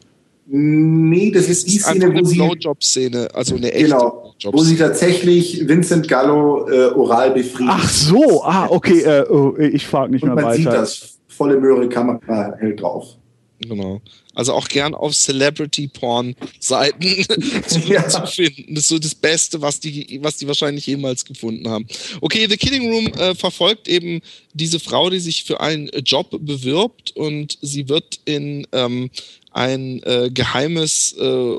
Nee, das, das ist die ist Szene, wo eine sie... Blowjob-Szene, also eine echte Genau, wo sie tatsächlich Vincent Gallo äh, oral befriedigt. Ach so, ah, okay, äh, oh, ich frage nicht Und mehr man weiter. sieht das, volle Möhre, Kamera hält drauf. Genau. Also auch gern auf Celebrity-Porn-Seiten zu, Ja. zu finden. Das ist so das Beste, was die, was die wahrscheinlich jemals gefunden haben. Okay, The Killing Room äh, verfolgt eben diese Frau, die sich für einen Job bewirbt und sie wird in ähm, ein äh, geheimes, äh,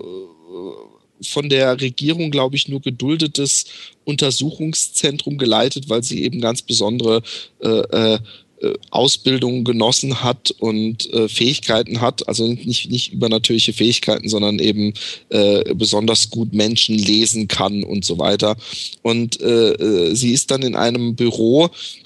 von der Regierung, glaube ich, nur geduldetes Untersuchungszentrum geleitet, weil sie eben ganz besondere äh, äh, Ausbildung genossen hat und äh, Fähigkeiten hat, also nicht, nicht übernatürliche Fähigkeiten, sondern eben äh, besonders gut Menschen lesen kann und so weiter. Und äh, sie ist dann in einem Büro,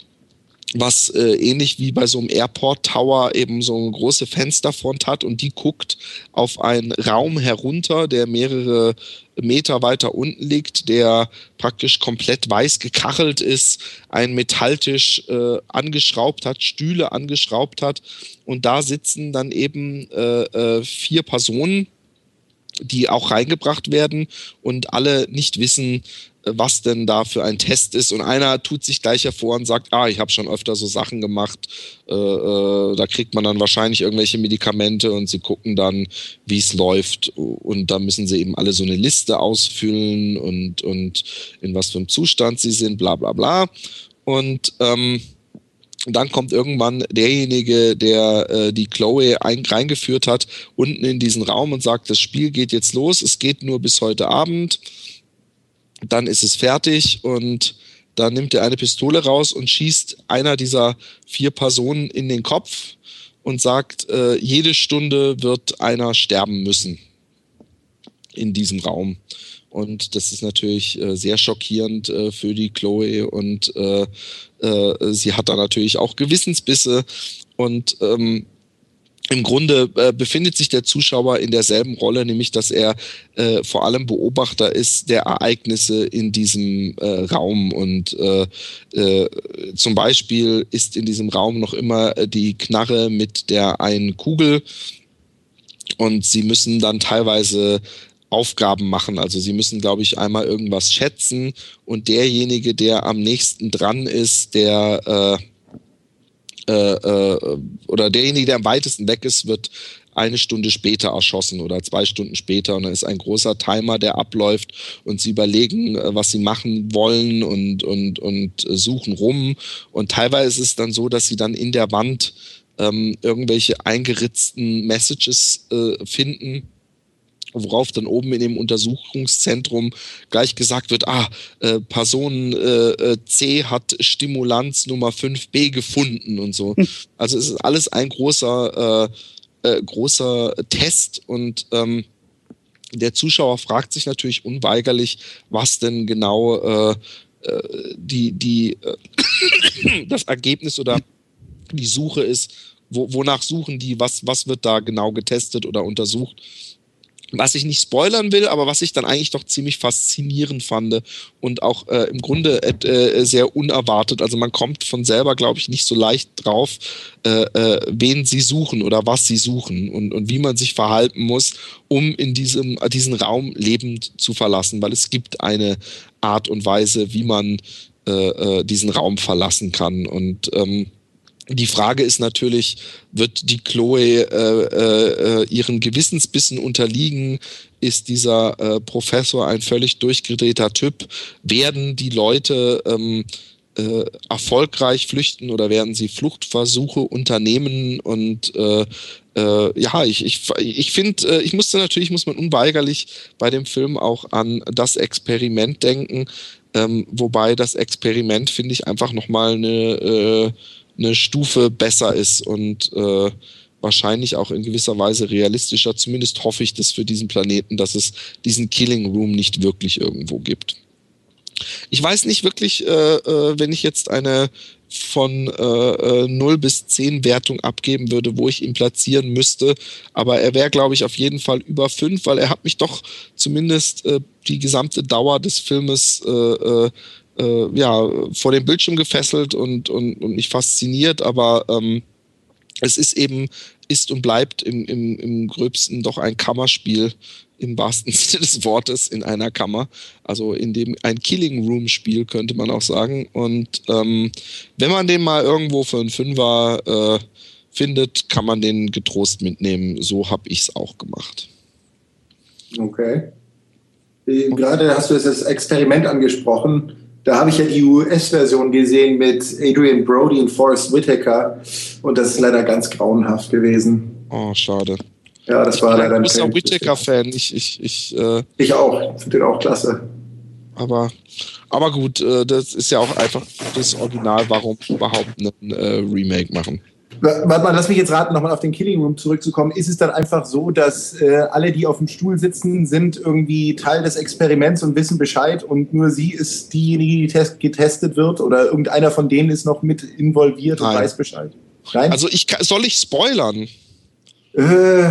was äh, ähnlich wie bei so einem Airport Tower eben so eine große Fensterfront hat und die guckt auf einen Raum herunter, der mehrere Meter weiter unten liegt, der praktisch komplett weiß gekachelt ist, einen Metalltisch äh, angeschraubt hat, Stühle angeschraubt hat und da sitzen dann eben äh, äh, vier Personen, die auch reingebracht werden und alle nicht wissen, was denn da für ein Test ist. Und einer tut sich gleich hervor und sagt, ah, ich habe schon öfter so Sachen gemacht, äh, äh, da kriegt man dann wahrscheinlich irgendwelche Medikamente und sie gucken dann, wie es läuft. Und da müssen sie eben alle so eine Liste ausfüllen und, und in was für einem Zustand sie sind, bla bla bla. Und ähm, dann kommt irgendwann derjenige, der äh, die Chloe ein, reingeführt hat, unten in diesen Raum und sagt, das Spiel geht jetzt los, es geht nur bis heute Abend. Dann ist es fertig und dann nimmt er eine Pistole raus und schießt einer dieser vier Personen in den Kopf und sagt, äh, jede Stunde wird einer sterben müssen in diesem Raum. Und das ist natürlich äh, sehr schockierend äh, für die Chloe und äh, äh, sie hat da natürlich auch Gewissensbisse und ähm, im Grunde äh, befindet sich der Zuschauer in derselben Rolle, nämlich dass er äh, vor allem Beobachter ist der Ereignisse in diesem äh, Raum. Und äh, äh, zum Beispiel ist in diesem Raum noch immer die Knarre mit der einen Kugel und sie müssen dann teilweise Aufgaben machen. Also sie müssen, glaube ich, einmal irgendwas schätzen und derjenige, der am nächsten dran ist, der... Äh, Äh, äh, oder derjenige, der am weitesten weg ist, wird eine Stunde später erschossen oder zwei Stunden später und dann ist ein großer Timer, der abläuft und sie überlegen, was sie machen wollen und, und, und suchen rum und teilweise ist es dann so, dass sie dann in der Wand ähm, irgendwelche eingeritzten Messages äh, finden worauf dann oben in dem Untersuchungszentrum gleich gesagt wird, ah, äh, Person äh, C hat Stimulanz Nummer fünf b gefunden und so. Also es ist alles ein großer, äh, äh, großer Test und ähm, der Zuschauer fragt sich natürlich unweigerlich, was denn genau äh, äh, die, die, äh, das Ergebnis oder die Suche ist, wo, wonach suchen die, was, was wird da genau getestet oder untersucht. Was ich nicht spoilern will, aber was ich dann eigentlich doch ziemlich faszinierend fand und auch äh, im Grunde äh, sehr unerwartet. Also man kommt von selber, glaube ich, nicht so leicht drauf, äh, äh, wen sie suchen oder was sie suchen und, und wie man sich verhalten muss, um in diesem, diesen Raum lebend zu verlassen. Weil es gibt eine Art und Weise, wie man äh, äh, diesen Raum verlassen kann. Und ähm, die Frage ist natürlich, wird die Chloe äh, äh, ihren Gewissensbissen unterliegen? Ist dieser äh, Professor ein völlig durchgedrehter Typ? Werden die Leute ähm, äh, erfolgreich flüchten oder werden sie Fluchtversuche unternehmen? Und äh, äh, ja, ich, ich, ich finde, äh, ich musste natürlich, muss man unweigerlich bei dem Film auch an das Experiment denken. Ähm, wobei das Experiment, finde ich, einfach nochmal eine äh, eine Stufe besser ist und äh, wahrscheinlich auch in gewisser Weise realistischer. Zumindest hoffe ich das für diesen Planeten, dass es diesen Killing Room nicht wirklich irgendwo gibt. Ich weiß nicht wirklich, äh, äh, wenn ich jetzt eine von äh, null bis zehn Wertung abgeben würde, wo ich ihn platzieren müsste, aber er wäre, glaube ich, auf jeden Fall über fünf, weil er hat mich doch zumindest äh, die gesamte Dauer des Filmes äh, äh, Äh, ja, vor dem Bildschirm gefesselt und, und, und mich fasziniert, aber ähm, es ist eben, ist und bleibt im, im, im gröbsten doch ein Kammerspiel, im wahrsten Sinne des Wortes, in einer Kammer. Also in dem ein Killing Room Spiel, könnte man auch sagen. Und ähm, wenn man den mal irgendwo für einen Fünfer äh, findet, kann man den getrost mitnehmen. So habe ich es auch gemacht. Okay. Gerade hast du das Experiment angesprochen. Da habe ich ja die U S-Version gesehen mit Adrian Brody und Forrest Whitaker und das ist leider ganz grauenhaft gewesen. Oh, schade. Ja, das war leider ein Ich bin ein großer Whitaker-Fan. Ich, ich, ich, äh, ich auch. Ich finde den auch klasse. Aber, aber gut, äh, das ist ja auch einfach das Original. Warum überhaupt ein äh, Remake machen? Warte mal, lass mich jetzt raten, nochmal auf den Killing Room zurückzukommen. Ist es dann einfach so, dass äh, alle, die auf dem Stuhl sitzen, sind irgendwie Teil des Experiments und wissen Bescheid und nur sie ist diejenige, die test- getestet wird oder irgendeiner von denen ist noch mit involviert und Nein. weiß Bescheid? Nein? Also ich kann, soll ich spoilern? Äh,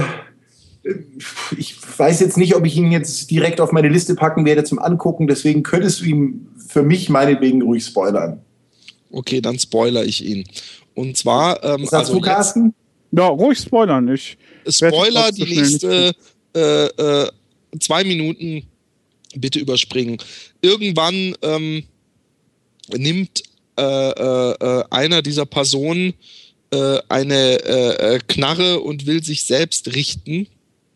ich weiß jetzt nicht, ob ich ihn jetzt direkt auf meine Liste packen werde zum Angucken, deswegen könntest du ihn für mich meinetwegen ruhig spoilern. Okay, dann spoiler ich ihn. Und zwar, ähm, Was sagst also du, Carsten? Ja, ruhig spoilern. Ich Spoiler, werde die trotzdem schnell nächste äh, äh, zwei Minuten bitte überspringen. Irgendwann ähm, nimmt äh, äh, einer dieser Personen äh, eine äh, Knarre und will sich selbst richten.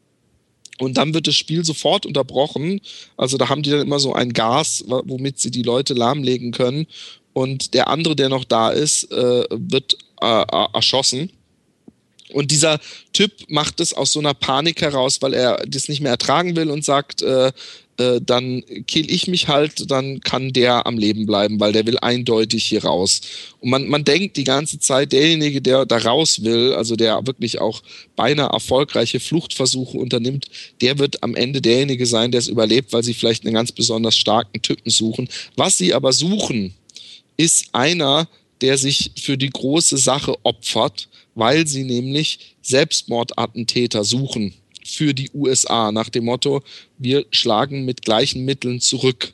Und dann wird das Spiel sofort unterbrochen. Also da haben die dann immer so ein Gas, womit sie die Leute lahmlegen können. Und der andere, der noch da ist, äh, wird äh, erschossen. Und dieser Typ macht es aus so einer Panik heraus, weil er das nicht mehr ertragen will und sagt, äh, äh, dann kill ich mich halt, dann kann der am Leben bleiben, weil der will eindeutig hier raus. Und man, man denkt die ganze Zeit, derjenige, der da raus will, also der wirklich auch beinahe erfolgreiche Fluchtversuche unternimmt, der wird am Ende derjenige sein, der es überlebt, weil sie vielleicht einen ganz besonders starken Typen suchen. Was sie aber suchen, ist einer, der sich für die große Sache opfert, weil sie nämlich Selbstmordattentäter suchen für die U S A, nach dem Motto, wir schlagen mit gleichen Mitteln zurück.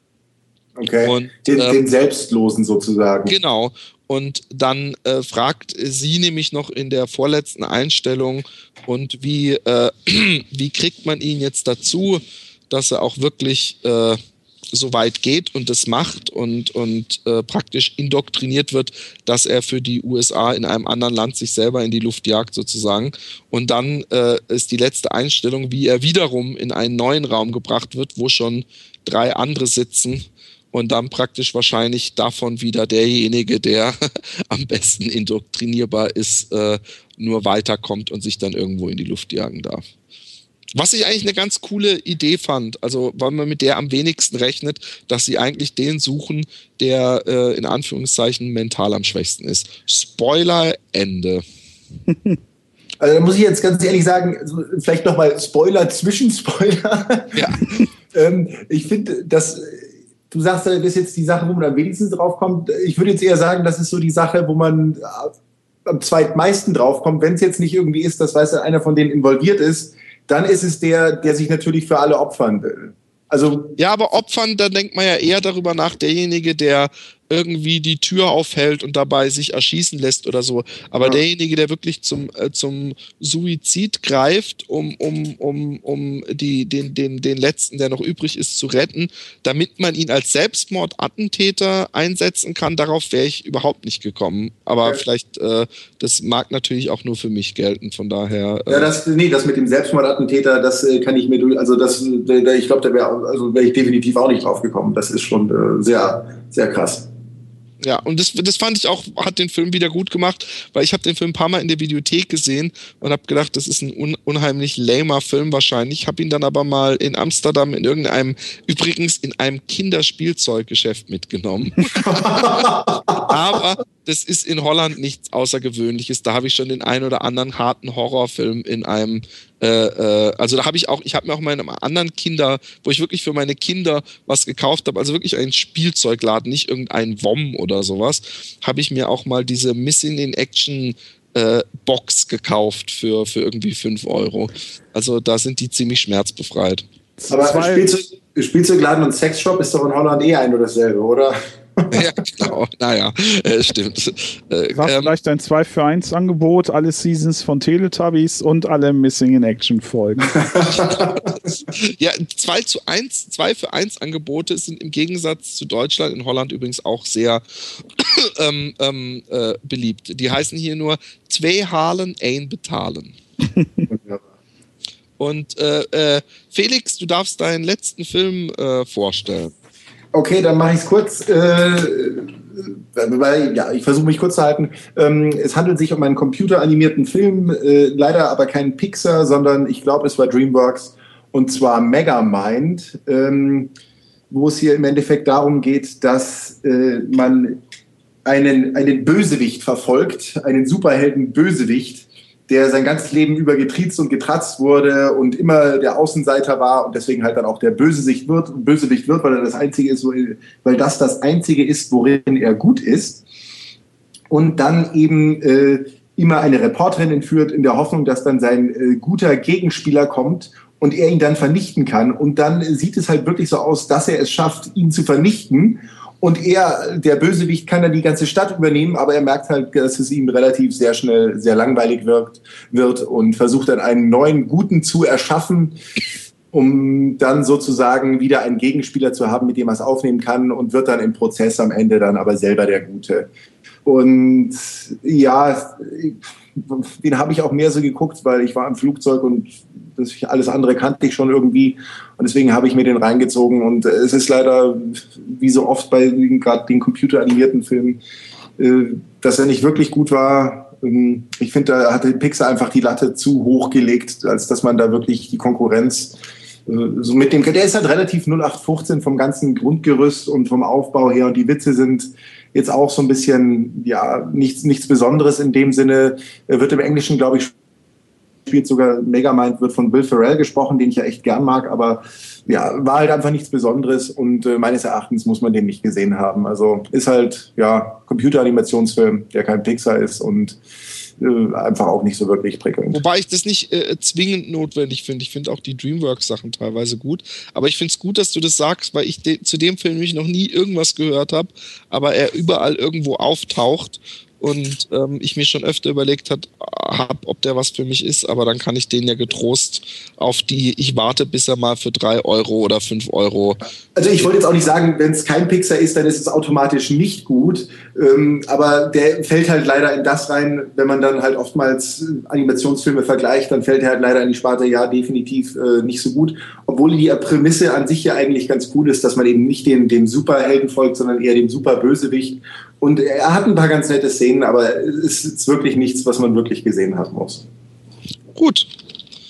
Okay, Und, den, ähm, den Selbstlosen sozusagen. Genau. Und dann äh, fragt sie nämlich noch in der vorletzten Einstellung, und wie, äh, wie kriegt man ihn jetzt dazu, dass er auch wirklich äh, so weit geht und das macht und, und äh, praktisch indoktriniert wird, dass er für die U S A in einem anderen Land sich selber in die Luft jagt sozusagen. Und dann äh, ist die letzte Einstellung, wie er wiederum in einen neuen Raum gebracht wird, wo schon drei andere sitzen und dann praktisch wahrscheinlich davon wieder derjenige, der am besten indoktrinierbar ist, äh, nur weiterkommt und sich dann irgendwo in die Luft jagen darf. Was ich eigentlich eine ganz coole Idee fand, also weil man mit der am wenigsten rechnet, dass sie eigentlich den suchen, der äh, in Anführungszeichen mental am schwächsten ist. Spoiler, Ende. Also da muss ich jetzt ganz ehrlich sagen, vielleicht nochmal Spoiler zwischen Spoiler. Ja. ähm, ich finde, dass du sagst, das ist jetzt die Sache, wo man am wenigsten drauf kommt. Ich würde jetzt eher sagen, das ist so die Sache, wo man am zweitmeisten drauf kommt. Wenn es jetzt nicht irgendwie ist, dass weiß einer von denen involviert ist, dann ist es der, der sich natürlich für alle opfern will. Also ja, aber Opfern, da denkt man ja eher darüber nach, derjenige, der irgendwie die Tür aufhält und dabei sich erschießen lässt oder so. Aber ja. derjenige, der wirklich zum, äh, zum Suizid greift, um, um, um, um die, den, den, den letzten, der noch übrig ist, zu retten, damit man ihn als Selbstmordattentäter einsetzen kann, darauf wäre ich überhaupt nicht gekommen. Aber ja. vielleicht, äh, das mag natürlich auch nur für mich gelten, von daher. Äh, ja, das, nee, das mit dem Selbstmordattentäter, das äh, kann ich mir durch, also das, äh, ich glaube, da wäre also wär ich definitiv auch nicht drauf gekommen. Das ist schon äh, sehr, sehr krass. Ja, und das, das fand ich auch, hat den Film wieder gut gemacht, weil ich habe den Film ein paar Mal in der Videothek gesehen und habe gedacht, das ist ein un, unheimlich lamer Film wahrscheinlich. Habe ihn dann aber mal in Amsterdam in irgendeinem, übrigens in einem Kinderspielzeuggeschäft mitgenommen. Aber das ist in Holland nichts Außergewöhnliches. Da habe ich schon den einen oder anderen harten Horrorfilm in einem, äh, äh, also da habe ich auch, ich habe mir auch mal in einem anderen Kinder, wo ich wirklich für meine Kinder was gekauft habe, also wirklich einen Spielzeugladen, nicht irgendein W O M oder sowas, habe ich mir auch mal diese Missing in Action äh, Box gekauft für, für irgendwie fünf Euro. Also da sind die ziemlich schmerzbefreit. Aber Spielzeug, Spielzeugladen und Sexshop ist doch in Holland eh ein oder dasselbe, oder? Ja, genau. Naja, äh, stimmt. Äh, War ähm, vielleicht ein zwei für eins Angebot, alle Seasons von Teletubbies und alle Missing-in-Action-Folgen. Ja, zwei zu eins, zwei für eins Angebote sind im Gegensatz zu Deutschland in Holland übrigens auch sehr ähm, ähm, äh, beliebt. Die heißen hier nur zwei Halen, ein Betalen. Und äh, äh, Felix, du darfst deinen letzten Film äh, vorstellen. Okay, dann mache ich es kurz, äh, weil ja, ich versuche mich kurz zu halten. Ähm, es handelt sich um einen computeranimierten Film, äh, leider aber kein Pixar, sondern ich glaube, es war DreamWorks, und zwar Megamind, ähm, wo es hier im Endeffekt darum geht, dass äh, man einen, einen Bösewicht verfolgt, einen Superhelden-Bösewicht, der sein ganzes Leben über getriezt und getratzt wurde und immer der Außenseiter war und deswegen halt dann auch der Bösewicht wird, Bösewicht wird, weil er das Einzige ist, weil das das Einzige ist, worin er gut ist. Und dann eben äh, immer eine Reporterin entführt, in der Hoffnung, dass dann sein äh, guter Gegenspieler kommt und er ihn dann vernichten kann. Und dann sieht es halt wirklich so aus, dass er es schafft, ihn zu vernichten. Und er, der Bösewicht, kann dann die ganze Stadt übernehmen, aber er merkt halt, dass es ihm relativ sehr schnell sehr langweilig wirkt, wird und versucht dann einen neuen Guten zu erschaffen, um dann sozusagen wieder einen Gegenspieler zu haben, mit dem er es aufnehmen kann, und wird dann im Prozess am Ende dann aber selber der Gute. Und ja, den habe ich auch mehr so geguckt, weil ich war im Flugzeug und das, alles andere kannte ich schon irgendwie. Und deswegen habe ich mir den reingezogen. Und es ist leider, wie so oft bei gerade den computeranimierten Filmen, äh, dass er nicht wirklich gut war. Ich finde, da hatte Pixar einfach die Latte zu hoch gelegt, als dass man da wirklich die Konkurrenz äh, so mit dem, der ist halt relativ null acht fünfzehn vom ganzen Grundgerüst und vom Aufbau her. Und die Witze sind jetzt auch so ein bisschen, ja, nichts, nichts Besonderes in dem Sinne. Er wird im Englischen, glaube ich, spielt sogar Megamind, wird von Will Ferrell gesprochen, den ich ja echt gern mag, aber ja, war halt einfach nichts Besonderes und äh, meines Erachtens muss man den nicht gesehen haben. Also ist halt, ja, Computeranimationsfilm, der kein Pixar ist und äh, einfach auch nicht so wirklich prickelnd. Wobei ich das nicht äh, zwingend notwendig finde. Ich finde auch die DreamWorks-Sachen teilweise gut, aber ich finde es gut, dass du das sagst, weil ich de- zu dem Film nämlich noch nie irgendwas gehört habe, aber er überall irgendwo auftaucht. Und ähm, ich mir schon öfter überlegt habe, ob der was für mich ist, aber dann kann ich den ja getrost auf die, ich warte, bis er mal für drei Euro oder fünf Euro. Also ich wollte jetzt auch nicht sagen, wenn es kein Pixar ist, dann ist es automatisch nicht gut, ähm, aber der fällt halt leider in das rein, wenn man dann halt oftmals Animationsfilme vergleicht, dann fällt er halt leider in die Sparte, ja, definitiv äh, nicht so gut, obwohl die Prämisse an sich ja eigentlich ganz cool ist, dass man eben nicht dem, dem Superhelden folgt, sondern eher dem Superbösewicht. Und er hat ein paar ganz nette Szenen, aber es ist wirklich nichts, was man wirklich gesehen haben muss. Gut.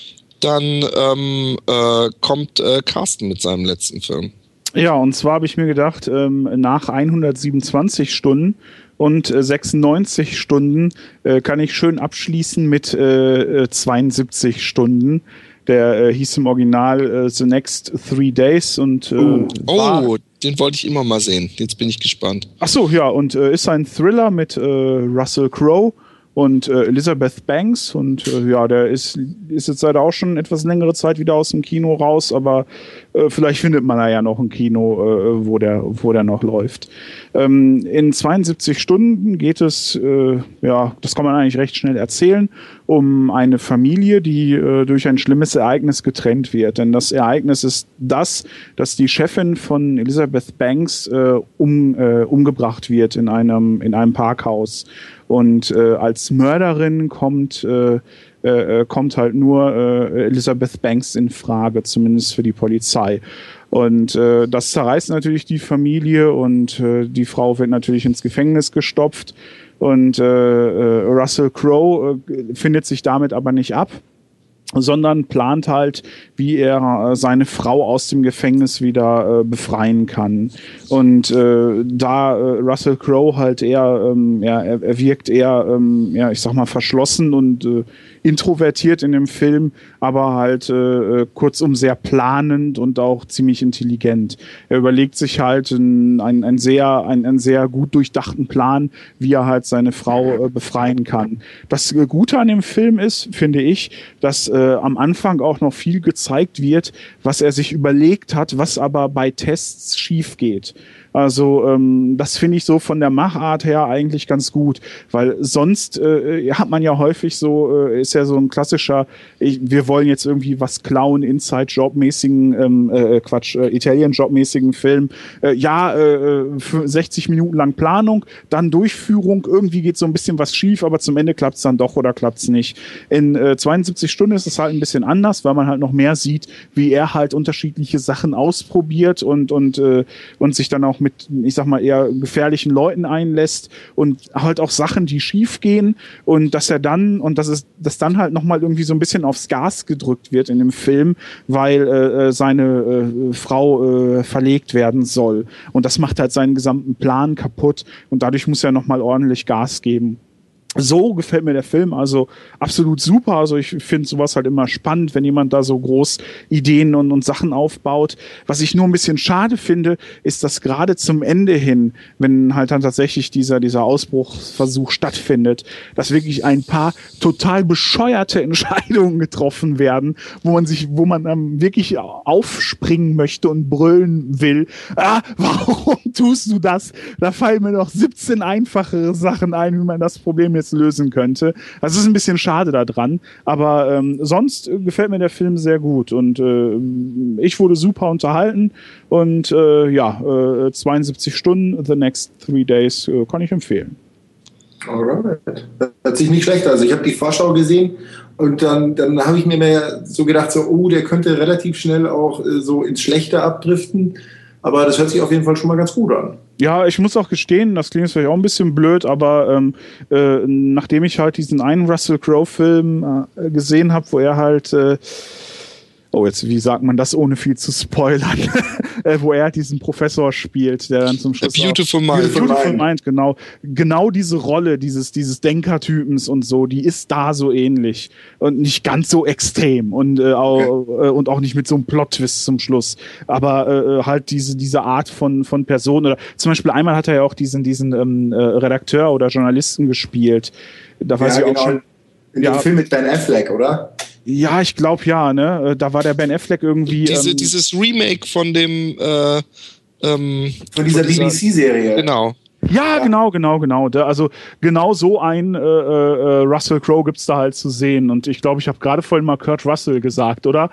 dann ähm, äh, kommt äh, Carsten mit seinem letzten Film. Ja, und zwar habe ich mir gedacht, ähm, nach hundertsiebenundzwanzig Stunden und äh, sechsundneunzig Stunden äh, kann ich schön abschließen mit äh, zweiundsiebzig Stunden. Der äh, hieß im Original äh, The Next Three Days und äh, oh, oh den wollte ich immer mal sehen. Jetzt bin ich gespannt. Ach so, ja, und äh, ist ein Thriller mit äh, Russell Crowe und äh, Elizabeth Banks und äh, ja, der ist, ist jetzt leider auch schon etwas längere Zeit wieder aus dem Kino raus, aber äh, vielleicht findet man da ja noch ein Kino, äh, wo der, wo der noch läuft. Ähm, in zweiundsiebzig Stunden geht es, äh, ja, das kann man eigentlich recht schnell erzählen, um eine Familie, die äh, durch ein schlimmes Ereignis getrennt wird. Denn das Ereignis ist das, dass die Chefin von Elizabeth Banks äh, um, äh, umgebracht wird in einem, in einem Parkhaus. Und äh, als Mörderin kommt, äh, äh, kommt halt nur äh, Elizabeth Banks in Frage, zumindest für die Polizei. Und äh, das zerreißt natürlich die Familie und äh, die Frau wird natürlich ins Gefängnis gestopft. Und äh, äh, Russell Crowe äh, findet sich damit aber nicht ab, sondern plant halt, wie er äh, seine Frau aus dem Gefängnis wieder äh, befreien kann. Und äh, da äh, Russell Crowe halt eher, ähm, ja, er, er wirkt eher, ähm, ja, ich sag mal, verschlossen und äh, introvertiert in dem Film, aber halt äh, kurzum sehr planend und auch ziemlich intelligent. Er überlegt sich halt einen ein sehr, ein, ein sehr gut durchdachten Plan, wie er halt seine Frau äh, befreien kann. Das äh, Gute an dem Film ist, finde ich, dass äh, am Anfang auch noch viel gezeigt wird, was er sich überlegt hat, was aber bei Tests schief geht. Also ähm, das finde ich so von der Machart her eigentlich ganz gut, weil sonst äh, hat man ja häufig so, äh, ist ja so ein klassischer, ich, wir wollen jetzt irgendwie was klauen, Inside-Job-mäßigen, ähm, äh, Quatsch, äh, Italien-Job-mäßigen Film. Äh, ja, äh, sechzig Minuten lang Planung, dann Durchführung, irgendwie geht so ein bisschen was schief, aber zum Ende klappt es dann doch oder klappt es nicht. In äh, zweiundsiebzig Stunden ist es halt ein bisschen anders, weil man halt noch mehr sieht, wie er halt unterschiedliche Sachen ausprobiert und, und, äh, und sich dann auch mit, ich sag mal, eher gefährlichen Leuten einlässt und halt auch Sachen, die schief gehen und dass er dann, und das ist, dass dann halt nochmal irgendwie so ein bisschen aufs Gas gedrückt wird in dem Film, weil äh, seine äh, Frau äh, verlegt werden soll. Und das macht halt seinen gesamten Plan kaputt und dadurch muss er nochmal ordentlich Gas geben. So gefällt mir der Film, also absolut super. Also ich finde sowas halt immer spannend, wenn jemand da so groß Ideen und, und Sachen aufbaut. Was ich nur ein bisschen schade finde, ist, dass gerade zum Ende hin, wenn halt dann tatsächlich dieser, dieser Ausbruchsversuch stattfindet, dass wirklich ein paar total bescheuerte Entscheidungen getroffen werden, wo man sich, wo man dann wirklich aufspringen möchte und brüllen will. Ah, warum tust du das? Da fallen mir noch siebzehn einfachere Sachen ein, wie man das Problem jetzt lösen könnte. Das ist ein bisschen schade daran, aber ähm, sonst äh, gefällt mir der Film sehr gut und äh, ich wurde super unterhalten und äh, ja, äh, zweiundsiebzig Stunden, The Next Three Days äh, kann ich empfehlen. Alright. Hört sich nicht schlecht. Also ich habe die Vorschau gesehen und dann, dann habe ich mir mehr so gedacht, so, oh, der könnte relativ schnell auch äh, so ins Schlechte abdriften, aber das hört sich auf jeden Fall schon mal ganz gut an. Ja, ich muss auch gestehen, das klingt vielleicht auch ein bisschen blöd, aber ähm, äh, nachdem ich halt diesen einen Russell Crowe-Film äh, gesehen habe, wo er halt, äh, oh jetzt, wie sagt man das, ohne viel zu spoilern, äh, wo er diesen Professor spielt, der dann zum Schluss A Beautiful Mind. Beautiful, Beautiful Mind, genau. Genau diese Rolle dieses, dieses Denkertypens und so, die ist da so ähnlich und nicht ganz so extrem und, äh, auch, äh, und auch nicht mit so einem Plot-Twist zum Schluss, aber äh, halt diese, diese Art von, von Person oder zum Beispiel einmal hat er ja auch diesen, diesen ähm, äh, Redakteur oder Journalisten gespielt. Da weiß ja, ich genau. auch schon. In Ja. dem Film mit Ben Affleck, oder? Ja, ich glaube ja, ne? Da war der Ben Affleck irgendwie. Diese, ähm, dieses Remake von dem äh, ähm, Von dieser, dieser B B C-Serie. Genau. Ja, genau, genau, genau. Da, also genau so ein äh, äh, Russell Crowe gibt's da halt zu sehen. Und ich glaube, ich habe gerade vorhin mal Kurt Russell gesagt, oder?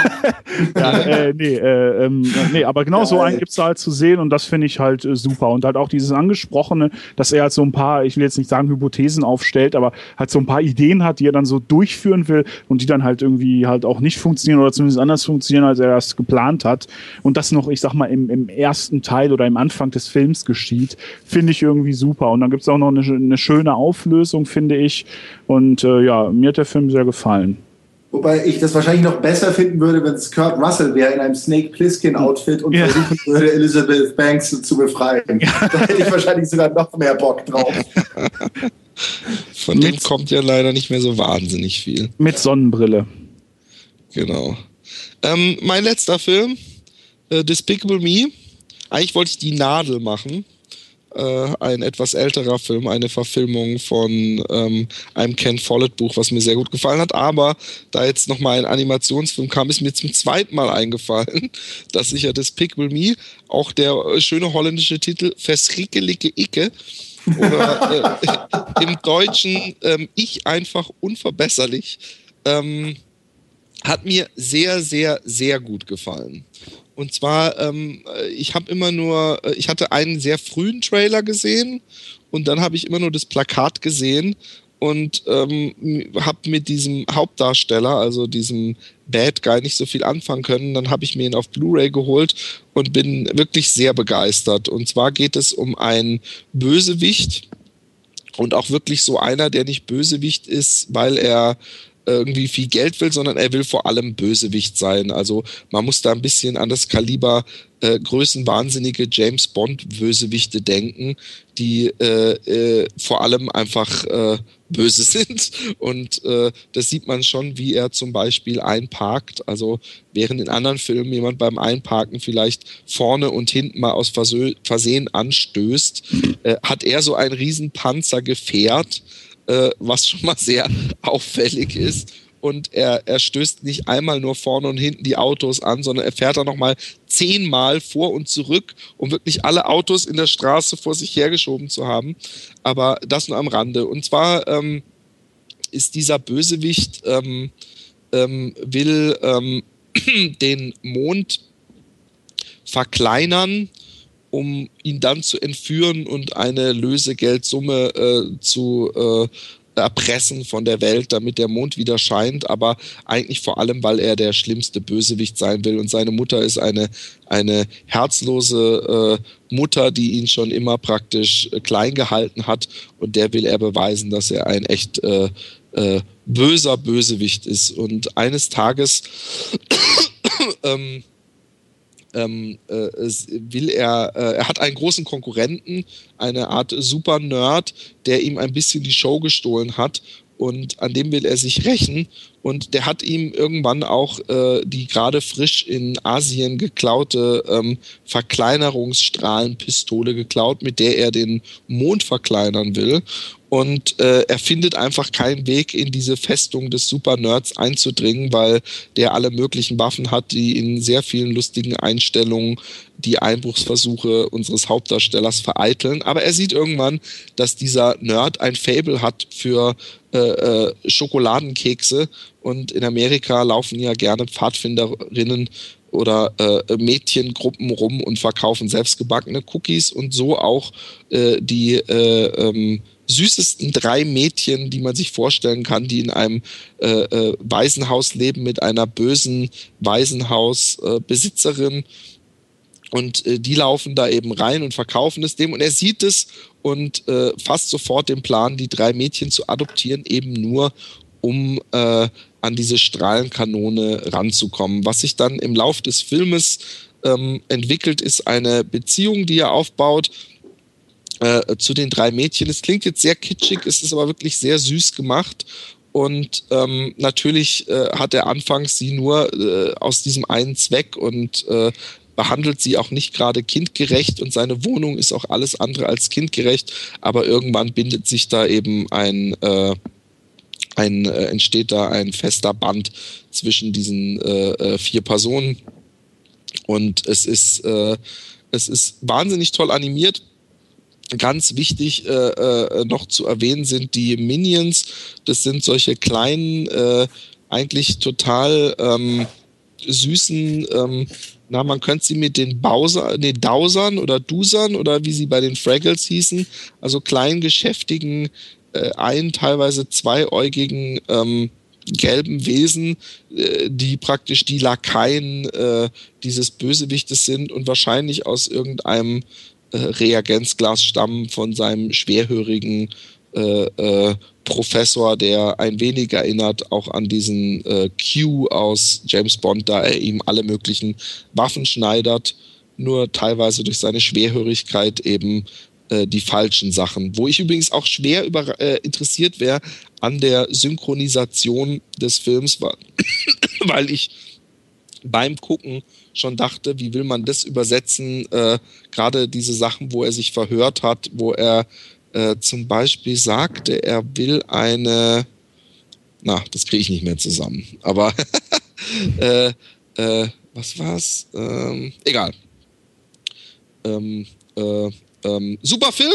ja, äh, nee, äh, ähm, nee, aber genau so einen gibt's da halt zu sehen und das finde ich halt äh, super. Und halt auch dieses Angesprochene, dass er halt so ein paar, ich will jetzt nicht sagen Hypothesen aufstellt, aber halt so ein paar Ideen hat, die er dann so durchführen will und die dann halt irgendwie halt auch nicht funktionieren oder zumindest anders funktionieren, als er das geplant hat. Und das noch, ich sag mal, im, im ersten Teil oder im Anfang des Films geschieht, finde ich irgendwie super. Und dann gibt's auch noch eine, eine schöne Auflösung, finde ich. Und äh, ja, mir hat der Film sehr gefallen. Wobei ich das wahrscheinlich noch besser finden würde, wenn es Kurt Russell wäre in einem Snake Plissken-Outfit und Ja. versuchen würde, Elizabeth Banks zu befreien. Da hätte ich wahrscheinlich sogar noch mehr Bock drauf. Von dem kommt ja leider nicht mehr so wahnsinnig viel. Mit Sonnenbrille. Genau. Ähm, mein letzter Film, äh, Despicable Me. Eigentlich wollte ich Die Nadel machen. Äh, ein etwas älterer Film, eine Verfilmung von ähm, einem Ken Follett Buch, was mir sehr gut gefallen hat. Aber da jetzt nochmal ein Animationsfilm kam, ist mir zum zweiten Mal eingefallen, dass sich ja Despicable Me, auch der äh, schöne holländische Titel Verschrikkelige Icke, oder äh, im Deutschen ähm, Ich einfach unverbesserlich, ähm, hat mir sehr, sehr, sehr gut gefallen. Und zwar, ähm, ich habe immer nur, ich hatte einen sehr frühen Trailer gesehen und dann habe ich immer nur das Plakat gesehen und ähm, habe mit diesem Hauptdarsteller, also diesem Bad Guy, nicht so viel anfangen können. Dann habe ich mir ihn auf Blu-ray geholt und bin wirklich sehr begeistert. Und zwar geht es um einen Bösewicht und auch wirklich so einer, der nicht Bösewicht ist, weil er irgendwie viel Geld will, sondern er will vor allem Bösewicht sein. Also man muss da ein bisschen an das Kaliber äh, größenwahnsinnige James Bond-Bösewichte denken, die äh, äh, vor allem einfach äh, böse sind. Und äh, das sieht man schon, wie er zum Beispiel einparkt. Also während in anderen Filmen jemand beim Einparken vielleicht vorne und hinten mal aus Versö- Versehen anstößt, äh, hat er so ein Riesenpanzergefährt, was schon mal sehr auffällig ist. Und er, er stößt nicht einmal nur vorne und hinten die Autos an, sondern er fährt da nochmal zehnmal vor und zurück, um wirklich alle Autos in der Straße vor sich hergeschoben zu haben. Aber das nur am Rande. Und zwar ähm, ist dieser Bösewicht, ähm, ähm, will ähm, den Mond verkleinern, um ihn dann zu entführen und eine Lösegeldsumme äh, zu äh, erpressen von der Welt, damit der Mond wieder scheint, aber eigentlich vor allem, weil er der schlimmste Bösewicht sein will und seine Mutter ist eine, eine herzlose äh, Mutter, die ihn schon immer praktisch äh, klein gehalten hat und der will er beweisen, dass er ein echt äh, äh, böser Bösewicht ist und eines Tages ähm, Ähm, äh, will er, äh, er hat einen großen Konkurrenten, eine Art Super-Nerd, der ihm ein bisschen die Show gestohlen hat und an dem will er sich rächen und der hat ihm irgendwann auch äh, die gerade frisch in Asien geklaute ähm, Verkleinerungsstrahlenpistole geklaut, mit der er den Mond verkleinern will. Und äh, er findet einfach keinen Weg, in diese Festung des Super-Nerds einzudringen, weil der alle möglichen Waffen hat, die in sehr vielen lustigen Einstellungen die Einbruchsversuche unseres Hauptdarstellers vereiteln. Aber er sieht irgendwann, dass dieser Nerd ein Faible hat für äh, äh, Schokoladenkekse. Und in Amerika laufen ja gerne Pfadfinderinnen oder äh, Mädchengruppen rum und verkaufen selbstgebackene Cookies und so auch äh, die äh, ähm, süßesten drei Mädchen, die man sich vorstellen kann, die in einem äh, äh, Waisenhaus leben mit einer bösen Waisenhausbesitzerin. Äh, und äh, die laufen da eben rein und verkaufen es dem. Und er sieht es und äh, fasst sofort den Plan, die drei Mädchen zu adoptieren, eben nur um äh, an diese Strahlenkanone ranzukommen. Was sich dann im Lauf des Filmes ähm, entwickelt, ist eine Beziehung, die er aufbaut, Äh, zu den drei Mädchen. Es klingt jetzt sehr kitschig, es ist aber wirklich sehr süß gemacht und ähm, natürlich äh, hat er anfangs sie nur äh, aus diesem einen Zweck und äh, behandelt sie auch nicht gerade kindgerecht und seine Wohnung ist auch alles andere als kindgerecht, aber irgendwann bindet sich da eben ein, äh, ein äh, entsteht da ein fester Band zwischen diesen äh, äh, vier Personen und es ist, äh, es ist wahnsinnig toll animiert. Ganz wichtig äh, äh, noch zu erwähnen sind die Minions. Das sind solche kleinen, äh, eigentlich total ähm, süßen, ähm, na, man könnte sie mit den Bowser, nee, Dowsern oder Dusern oder wie sie bei den Fraggles hießen, also kleinen, geschäftigen, äh, ein-, teilweise zweiäugigen ähm, gelben Wesen, äh, die praktisch die Lakaien äh, dieses Bösewichtes sind und wahrscheinlich aus irgendeinem Reagenzglas stammen von seinem schwerhörigen äh, äh, Professor, der ein wenig erinnert auch an diesen äh, Q aus James Bond, da er ihm alle möglichen Waffen schneidert, nur teilweise durch seine Schwerhörigkeit eben äh, die falschen Sachen. Wo ich übrigens auch schwer über, äh, interessiert wäre an der Synchronisation des Films, weil, weil ich beim Gucken schon dachte, wie will man das übersetzen, äh, gerade diese Sachen, wo er sich verhört hat, wo er äh, zum Beispiel sagte, er will eine, na, das kriege ich nicht mehr zusammen, aber äh, äh, was war's? Ähm, egal. Ähm, äh, ähm, super Film!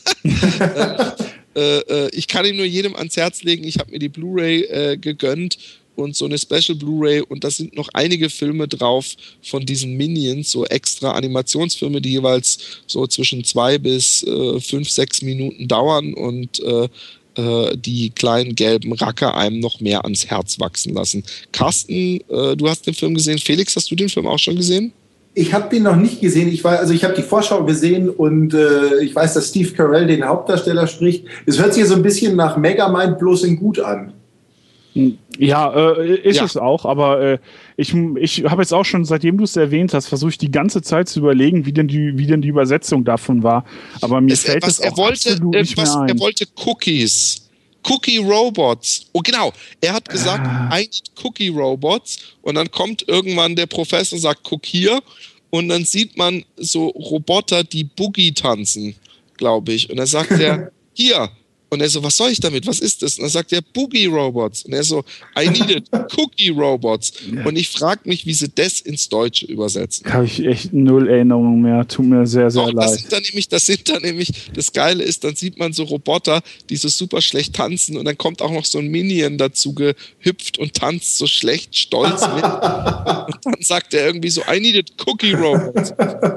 äh, äh, ich kann ihn nur jedem ans Herz legen, ich habe mir die Blu-ray äh, gegönnt und so eine Special Blu-ray und da sind noch einige Filme drauf von diesen Minions, so extra Animationsfilme, die jeweils so zwischen zwei bis äh, fünf, sechs Minuten dauern und äh, äh, die kleinen gelben Racker einem noch mehr ans Herz wachsen lassen. Carsten, äh, du hast den Film gesehen. Felix, hast du den Film auch schon gesehen? Ich habe den noch nicht gesehen. Ich war, also ich habe die Vorschau gesehen und äh, ich weiß, dass Steve Carell den Hauptdarsteller spricht. Es hört sich so ein bisschen nach Megamind bloß in gut an. Ja, äh, ist Ja. es auch, aber äh, ich, ich habe jetzt auch schon, seitdem du es erwähnt hast, versuche ich die ganze Zeit zu überlegen, wie denn die, wie denn die Übersetzung davon war. Aber mir Es, fällt was, es auch er wollte, absolut äh, nicht was, mehr ein. er wollte Cookies. Cookie Robots. Oh, genau. Er hat gesagt, Ah. I need Cookie Robots. Und dann kommt irgendwann der Professor und sagt, guck hier. Und dann sieht man so Roboter, die Boogie tanzen, glaube ich. Und dann sagt er, hier. Und er so, was soll ich damit? Was ist das? Und dann sagt er, Boogie Robots. Und er so, I needed Cookie Robots. Und ich frage mich, wie sie das ins Deutsche übersetzen. Habe ich echt null Erinnerungen mehr. Tut mir sehr, sehr Doch, das leid. sind dann nämlich, das sind dann nämlich, das Geile ist, dann sieht man so Roboter, die so super schlecht tanzen und dann kommt auch noch so ein Minion dazu gehüpft und tanzt so schlecht stolz mit. Und dann sagt er irgendwie so, I needed Cookie Robots.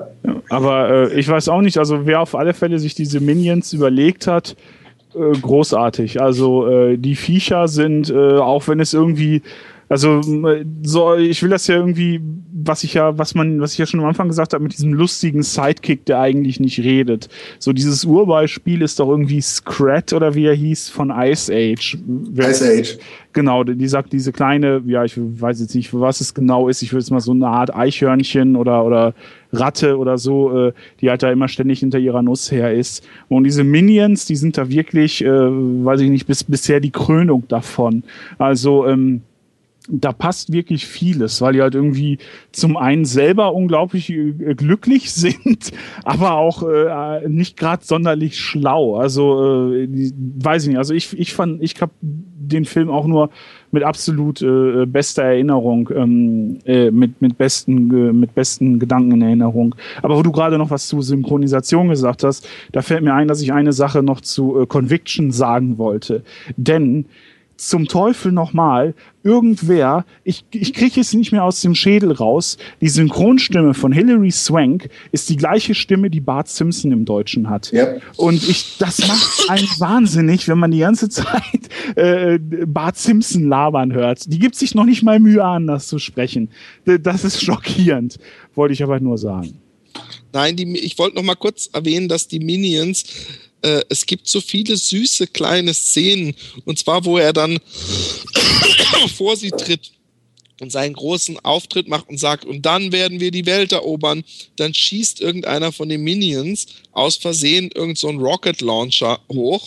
Aber äh, ich weiß auch nicht, also wer auf alle Fälle sich diese Minions überlegt hat, äh, großartig. Also äh, die Viecher sind, äh, auch wenn es irgendwie, also äh, so, ich will das ja irgendwie, was ich ja, was man, was ich ja schon am Anfang gesagt habe, mit diesem lustigen Sidekick, der eigentlich nicht redet. So dieses Urbeispiel ist doch irgendwie Scrat oder wie er hieß von Ice Age. Wer- Ice Age. Genau, die sagt diese kleine, ja, ich weiß jetzt nicht, was es genau ist. Ich würde jetzt mal so eine Art Eichhörnchen oder, oder Ratte oder so, äh, die halt da immer ständig hinter ihrer Nuss her ist. Und diese Minions, die sind da wirklich, äh, weiß ich nicht, bis bisher die Krönung davon. Also, ähm, da passt wirklich vieles, weil die halt irgendwie zum einen selber unglaublich äh, glücklich sind, aber auch äh, nicht gerade sonderlich schlau. Also äh, die, weiß ich nicht. Also ich ich fand, ich habe den Film auch nur mit absolut äh, bester Erinnerung, ähm, äh, mit mit besten äh, mit besten Gedanken in Erinnerung. Aber wo du gerade noch was zu Synchronisation gesagt hast, da fällt mir ein, dass ich eine Sache noch zu äh, Conviction sagen wollte, denn zum Teufel nochmal, irgendwer, ich, ich kriege es nicht mehr aus dem Schädel raus, die Synchronstimme von Hilary Swank ist die gleiche Stimme, die Bart Simpson im Deutschen hat. Ja. Und ich, das macht einen wahnsinnig, wenn man die ganze Zeit äh, Bart Simpson labern hört. Die gibt sich noch nicht mal Mühe an, das zu sprechen. Das ist schockierend, wollte ich aber nur sagen. Nein, die, ich wollte noch mal kurz erwähnen, dass die Minions, äh, es gibt so viele süße kleine Szenen, und zwar, wo er dann vor sie tritt und seinen großen Auftritt macht und sagt, und dann werden wir die Welt erobern, dann schießt irgendeiner von den Minions aus Versehen irgend so einen Rocket Launcher hoch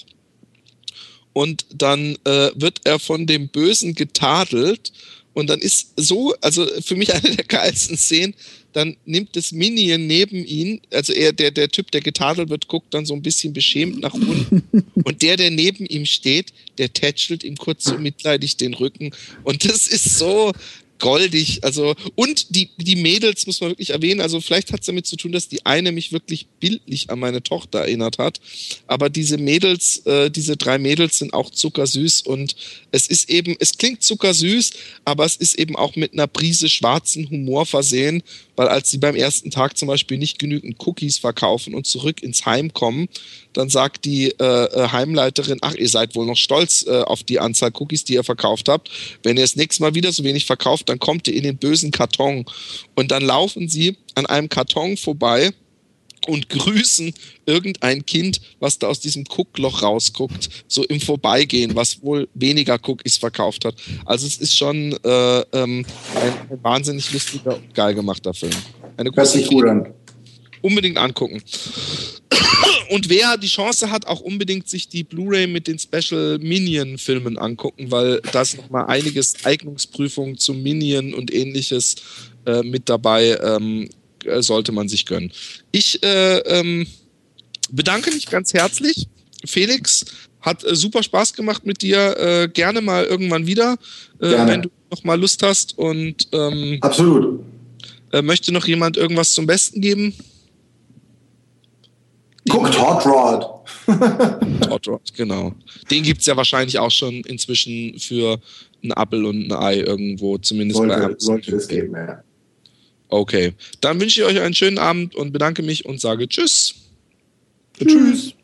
und dann äh, wird er von dem Bösen getadelt und dann ist so, also für mich eine der geilsten Szenen, dann nimmt das Minion neben ihn, also er, der, der Typ, der getadelt wird, guckt dann so ein bisschen beschämt nach unten und der, der neben ihm steht, der tätschelt ihm kurz so mitleidig den Rücken und das ist so goldig, also und die, die Mädels muss man wirklich erwähnen, also vielleicht hat es damit zu tun, dass die eine mich wirklich bildlich an meine Tochter erinnert hat, aber diese Mädels, äh, diese drei Mädels sind auch zuckersüß und es ist eben, es klingt zuckersüß, aber es ist eben auch mit einer Prise schwarzen Humor versehen, weil als sie beim ersten Tag zum Beispiel nicht genügend Cookies verkaufen und zurück ins Heim kommen, dann sagt die äh, Heimleiterin, ach, ihr seid wohl noch stolz äh, auf die Anzahl Cookies, die ihr verkauft habt. Wenn ihr das nächste Mal wieder so wenig verkauft, dann kommt ihr in den bösen Karton. Und dann laufen sie an einem Karton vorbei und grüßen irgendein Kind, was da aus diesem Guckloch rausguckt, so im Vorbeigehen, was wohl weniger Cookies verkauft hat. Also es ist schon äh, ähm, ein, ein wahnsinnig lustiger und geil gemachter Film. Eine Hört sich gut an. Unbedingt angucken. Und wer die Chance hat, auch unbedingt sich die Blu-ray mit den Special Minion-Filmen angucken, weil da ist nochmal einiges Eignungsprüfung zu Minion und ähnliches äh, mit dabei, ähm, sollte man sich gönnen. Ich äh, ähm, bedanke mich ganz herzlich. Felix, hat äh, super Spaß gemacht mit dir. Äh, gerne mal irgendwann wieder, äh, wenn du noch mal Lust hast. Und ähm, absolut. Äh, möchte noch jemand irgendwas zum Besten geben? Guckt Hot Rod. Hot Rod, genau. Den gibt es ja wahrscheinlich auch schon inzwischen für ein Apfel und ein Ei irgendwo, zumindest sollte, bei Amazon. Sollte es geben, ja. Okay, dann wünsche ich euch einen schönen Abend und bedanke mich und sage Tschüss. Tschüss.